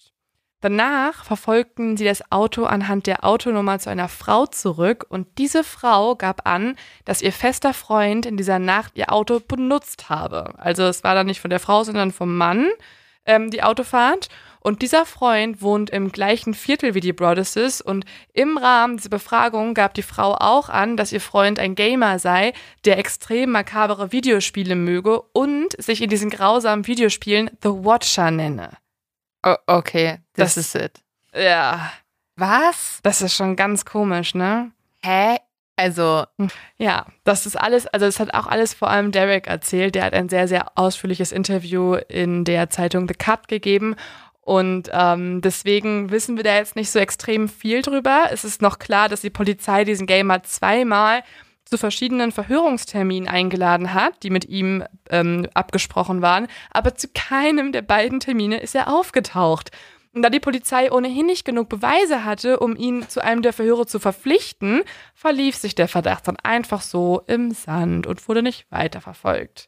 B: Danach verfolgten sie das Auto anhand der Autonummer zu einer Frau zurück und diese Frau gab an, dass ihr fester Freund in dieser Nacht ihr Auto benutzt habe. Also es war dann nicht von der Frau, sondern vom Mann die Autofahrt. Und dieser Freund wohnt im gleichen Viertel wie die Broaddusses und im Rahmen dieser Befragung gab die Frau auch an, dass ihr Freund ein Gamer sei, der extrem makabere Videospiele möge und sich in diesen grausamen Videospielen The Watcher nenne.
A: Oh, okay, das ist it.
B: Ja.
A: Was?
B: Das ist schon ganz komisch, ne?
A: Hä? Also.
B: Ja, das ist alles, also es hat auch alles vor allem Derek erzählt. Der hat ein sehr, sehr ausführliches Interview in der Zeitung The Cut gegeben. Und deswegen wissen wir da jetzt nicht so extrem viel drüber. Es ist noch klar, dass die Polizei diesen Gamer zweimal zu verschiedenen Verhörungsterminen eingeladen hat, die mit ihm abgesprochen waren. Aber zu keinem der beiden Termine ist er aufgetaucht. Und da die Polizei ohnehin nicht genug Beweise hatte, um ihn zu einem der Verhöre zu verpflichten, verlief sich der Verdacht dann einfach so im Sand und wurde nicht weiterverfolgt.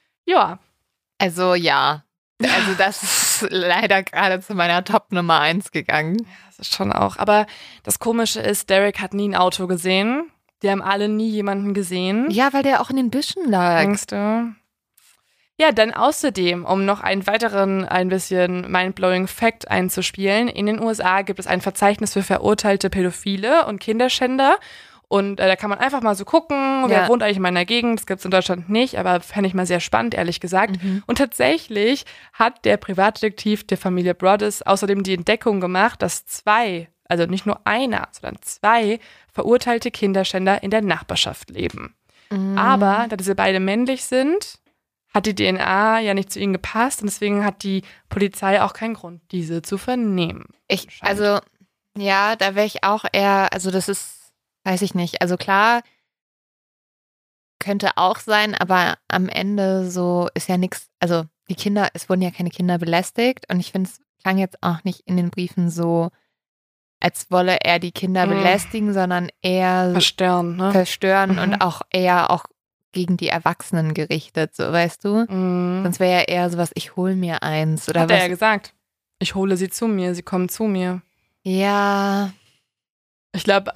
B: Ja.
A: Also ja. Also das ist leider gerade zu meiner Top Nummer 1 gegangen.
B: Ja, das ist schon auch. Aber das Komische ist, Derek hat nie ein Auto gesehen. Die haben alle nie jemanden gesehen.
A: Ja, weil der auch in den Büschen lag.
B: Denkst du? Ja, dann außerdem, um noch einen weiteren, ein bisschen mindblowing Fact einzuspielen, in den USA gibt es ein Verzeichnis für verurteilte Pädophile und Kinderschänder. Und da kann man einfach mal so gucken, wer wohnt eigentlich in meiner Gegend. Das gibt es in Deutschland nicht, aber fände ich mal sehr spannend, ehrlich gesagt. Mhm. Und tatsächlich hat der Privatdetektiv der Familie Broaddus außerdem die Entdeckung gemacht, dass also nicht nur einer, sondern 2 verurteilte Kinderschänder in der Nachbarschaft leben. Mhm. Aber da diese beide männlich sind, hat die DNA ja nicht zu ihnen gepasst und deswegen hat die Polizei auch keinen Grund, diese zu vernehmen.
A: Da wäre ich auch eher, also das ist, weiß ich nicht. Also klar, könnte auch sein, aber am Ende so ist ja nichts, also es wurden ja keine Kinder belästigt und ich finde, es klang jetzt auch nicht in den Briefen so, als wolle er die Kinder belästigen, sondern eher verstören und auch eher auch gegen die Erwachsenen gerichtet, so weißt du? Sonst wäre ja eher sowas, ich hole mir eins. Oder
B: hat er ja gesagt. Ich hole sie zu mir, sie kommen zu mir.
A: Ja.
B: Ich glaube,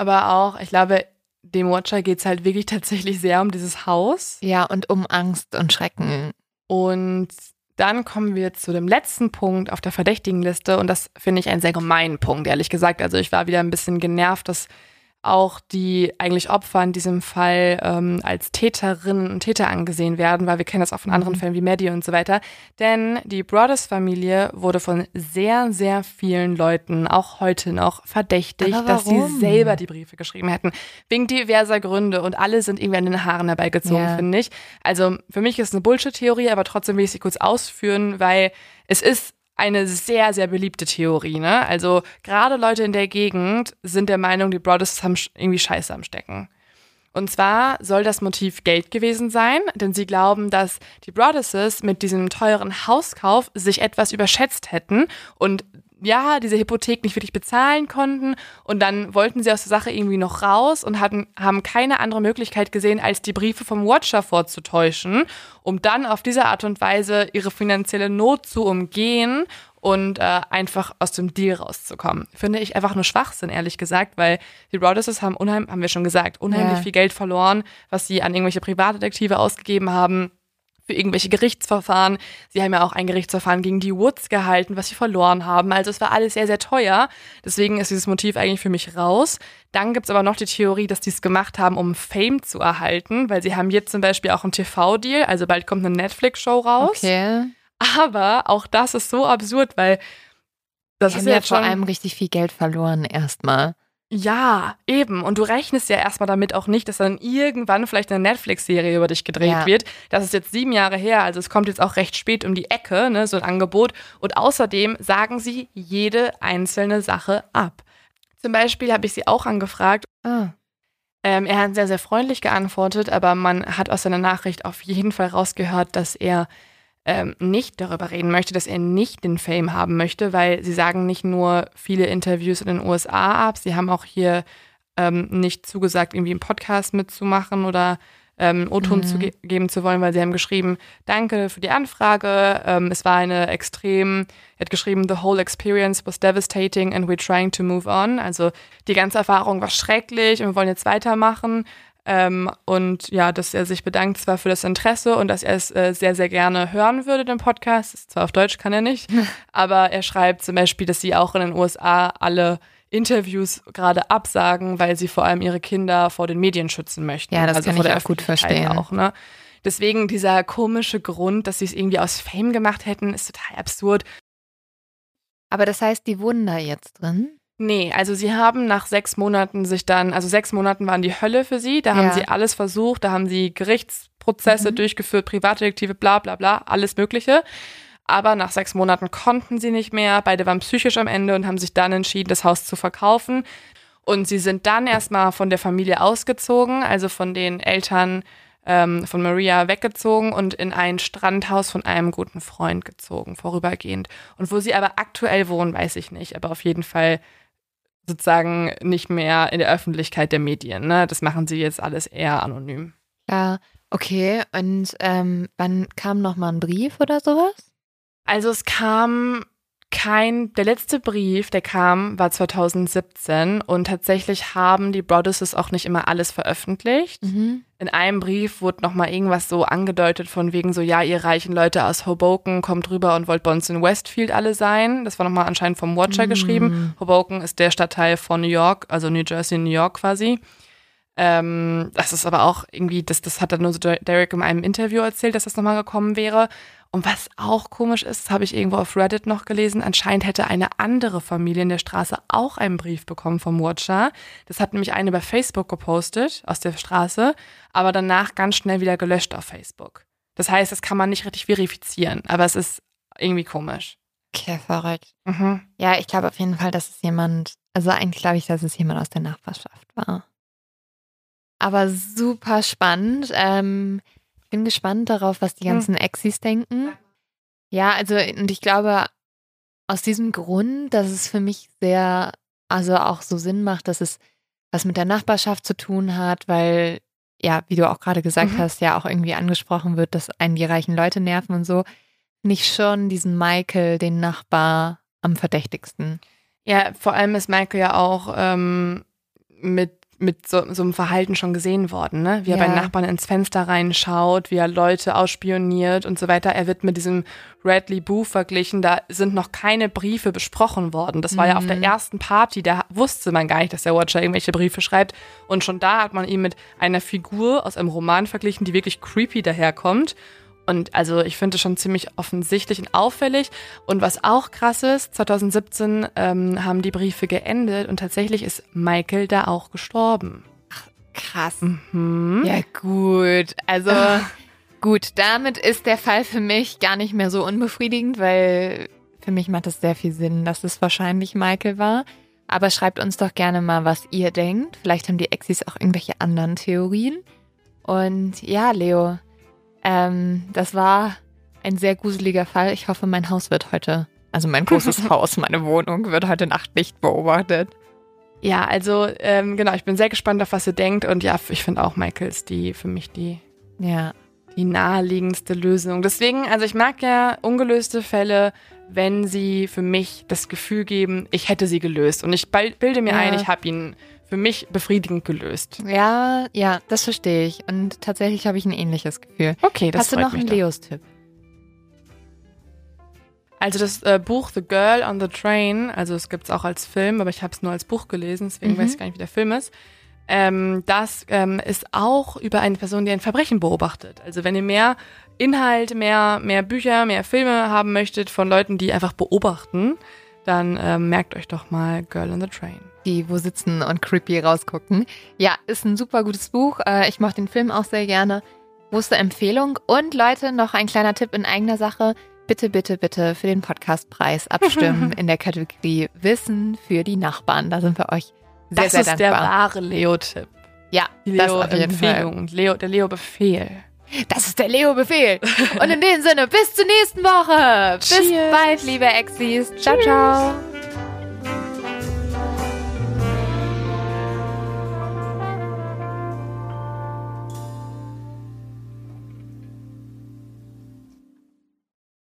B: dem Watcher geht es halt wirklich tatsächlich sehr um dieses Haus.
A: Ja, und um Angst und Schrecken.
B: Und dann kommen wir zu dem letzten Punkt auf der Verdächtigenliste und das finde ich einen sehr gemeinen Punkt, ehrlich gesagt. Also ich war wieder ein bisschen genervt, dass auch die eigentlich Opfer in diesem Fall als Täterinnen und Täter angesehen werden, weil wir kennen das auch von anderen Fällen wie Maddie und so weiter. Denn die Broaddus-Familie wurde von sehr, sehr vielen Leuten auch heute noch verdächtigt, dass sie selber die Briefe geschrieben hätten. Wegen diverser Gründe und alle sind irgendwie an den Haaren herbeigezogen, finde ich. Also für mich ist es eine Bullshit-Theorie, aber trotzdem will ich sie kurz ausführen, weil es ist eine sehr, sehr beliebte Theorie, ne? Also gerade Leute in der Gegend sind der Meinung, die Broaddus haben irgendwie Scheiße am Stecken. Und zwar soll das Motiv Geld gewesen sein, denn sie glauben, dass die Broadduses mit diesem teuren Hauskauf sich etwas überschätzt hätten und ja, diese Hypothek nicht wirklich bezahlen konnten und dann wollten sie aus der Sache irgendwie noch raus und haben keine andere Möglichkeit gesehen, als die Briefe vom Watcher vorzutäuschen, um dann auf diese Art und Weise ihre finanzielle Not zu umgehen und einfach aus dem Deal rauszukommen. Finde ich einfach nur Schwachsinn, ehrlich gesagt, weil die Broadduses haben wir schon gesagt, unheimlich viel Geld verloren, was sie an irgendwelche Privatdetektive ausgegeben haben. für irgendwelche Gerichtsverfahren. Sie haben ja auch ein Gerichtsverfahren gegen die Woods gehalten, was sie verloren haben. Also es war alles sehr, sehr teuer. Deswegen ist dieses Motiv eigentlich für mich raus. Dann gibt's aber noch die Theorie, dass die es gemacht haben, um Fame zu erhalten, weil sie haben jetzt zum Beispiel auch einen TV-Deal, also bald kommt eine Netflix-Show raus.
A: Okay.
B: Aber auch das ist so absurd, weil das
A: Die
B: ist
A: haben ja
B: jetzt
A: vor
B: schon...
A: allem richtig viel Geld verloren erstmal.
B: Ja, eben. Und du rechnest ja erstmal damit auch nicht, dass dann irgendwann vielleicht eine Netflix-Serie über dich gedreht wird. Das ist jetzt 7 Jahre her, also es kommt jetzt auch recht spät um die Ecke, ne, so ein Angebot. Und außerdem sagen sie jede einzelne Sache ab. Zum Beispiel habe ich sie auch angefragt. Er hat sehr, sehr freundlich geantwortet, aber man hat aus seiner Nachricht auf jeden Fall rausgehört, dass er nicht darüber reden möchte, dass er nicht den Fame haben möchte, weil sie sagen nicht nur viele Interviews in den USA ab, sie haben auch hier nicht zugesagt, irgendwie einen Podcast mitzumachen oder O-Ton geben zu wollen, weil sie haben geschrieben, danke für die Anfrage, es war eine er hat geschrieben, the whole experience was devastating and we're trying to move on, also die ganze Erfahrung war schrecklich und wir wollen jetzt weitermachen. Und ja, dass er sich bedankt zwar für das Interesse und dass er es sehr, sehr gerne hören würde, den Podcast. Zwar auf Deutsch kann er nicht, aber er schreibt zum Beispiel, dass sie auch in den USA alle Interviews gerade absagen, weil sie vor allem ihre Kinder vor den Medien schützen möchten.
A: Ja, das
B: also
A: kann
B: vor
A: ich
B: der
A: auch gut verstehen.
B: Auch, ne? Deswegen dieser komische Grund, dass sie es irgendwie aus Fame gemacht hätten, ist total absurd.
A: Aber das heißt, die wohnen da jetzt drin?
B: Nee, also sie haben nach 6 Monaten 6 Monaten waren die Hölle für sie, da haben sie alles versucht, da haben sie Gerichtsprozesse durchgeführt, Privatdetektive, bla bla bla, alles Mögliche. Aber nach 6 Monaten konnten sie nicht mehr, beide waren psychisch am Ende und haben sich dann entschieden, das Haus zu verkaufen. Und sie sind dann erstmal von der Familie ausgezogen, also von den Eltern von Maria weggezogen und in ein Strandhaus von einem guten Freund gezogen, vorübergehend. Und wo sie aber aktuell wohnen, weiß ich nicht, aber auf jeden Fall sozusagen nicht mehr in der Öffentlichkeit der Medien. Ne? Das machen sie jetzt alles eher anonym.
A: Ja, okay. Und wann kam nochmal ein Brief oder sowas?
B: Also es kam der letzte Brief, der kam, war 2017 und tatsächlich haben die Broaddusses auch nicht immer alles veröffentlicht. In einem Brief wurde nochmal irgendwas so angedeutet von wegen so, ja, ihr reichen Leute aus Hoboken kommt rüber und wollt bei uns in Westfield alle sein. Das war nochmal anscheinend vom Watcher geschrieben. Hoboken ist der Stadtteil von New York, also New Jersey, New York quasi. Das ist aber auch irgendwie, das hat dann nur so Derek in einem Interview erzählt, dass das nochmal gekommen wäre. Und was auch komisch ist, habe ich irgendwo auf Reddit noch gelesen, anscheinend hätte eine andere Familie in der Straße auch einen Brief bekommen vom Watcher. Das hat nämlich eine bei Facebook gepostet aus der Straße, aber danach ganz schnell wieder gelöscht auf Facebook. Das heißt, das kann man nicht richtig verifizieren, aber es ist irgendwie komisch.
A: Okay, verrückt. Ja, ich glaube auf jeden Fall, dass es jemand, also eigentlich glaube ich, dass es jemand aus der Nachbarschaft war. Aber super spannend. Ich bin gespannt darauf, was die ganzen Exis denken. Ja, also und ich glaube, aus diesem Grund, dass es für mich sehr, also auch so Sinn macht, dass es was mit der Nachbarschaft zu tun hat, weil, ja, wie du auch gerade gesagt hast, ja auch irgendwie angesprochen wird, dass einen die reichen Leute nerven und so, finde ich schon diesen Michael, den Nachbar, am verdächtigsten. Ja,
B: vor allem ist Michael ja auch mit so einem Verhalten schon gesehen worden, ne? Wie er bei Nachbarn ins Fenster reinschaut, wie er Leute ausspioniert und so weiter. Er wird mit diesem Radley Boo verglichen. Da sind noch keine Briefe besprochen worden. Das war ja auf der ersten Party, da wusste man gar nicht, dass der Watcher irgendwelche Briefe schreibt. Und schon da hat man ihn mit einer Figur aus einem Roman verglichen, die wirklich creepy daherkommt. Und also ich finde es schon ziemlich offensichtlich und auffällig. Und was auch krass ist, 2017 haben die Briefe geendet und tatsächlich ist Michael da auch gestorben.
A: Ach, krass. Ja gut, also gut, damit ist der Fall für mich gar nicht mehr so unbefriedigend, weil für mich macht es sehr viel Sinn, dass es wahrscheinlich Michael war. Aber schreibt uns doch gerne mal, was ihr denkt. Vielleicht haben die Exis auch irgendwelche anderen Theorien. Und ja, Leo, das war ein sehr gruseliger Fall. Ich hoffe, mein Haus wird heute, also mein großes Haus, meine Wohnung, wird heute Nacht nicht beobachtet.
B: Ja, also genau, ich bin sehr gespannt auf, was ihr denkt. Und ja, ich finde auch Michael ist für mich die naheliegendste Lösung. Deswegen, also ich mag ja ungelöste Fälle, wenn sie für mich das Gefühl geben, ich hätte sie gelöst. Und ich bilde mir ein, ich habe ihn für mich befriedigend gelöst.
A: Ja, das verstehe ich. Und tatsächlich habe ich ein ähnliches Gefühl.
B: Okay, das
A: Hast du
B: freut
A: noch
B: mich
A: einen
B: doch.
A: Leos-Tipp?
B: Also das Buch The Girl on the Train, also es gibt es auch als Film, aber ich habe es nur als Buch gelesen, deswegen weiß ich gar nicht, wie der Film ist. Das ist auch über eine Person, die ein Verbrechen beobachtet. Also wenn ihr mehr Inhalt, mehr Bücher, mehr Filme haben möchtet von Leuten, die einfach beobachten, dann merkt euch doch mal Girl on the Train.
A: Die wo sitzen und creepy rausgucken. Ja, ist ein super gutes Buch. Ich mache den Film auch sehr gerne. Große Empfehlung. Und Leute, noch ein kleiner Tipp in eigener Sache. Bitte, bitte, bitte für den Podcastpreis abstimmen in der Kategorie Wissen für die Nachbarn. Da sind wir euch sehr, sehr dankbar.
B: Das ist der wahre Leo-Tipp.
A: Ja,
B: Die
A: das auf jeden
B: Leo-Empfehlung, der Leo-Befehl.
A: Das ist der Leo-Befehl. Und in dem Sinne, bis zur nächsten Woche. Bis
B: Cheers.
A: bald, liebe Exis. Ciao, ciao.